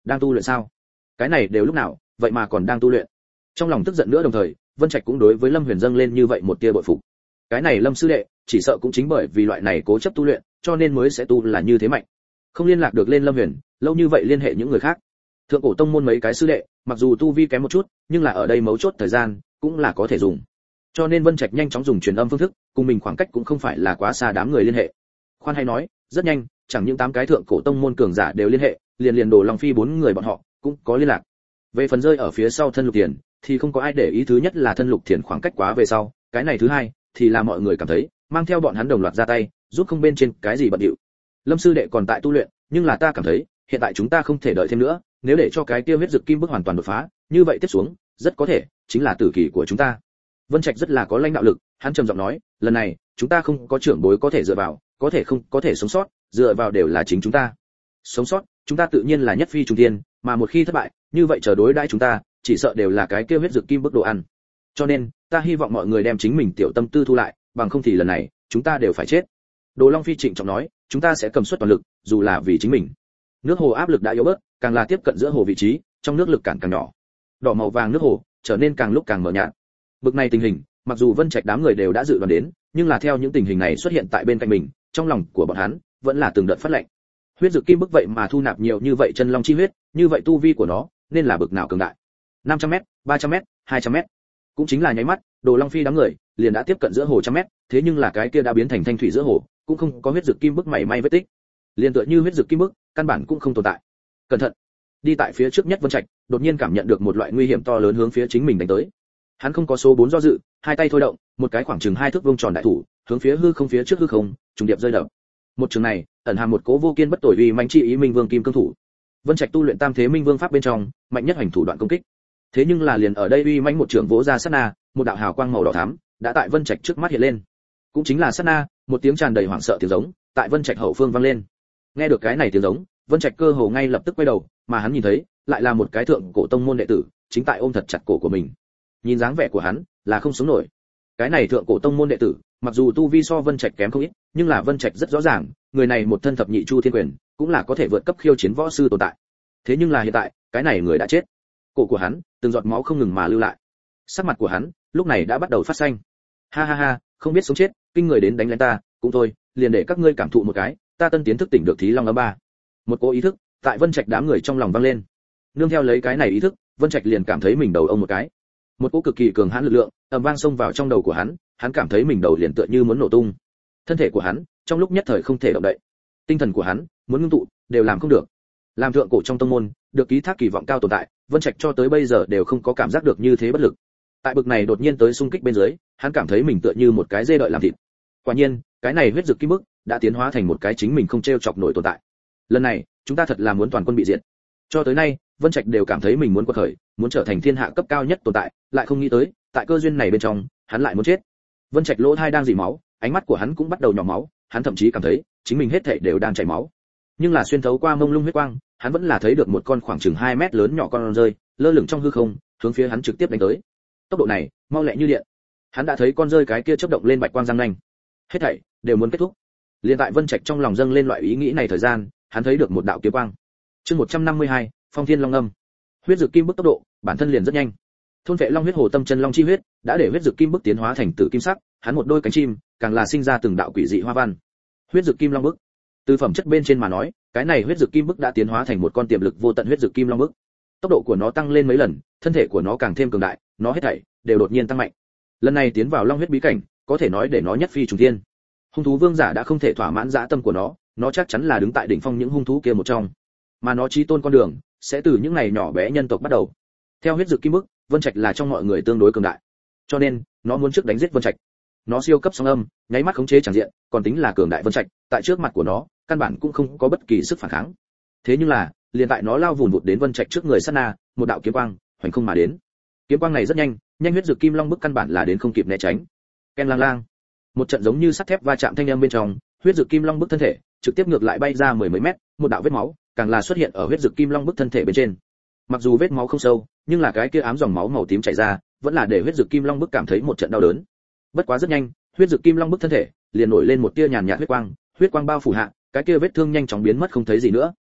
Đang tu luyện sao? Cái này đều lúc nào, vậy mà còn đang tu luyện. Trong lòng tức giận nữa đồng thời, Vân Trạch cũng đối với Lâm Huyền dâng lên như vậy một tia bội phục. Cái này Lâm sư đệ, chỉ sợ cũng chính bởi vì loại này cố chấp tu luyện, cho nên mới sẽ tu là như thế mạnh. Không liên lạc được lên Lâm Huyền, lâu như vậy liên hệ những người khác. Thượng cổ tông môn mấy cái sư đệ, mặc dù tu vi kém một chút, nhưng là ở đây mấu chốt thời gian, cũng là có thể dùng. Cho nên Vân Trạch nhanh chóng dùng truyền âm phương thức, cùng mình khoảng cách cũng không phải là quá xa đám người liên hệ. Khoan hay nói, rất nhanh, chẳng những 8 cái thượng cổ tông môn cường giả đều liên hệ, liền Đồ Long Phi 4 người bọn họ cũng có liên lạc. Về phần rơi ở phía sau Thân Lục Thiền, thì không có ai để ý, thứ nhất là Thân Lục Thiền khoảng cách quá về sau, cái này thứ hai thì là mọi người cảm thấy, mang theo bọn hắn đồng loạt ra tay, giúp không bên trên cái gì bận điệu. Lâm sư đệ còn tại tu luyện, nhưng là ta cảm thấy, hiện tại chúng ta không thể đợi thêm nữa, nếu để cho cái kia huyết dực kim bức hoàn toàn đột phá, như vậy tiếp xuống, rất có thể chính là tử kỳ của chúng ta. Vân Trạch rất là có lãnh đạo lực, hắn trầm giọng nói, lần này, chúng ta không có trưởng bối có thể dựa vào, có thể không có thể sống sót, dựa vào đều là chính chúng ta. Sống sót, chúng ta tự nhiên là nhất phi trùng thiên, mà một khi thất bại, như vậy chờ đối đãi chúng ta, chỉ sợ đều là cái kia huyết dực kim bức đồ ăn. Cho nên, ta hy vọng mọi người đem chính mình tiểu tâm tư thu lại, bằng không thì lần này, chúng ta đều phải chết. Đồ Long Phi trịnh trọng nói, chúng ta sẽ cầm suất toàn lực, dù là vì chính mình. Nước hồ áp lực đã yếu bớt, càng là tiếp cận giữa hồ vị trí, trong nước lực cản càng nhỏ. Đỏ màu vàng nước hồ trở nên càng lúc càng mờ nhạt. Bực này tình hình, mặc dù Vân Trạch đám người đều đã dự đoán đến, nhưng là theo những tình hình này xuất hiện tại bên cạnh mình, trong lòng của bọn hắn vẫn là từng đợt phát lạnh. Huyết dực kim bức vậy mà thu nạp nhiều như vậy chân long chi huyết, như vậy tu vi của nó nên là bực nào cường đại. 500m, 300m, 200m. Cũng chính là nháy mắt, Đồ Long Phi đám người liền đã tiếp cận giữa hồ trăm mét, thế nhưng là cái kia đã biến thành thanh thủy giữa hồ, cũng không có huyết dực kim bức mảy may vết tích. Liên tựa như huyết dực kim bức, căn bản cũng không tồn tại. Cẩn thận. Đi tại phía trước nhất Vân Trạch, đột nhiên cảm nhận được một loại nguy hiểm to lớn hướng phía chính mình đánh tới. Hắn không có số 4 do dự, hai tay thôi động, một cái khoảng chừng 2 thước vuông tròn đại thủ, hướng phía hư không phía trước hư không, trùng điệp rơi đập. Một trường này, ẩn hàm một cố vô kiên bất tồi uy mãnh chi ý Minh Vương Kim Cương thủ. Vân Trạch tu luyện Tam Thế Minh Vương pháp bên trong, mạnh nhất hành thủ đoạn công kích. Thế nhưng là liền ở đây uy mãnh một trường vỗ ra sát na, một đạo hào quang màu đỏ thắm đã tại Vân Trạch trước mắt hiện lên. Cũng chính là sát na, một tiếng tràn đầy hoảng sợ tiếng giống tại Vân Trạch hậu phương vang lên. Nghe được cái này tiếng giống, Vân Trạch cơ hồ ngay lập tức quay đầu, mà hắn nhìn thấy, lại là một cái thượng cổ tông môn đệ tử, chính tại ôm thật chặt cổ của mình. Nhìn dáng vẻ của hắn, là không sống nổi. Cái này thượng cổ tông môn đệ tử, mặc dù tu vi so Vân Trạch kém không ít, nhưng là Vân Trạch rất rõ ràng, người này một thân thập nhị chu thiên quyền, cũng là có thể vượt cấp khiêu chiến võ sư tồn tại. Thế nhưng là hiện tại, cái này người đã chết. Cổ của hắn, từng giọt máu không ngừng mà lưu lại. Sắc mặt của hắn, lúc này đã bắt đầu phát xanh. Ha ha ha, không biết sống chết, kinh người đến đánh lén ta, cũng thôi, liền để các ngươi cảm thụ một cái, ta tân tiến thức tỉnh được Thí Long âm ba. Một cố ý thức, tại Vân Trạch đám người trong lòng vang lên. Nương theo lấy cái này ý thức, Vân Trạch liền cảm thấy mình đầu ông một cái. Một cỗ cực kỳ cường hãn lực lượng ầm vang xông vào trong đầu của hắn cảm thấy mình đầu liền tựa như muốn nổ tung. Thân thể của hắn trong lúc nhất thời không thể động đậy, tinh thần của hắn muốn ngưng tụ đều làm không được. Làm thượng cổ trong tông môn, được ký thác kỳ vọng cao tồn tại, Vân Trạch cho tới bây giờ đều không có cảm giác được như thế bất lực. Tại bực này đột nhiên tới xung kích bên dưới, hắn cảm thấy mình tựa như một cái dê đợi làm thịt. Quả nhiên, cái này huyết dực kim bức đã tiến hóa thành một cái chính mình không treo chọc nổi tồn tại. Lần này, chúng ta thật là muốn toàn quân bị diệt. Cho tới nay, Vân Trạch đều cảm thấy mình muốn quật khởi, muốn trở thành thiên hạ cấp cao nhất tồn tại, lại không nghĩ tới, tại cơ duyên này bên trong, hắn lại muốn chết. Vân Trạch lỗ tai đang rỉ máu, ánh mắt của hắn cũng bắt đầu nhỏ máu, hắn thậm chí cảm thấy chính mình hết thảy đều đang chảy máu. Nhưng là xuyên thấu qua mông lung huyết quang, hắn vẫn là thấy được một con khoảng chừng 2 mét lớn nhỏ con rơi, lơ lửng trong hư không, hướng phía hắn trực tiếp đánh tới. Tốc độ này, mau lẹ như điện. Hắn đã thấy con rơi cái kia chớp động lên bạch quang răng nanh. Hết thảy đều muốn kết thúc. Liên tại Vân Trạch trong lòng dâng lên loại ý nghĩ này thời gian, hắn thấy được một đạo kiếm quang. Chương 152, Phong Thiên Long Âm. Huyết dực kim bức tốc độ, bản thân liền rất nhanh. Thôn vệ long huyết hồ tâm chân long chi huyết, đã để huyết dực kim bức tiến hóa thành tử kim sắc, hắn một đôi cánh chim, càng là sinh ra từng đạo quỷ dị hoa văn. Huyết dực kim long bức. Từ phẩm chất bên trên mà nói, cái này huyết dực kim bức đã tiến hóa thành một con tiềm lực vô tận huyết dực kim long bức. Tốc độ của nó tăng lên mấy lần, thân thể của nó càng thêm cường đại, nó hết thảy đều đột nhiên tăng mạnh. Lần này tiến vào long huyết bí cảnh, có thể nói để nó nhất phi trùng thiên. Hung thú vương giả đã không thể thỏa mãn dã tâm của nó chắc chắn là đứng tại đỉnh phong những hung thú kia một trong. Mà nó chí tôn con đường sẽ từ những ngày nhỏ bé nhân tộc bắt đầu. Theo huyết dực kim bức, Vân Trạch là trong mọi người tương đối cường đại, cho nên nó muốn trước đánh giết Vân Trạch. Nó siêu cấp song âm, nháy mắt khống chế tràng diện, còn tính là cường đại Vân Trạch, tại trước mặt của nó, căn bản cũng không có bất kỳ sức phản kháng. Thế nhưng là, liền tại nó lao vùn vụt đến Vân Trạch trước người sát na, một đạo kiếm quang hoành không mà đến. Kiếm quang này rất nhanh, nhanh huyết dực kim long bức căn bản là đến không kịp né tránh. Ken lang lang, một trận giống như sắt thép va chạm thanh âm bên trong, huyết dực kim long bức thân thể trực tiếp ngược lại bay ra mười mấy mét, một đạo vết máu càng là xuất hiện ở huyết dực kim long bức thân thể bên trên. Mặc dù vết máu không sâu, nhưng là cái kia ám dòng máu màu tím chảy ra, vẫn là để huyết dực kim long bức cảm thấy một trận đau đớn. Bất quá rất nhanh, huyết dực kim long bức thân thể liền nổi lên một tia nhàn nhạt huyết quang bao phủ hạ, cái kia vết thương nhanh chóng biến mất không thấy gì nữa.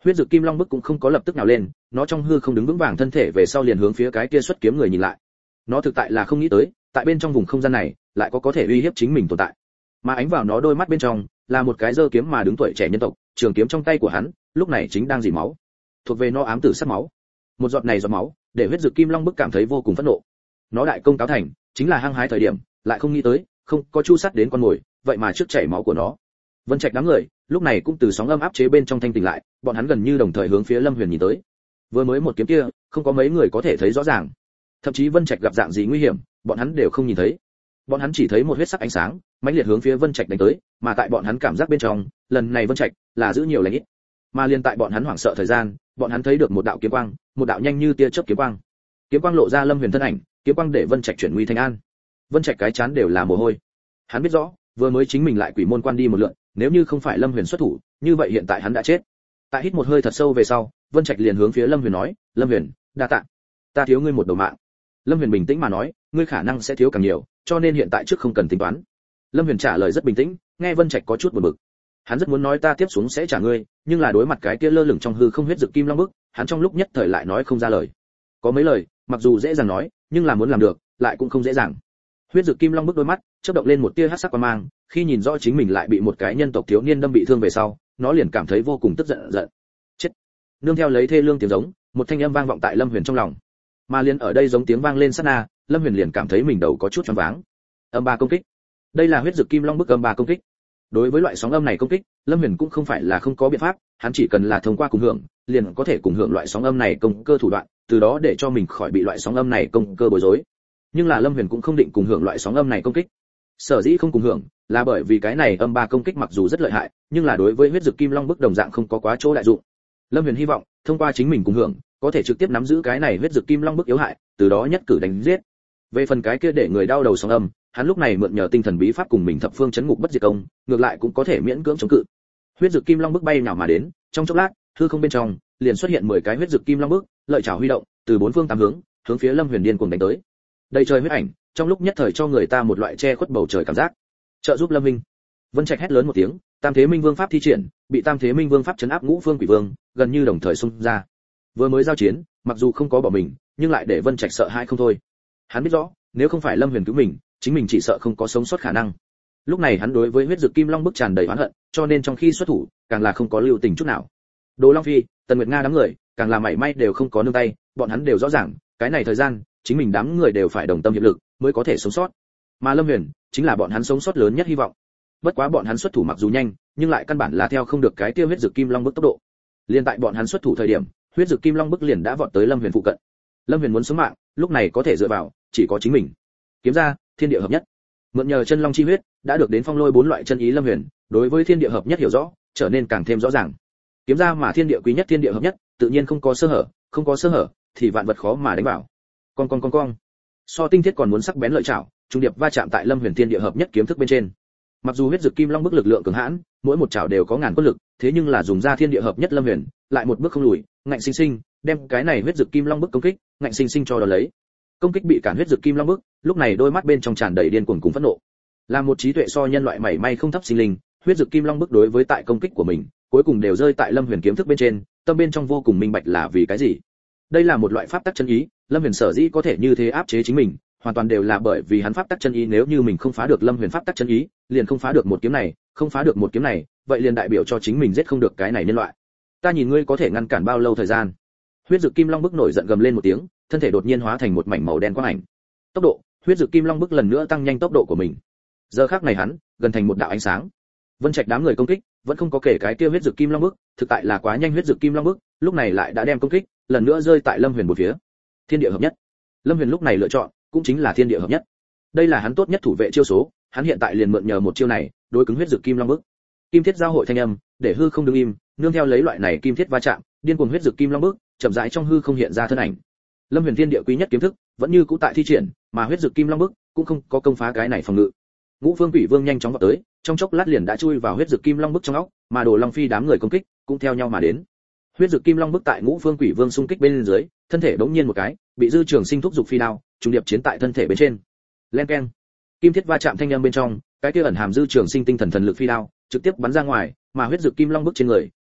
Huyết Dực Kim Long bức cũng không có lập tức nào lên, nó trong hư không đứng vững vàng thân thể về sau liền hướng phía cái kia xuất kiếm người nhìn lại. Nó thực tại là không nghĩ tới, tại bên trong vùng không gian này lại có thể uy hiếp chính mình tồn tại. Mà ánh vào nó đôi mắt bên trong là một cái giơ kiếm mà đứng tuổi trẻ nhân tộc, trường kiếm trong tay của hắn lúc này chính đang rỉ máu, thuộc về nó ám tử sắc máu. Một giọt này giọt máu để Huyết Dực Kim Long bức cảm thấy vô cùng phẫn nộ. Nó đại công cáo thành, chính là hăng hái thời điểm, lại không nghĩ tới, không có chu sát đến con mồi, vậy mà trước chảy máu của nó. Vân Trạch đám người lúc này cũng từ sóng âm áp chế bên trong thanh tỉnh lại, bọn hắn gần như đồng thời hướng phía Lâm Huyền nhìn tới. Vừa mới một kiếm kia, không có mấy người có thể thấy rõ ràng. Thậm chí Vân Trạch gặp dạng gì nguy hiểm, bọn hắn đều không nhìn thấy. Bọn hắn chỉ thấy một huyết sắc ánh sáng, mãnh liệt hướng phía Vân Trạch đánh tới, mà tại bọn hắn cảm giác bên trong, lần này Vân Trạch là giữ nhiều lành ít. Mà liên tại bọn hắn hoảng sợ thời gian, bọn hắn thấy được một đạo kiếm quang, một đạo nhanh như tia chớp kiếm quang. Kiếm quang lộ ra Lâm Huyền thân ảnh, kiếm quang để Vân Trạch chuyển nguy thành an. Vân Trạch cái chán đều là mồ hôi. Hắn biết rõ, vừa mới chính mình lại quỷ môn quan đi một lượt, nếu như không phải Lâm Huyền xuất thủ, như vậy hiện tại hắn đã chết. Tại hít một hơi thật sâu về sau, Vân Trạch liền hướng phía Lâm Huyền nói, "Lâm Huyền, đa tạ. Ta thiếu ngươi một đầu mạng." Lâm Huyền bình tĩnh mà nói, "Ngươi khả năng sẽ thiếu càng nhiều, cho nên hiện tại trước không cần tính toán." Lâm Huyền trả lời rất bình tĩnh, nghe Vân Trạch có chút buồn bực. Hắn rất muốn nói ta tiếp xuống sẽ trả ngươi, nhưng là đối mặt cái kia lơ lửng trong hư không huyết dực kim long bức, hắn trong lúc nhất thời lại nói không ra lời. Có mấy lời, mặc dù dễ dàng nói, nhưng là muốn làm được, lại cũng không dễ dàng. Huyết dực kim long bức đôi mắt chớp động lên một tia hắc sắc quang mang, khi nhìn rõ chính mình lại bị một cái nhân tộc thiếu niên đâm bị thương về sau, nó liền cảm thấy vô cùng tức giận. Chết! Nương theo lấy thê lương tiếng giống, một thanh âm vang vọng tại Lâm Huyền trong lòng. Mà liền ở đây giống tiếng vang lên sát na, Lâm Huyền liền cảm thấy mình đầu có chút choáng váng. Âm ba công kích. Đây là huyết dực kim long bức âm ba công kích. Đối với loại sóng âm này công kích, Lâm Huyền cũng không phải là không có biện pháp, hắn chỉ cần là thông qua cùng hưởng, liền có thể cùng hưởng loại sóng âm này công cơ thủ đoạn, từ đó để cho mình khỏi bị loại sóng âm này công cơ bối rối. Nhưng là Lâm Huyền cũng không định cùng hưởng loại sóng âm này công kích. Sở dĩ không cùng hưởng, là bởi vì cái này âm ba công kích mặc dù rất lợi hại, nhưng là đối với huyết dực kim long bức đồng dạng không có quá chỗ đại dụng. Lâm Huyền hy vọng, thông qua chính mình cùng hưởng, có thể trực tiếp nắm giữ cái này huyết dực kim long bức yếu hại, từ đó nhất cử đánh giết. Về phần cái kia để người đau đầu sóng âm, hắn lúc này mượn nhờ tinh thần bí pháp cùng mình thập phương chấn ngục bất diệt công, ngược lại cũng có thể miễn cưỡng chống cự. Huyết dực kim long bức bay nhào mà đến, trong chốc lát, hư không bên trong liền xuất hiện 10 cái huyết dực kim long bức, lợi chảo huy động, từ bốn phương tám hướng phía Lâm Huyền điên cuồng đánh tới. Đầy trời huyết ảnh, trong lúc nhất thời cho người ta một loại che khuất bầu trời cảm giác. Trợ giúp Lâm Minh. Vân Trạch hét lớn một tiếng, Tam Thế Minh Vương pháp thi triển, bị Tam Thế Minh Vương pháp trấn áp Ngũ Phương Quỷ Vương, gần như đồng thời xung ra. Vừa mới giao chiến, mặc dù không có bỏ mình, nhưng lại để Vân Trạch sợ hãi không thôi. Hắn biết rõ, nếu không phải Lâm Huyền cứu mình, chính mình chỉ sợ không có sống sót khả năng. Lúc này hắn đối với huyết dực kim long bức tràn đầy oán hận, cho nên trong khi xuất thủ, càng là không có lưu tình chút nào. Đồ Long Phi, Tần Nguyệt Nga đám người, càng là mảy may đều không có nương tay, bọn hắn đều rõ ràng, cái này thời gian, chính mình đám người đều phải đồng tâm hiệp lực, mới có thể sống sót. Mà Lâm Huyền, chính là bọn hắn sống sót lớn nhất hy vọng. Bất quá bọn hắn xuất thủ mặc dù nhanh, nhưng lại căn bản là theo không được cái tiêu huyết dực kim long bức tốc độ. Liên tại bọn hắn xuất thủ thời điểm, huyết dực kim long bức liền đã vọt tới Lâm Huyền phụ cận. Lâm Huyền muốn sống mạng, lúc này có thể dựa vào, chỉ có chính mình. Kiếm ra, thiên địa hợp nhất. Mượn nhờ chân long chi huyết, đã được đến phong lôi 4 loại chân ý Lâm Huyền, đối với thiên địa hợp nhất hiểu rõ, trở nên càng thêm rõ ràng. Kiếm ra mà thiên địa quý nhất thiên địa hợp nhất, tự nhiên không có sơ hở, thì vạn vật khó mà đánh vào. Con. So tinh thiết còn muốn sắc bén lợi chảo, trung điệp va chạm tại Lâm Huyền thiên địa hợp nhất kiếm thức bên trên. Mặc dù huyết dực kim long bức lực lượng cường hãn, mỗi một chảo đều có ngàn quân lực, thế nhưng là dùng ra thiên địa hợp nhất Lâm Huyền, lại một bước không lùi, ngạnh sinh sinh đem cái này huyết dực kim long bức công kích, ngạnh sinh sinh cho đón lấy. Công kích bị cản huyết dực kim long bức, lúc này đôi mắt bên trong tràn đầy điên cuồng cùng phẫn nộ. Là một trí tuệ so nhân loại mảy may không thấp sinh linh, huyết dực kim long bức đối với tại công kích của mình, cuối cùng đều rơi tại Lâm Huyền kiếm thức bên trên, tâm bên trong vô cùng minh bạch là vì cái gì. Đây là một loại pháp tắc chân ý, Lâm Huyền sở dĩ có thể như thế áp chế chính mình, hoàn toàn đều là bởi vì hắn pháp tắc chân ý, nếu như mình không phá được Lâm Huyền pháp tắc chân ý, liền không phá được một kiếm này, không phá được một kiếm này, vậy liền đại biểu cho chính mình giết không được cái này nhân loại. Ta nhìn ngươi có thể ngăn cản bao lâu thời gian? Huyết dực kim long bức nổi giận gầm lên một tiếng, thân thể đột nhiên hóa thành một mảnh màu đen quang ảnh. Tốc độ, huyết dực kim long bức lần nữa tăng nhanh tốc độ của mình. Giờ khắc này hắn gần thành một đạo ánh sáng. Vân Trạch đám người công kích vẫn không có kể cái kia huyết dực kim long bức, thực tại là quá nhanh, huyết dực kim long bức lúc này lại đã đem công kích lần nữa rơi tại Lâm Huyền một phía. Thiên địa hợp nhất. Lâm Huyền lúc này lựa chọn cũng chính là thiên địa hợp nhất. Đây là hắn tốt nhất thủ vệ chiêu số, hắn hiện tại liền mượn nhờ một chiêu này, đối cứng huyết dực kim long bức. Kim thiết giao hội thanh âm, để hư không đứng im, nương theo lấy loại này kim thiết va chạm, điên cuồng huyết dực kim long bức, chậm rãi trong hư không hiện ra thân ảnh. Lâm Huyền thiên địa quý nhất kiếm thức, vẫn như cũ tại thi triển, mà huyết dực kim long bức cũng không có công phá cái này phòng ngự. Ngũ Phương Quỷ Vương nhanh chóng vọt tới, trong chốc lát liền đã chui vào huyết dực kim long bức trong óc, mà Đồ Long Phi đám người công kích cũng theo nhau mà đến. Huyết dực kim long bức tại Ngũ Phương Quỷ Vương xung kích bên dưới, thân thể bỗng nhiên một cái, bị Dư Trường Sinh thúc dục phi đao, trùng điệp chiến tại thân thể bên trên. Len keng. Kim thiết va chạm thanh âm bên trong, cái kia ẩn hàm Dư Trường Sinh tinh thần thần lực phi đao, trực tiếp bắn ra ngoài, mà huyết dực kim long bức trên người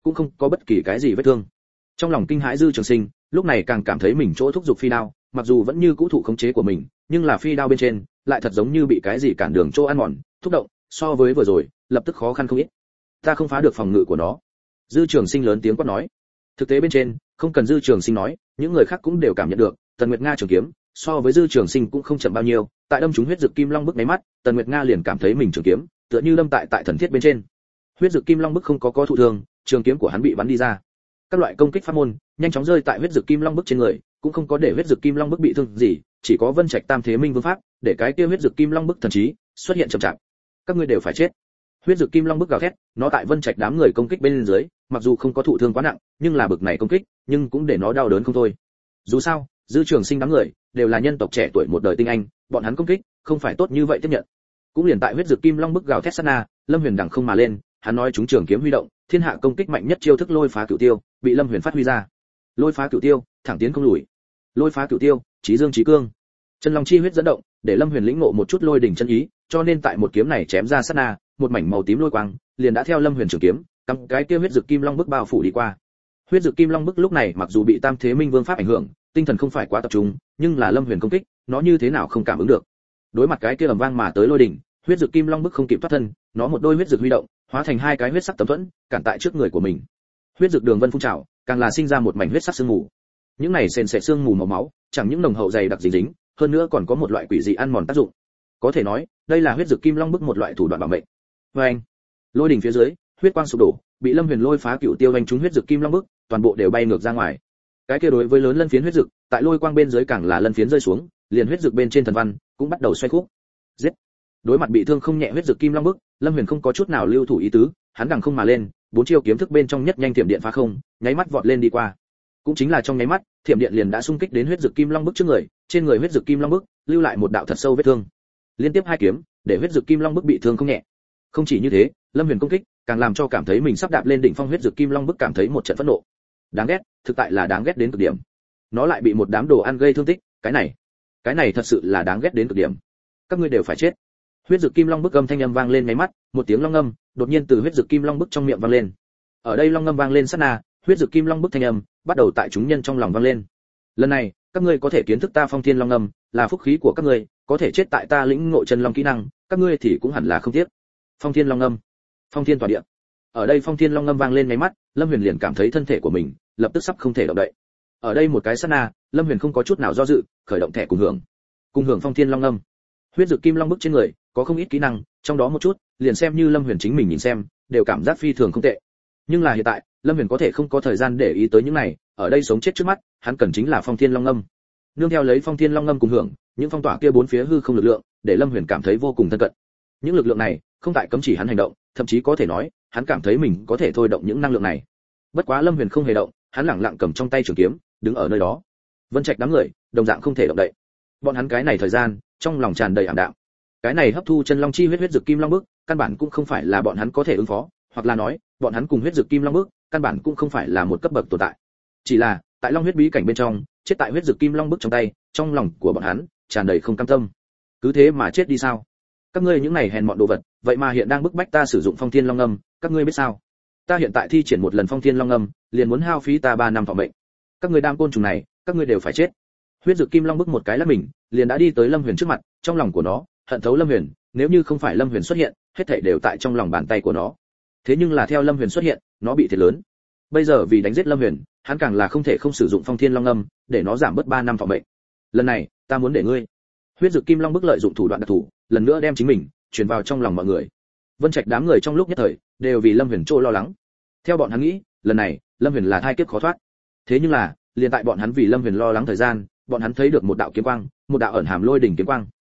cũng không có bất kỳ cái gì vết thương. Trong lòng kinh hãi Dư Trường Sinh, lúc này càng cảm thấy mình chỗ thúc giục phi đao, mặc dù vẫn như cũ thụ khống chế của mình, nhưng là phi đao bên trên lại thật giống như bị cái gì cản đường chỗ ăn mòn, thúc động, so với vừa rồi, lập tức khó khăn không ít. Ta không phá được phòng ngự của nó. Dư Trường Sinh lớn tiếng quát nói. Thực tế bên trên, không cần Dư Trường Sinh nói, những người khác cũng đều cảm nhận được, Tần Nguyệt Nga trường kiếm, so với Dư Trường Sinh cũng không chậm bao nhiêu, tại đâm trúng huyết dực kim long bức mấy mắt, Tần Nguyệt Nga liền cảm thấy mình trường kiếm, tựa như đâm tại thần thiết bên trên. Huyết dực kim long bức không có thụ thương, trường kiếm của hắn bị bắn đi ra. Các loại công kích pháp môn nhanh chóng rơi tại huyết dực kim long bức trên người, cũng không có để huyết dực kim long bức bị thương gì, chỉ có Vân Trạch Tam Thế Minh Vương pháp, để cái kia huyết dực kim long bức thần trí xuất hiện chậm chạp. Các ngươi đều phải chết. Huyết dực kim long bức gào thét, nó tại Vân Trạch đám người công kích bên dưới, mặc dù không có thụ thương quá nặng, nhưng là bực này công kích, nhưng cũng để nó đau đớn không thôi. Dù sao, Dư Trường Sinh đám người đều là nhân tộc trẻ tuổi một đời tinh anh, bọn hắn công kích không phải tốt như vậy tiếp nhận. Cũng liền tại huyết dực kim long bức gào thét sát na, Lâm Huyền đằng không mà lên, hắn nói chúng trường kiếm huy động, thiên hạ công kích mạnh nhất chiêu thức lôi phá cửu tiêu, bị Lâm Huyền phát huy ra. Lôi phá cửu tiêu, thẳng tiến không lùi. Lôi phá cửu tiêu, chí dương chí cương. Chân long chi huyết dẫn động, để Lâm Huyền lĩnh ngộ một chút lôi đỉnh chân ý, cho nên tại một kiếm này chém ra sát na, một mảnh màu tím lôi quang liền đã theo Lâm Huyền trường kiếm, cắm cái kia huyết dực kim long bức bao phủ đi qua. Huyết dực kim long bức lúc này mặc dù bị Tam Thế Minh Vương pháp ảnh hưởng, tinh thần không phải quá tập trung, nhưng là Lâm Huyền công kích, nó như thế nào không cảm ứng được. Đối mặt cái kia ầm vang mà tới lôi đỉnh, huyết dực kim long bức không kịp thoát thân, nó một đôi huyết dực huy động, hóa thành hai cái huyết sắc tấm thuẫn, cản tại trước người của mình. Huyết dực đường vân phun trào, càng là sinh ra một mảnh huyết sắc sương mù. Những này sền sệt sương mù màu máu, chẳng những nồng hậu dày đặc dính dính, hơn nữa còn có một loại quỷ dị ăn mòn tác dụng. Có thể nói, đây là huyết dực kim long bức một loại thủ đoạn bảo mệnh. Oeng! Lôi đỉnh phía dưới, huyết quang sụp đổ, bị Lâm Huyền lôi phá cửu tiêu vành trúng huyết dực kim long bức, toàn bộ đều bay ngược ra ngoài. Cái kia đối với lớn lân phiến huyết dực, tại lôi quang bên dưới càng là lân phiến rơi xuống, liền huyết dực bên trên thần văn cũng bắt đầu xoay khúc. Giết! Đối mặt bị thương không nhẹ huyết dực kim long bức, Lâm Huyền không có chút nào lưu thủ ý tứ, hắn đằng không mà lên, bốn chiêu kiếm thức bên trong nhất nhanh thiểm điện phá không, nháy mắt vọt lên đi qua. Cũng chính là trong nháy mắt, thiểm điện liền đã xung kích đến huyết dực kim long bức trước người, trên người huyết dực kim long bức lưu lại một đạo thật sâu vết thương. Liên tiếp hai kiếm, để huyết dực kim long bức bị thương không nhẹ. Không chỉ như thế, Lâm Huyền công kích càng làm cho cảm thấy mình sắp đạp lên đỉnh phong huyết dực kim long bức cảm thấy một trận phẫn nộ. Đáng ghét, thực tại là đáng ghét đến cực điểm. Nó lại bị một đám đồ ăn gây thương tích, cái này thật sự là đáng ghét đến cực điểm. Các ngươi đều phải chết. Huyết dực kim long bức âm thanh âm vang lên ngay mắt, một tiếng long ngâm đột nhiên từ huyết dực kim long bức trong miệng vang lên. Ở đây long ngâm vang lên sát na, huyết dực kim long bức thanh âm bắt đầu tại chúng nhân trong lòng vang lên. Lần này, các ngươi có thể kiến thức ta phong thiên long ngâm, là phúc khí của các ngươi, có thể chết tại ta lĩnh ngộ chân long kỹ năng, các ngươi thì cũng hẳn là không tiếc. Phong thiên long ngâm, phong thiên tỏa địa. Ở đây phong thiên long ngâm vang lên ngay mắt, Lâm Huyền liền cảm thấy thân thể của mình lập tức sắp không thể động đậy. Ở đây một cái sát na, Lâm Huyền không có chút nào do dự, khởi động thẻ cùng hưởng phong thiên long ngâm. Huyết dực kim long bức trên người có không ít kỹ năng, trong đó một chút liền xem như Lâm Huyền chính mình nhìn xem, đều cảm giác phi thường không tệ. Nhưng là hiện tại, Lâm Huyền có thể không có thời gian để ý tới những này, ở đây sống chết trước mắt, hắn cần chính là phong thiên long ngâm. Nương theo lấy phong thiên long ngâm cùng hưởng, những phong tỏa kia bốn phía hư không lực lượng, để Lâm Huyền cảm thấy vô cùng thân cận. Những lực lượng này không tại cấm chỉ hắn hành động, thậm chí có thể nói, hắn cảm thấy mình có thể thôi động những năng lượng này. Bất quá Lâm Huyền không hề động, hắn lẳng lặng cầm trong tay trường kiếm, đứng ở nơi đó. Vân Trạch đám người đồng dạng không thể động đậy. Bọn hắn cái này thời gian, trong lòng tràn đầy ảm đạm. Cái này hấp thu chân long chi huyết dực kim long bức, căn bản cũng không phải là bọn hắn có thể ứng phó, hoặc là nói, bọn hắn cùng huyết dực kim long bức, căn bản cũng không phải là một cấp bậc tồn tại. Chỉ là, tại long huyết bí cảnh bên trong, chết tại huyết dực kim long bức trong tay, trong lòng của bọn hắn tràn đầy không cam tâm. Cứ thế mà chết đi sao? Các ngươi những này hèn mọn đồ vật, vậy mà hiện đang bức bách ta sử dụng phong thiên long ngâm, các ngươi biết sao? Ta hiện tại thi triển một lần phong thiên long ngâm, liền muốn hao phí ta 3 năm thọ mệnh. Các ngươi đam côn trùng này, các ngươi đều phải chết. Huyết dực kim long bức một cái lắc mình, liền đã đi tới Lâm Huyền trước mặt, trong lòng của nó hận thấu Lâm Huyền, nếu như không phải Lâm Huyền xuất hiện, hết thảy đều tại trong lòng bàn tay của nó. Thế nhưng là theo Lâm Huyền xuất hiện, nó bị thiệt lớn. Bây giờ vì đánh giết Lâm Huyền, hắn càng là không thể không sử dụng phong thiên long ngâm, để nó giảm bớt 3 năm thọ mệnh. Lần này, ta muốn để ngươi. Huyết dực kim long bức lợi dụng thủ đoạn đặc thù, lần nữa đem chính mình truyền vào trong lòng mọi người. Vân Trạch đám người trong lúc nhất thời đều vì Lâm Huyền trô lo lắng. Theo bọn hắn nghĩ, lần này Lâm Huyền là thai kiếp khó thoát. Thế nhưng là, liền tại bọn hắn vì Lâm Huyền lo lắng thời gian, bọn hắn thấy được một đạo kiếm quang, một đạo ẩn hàm lôi đỉnh kiếm quang.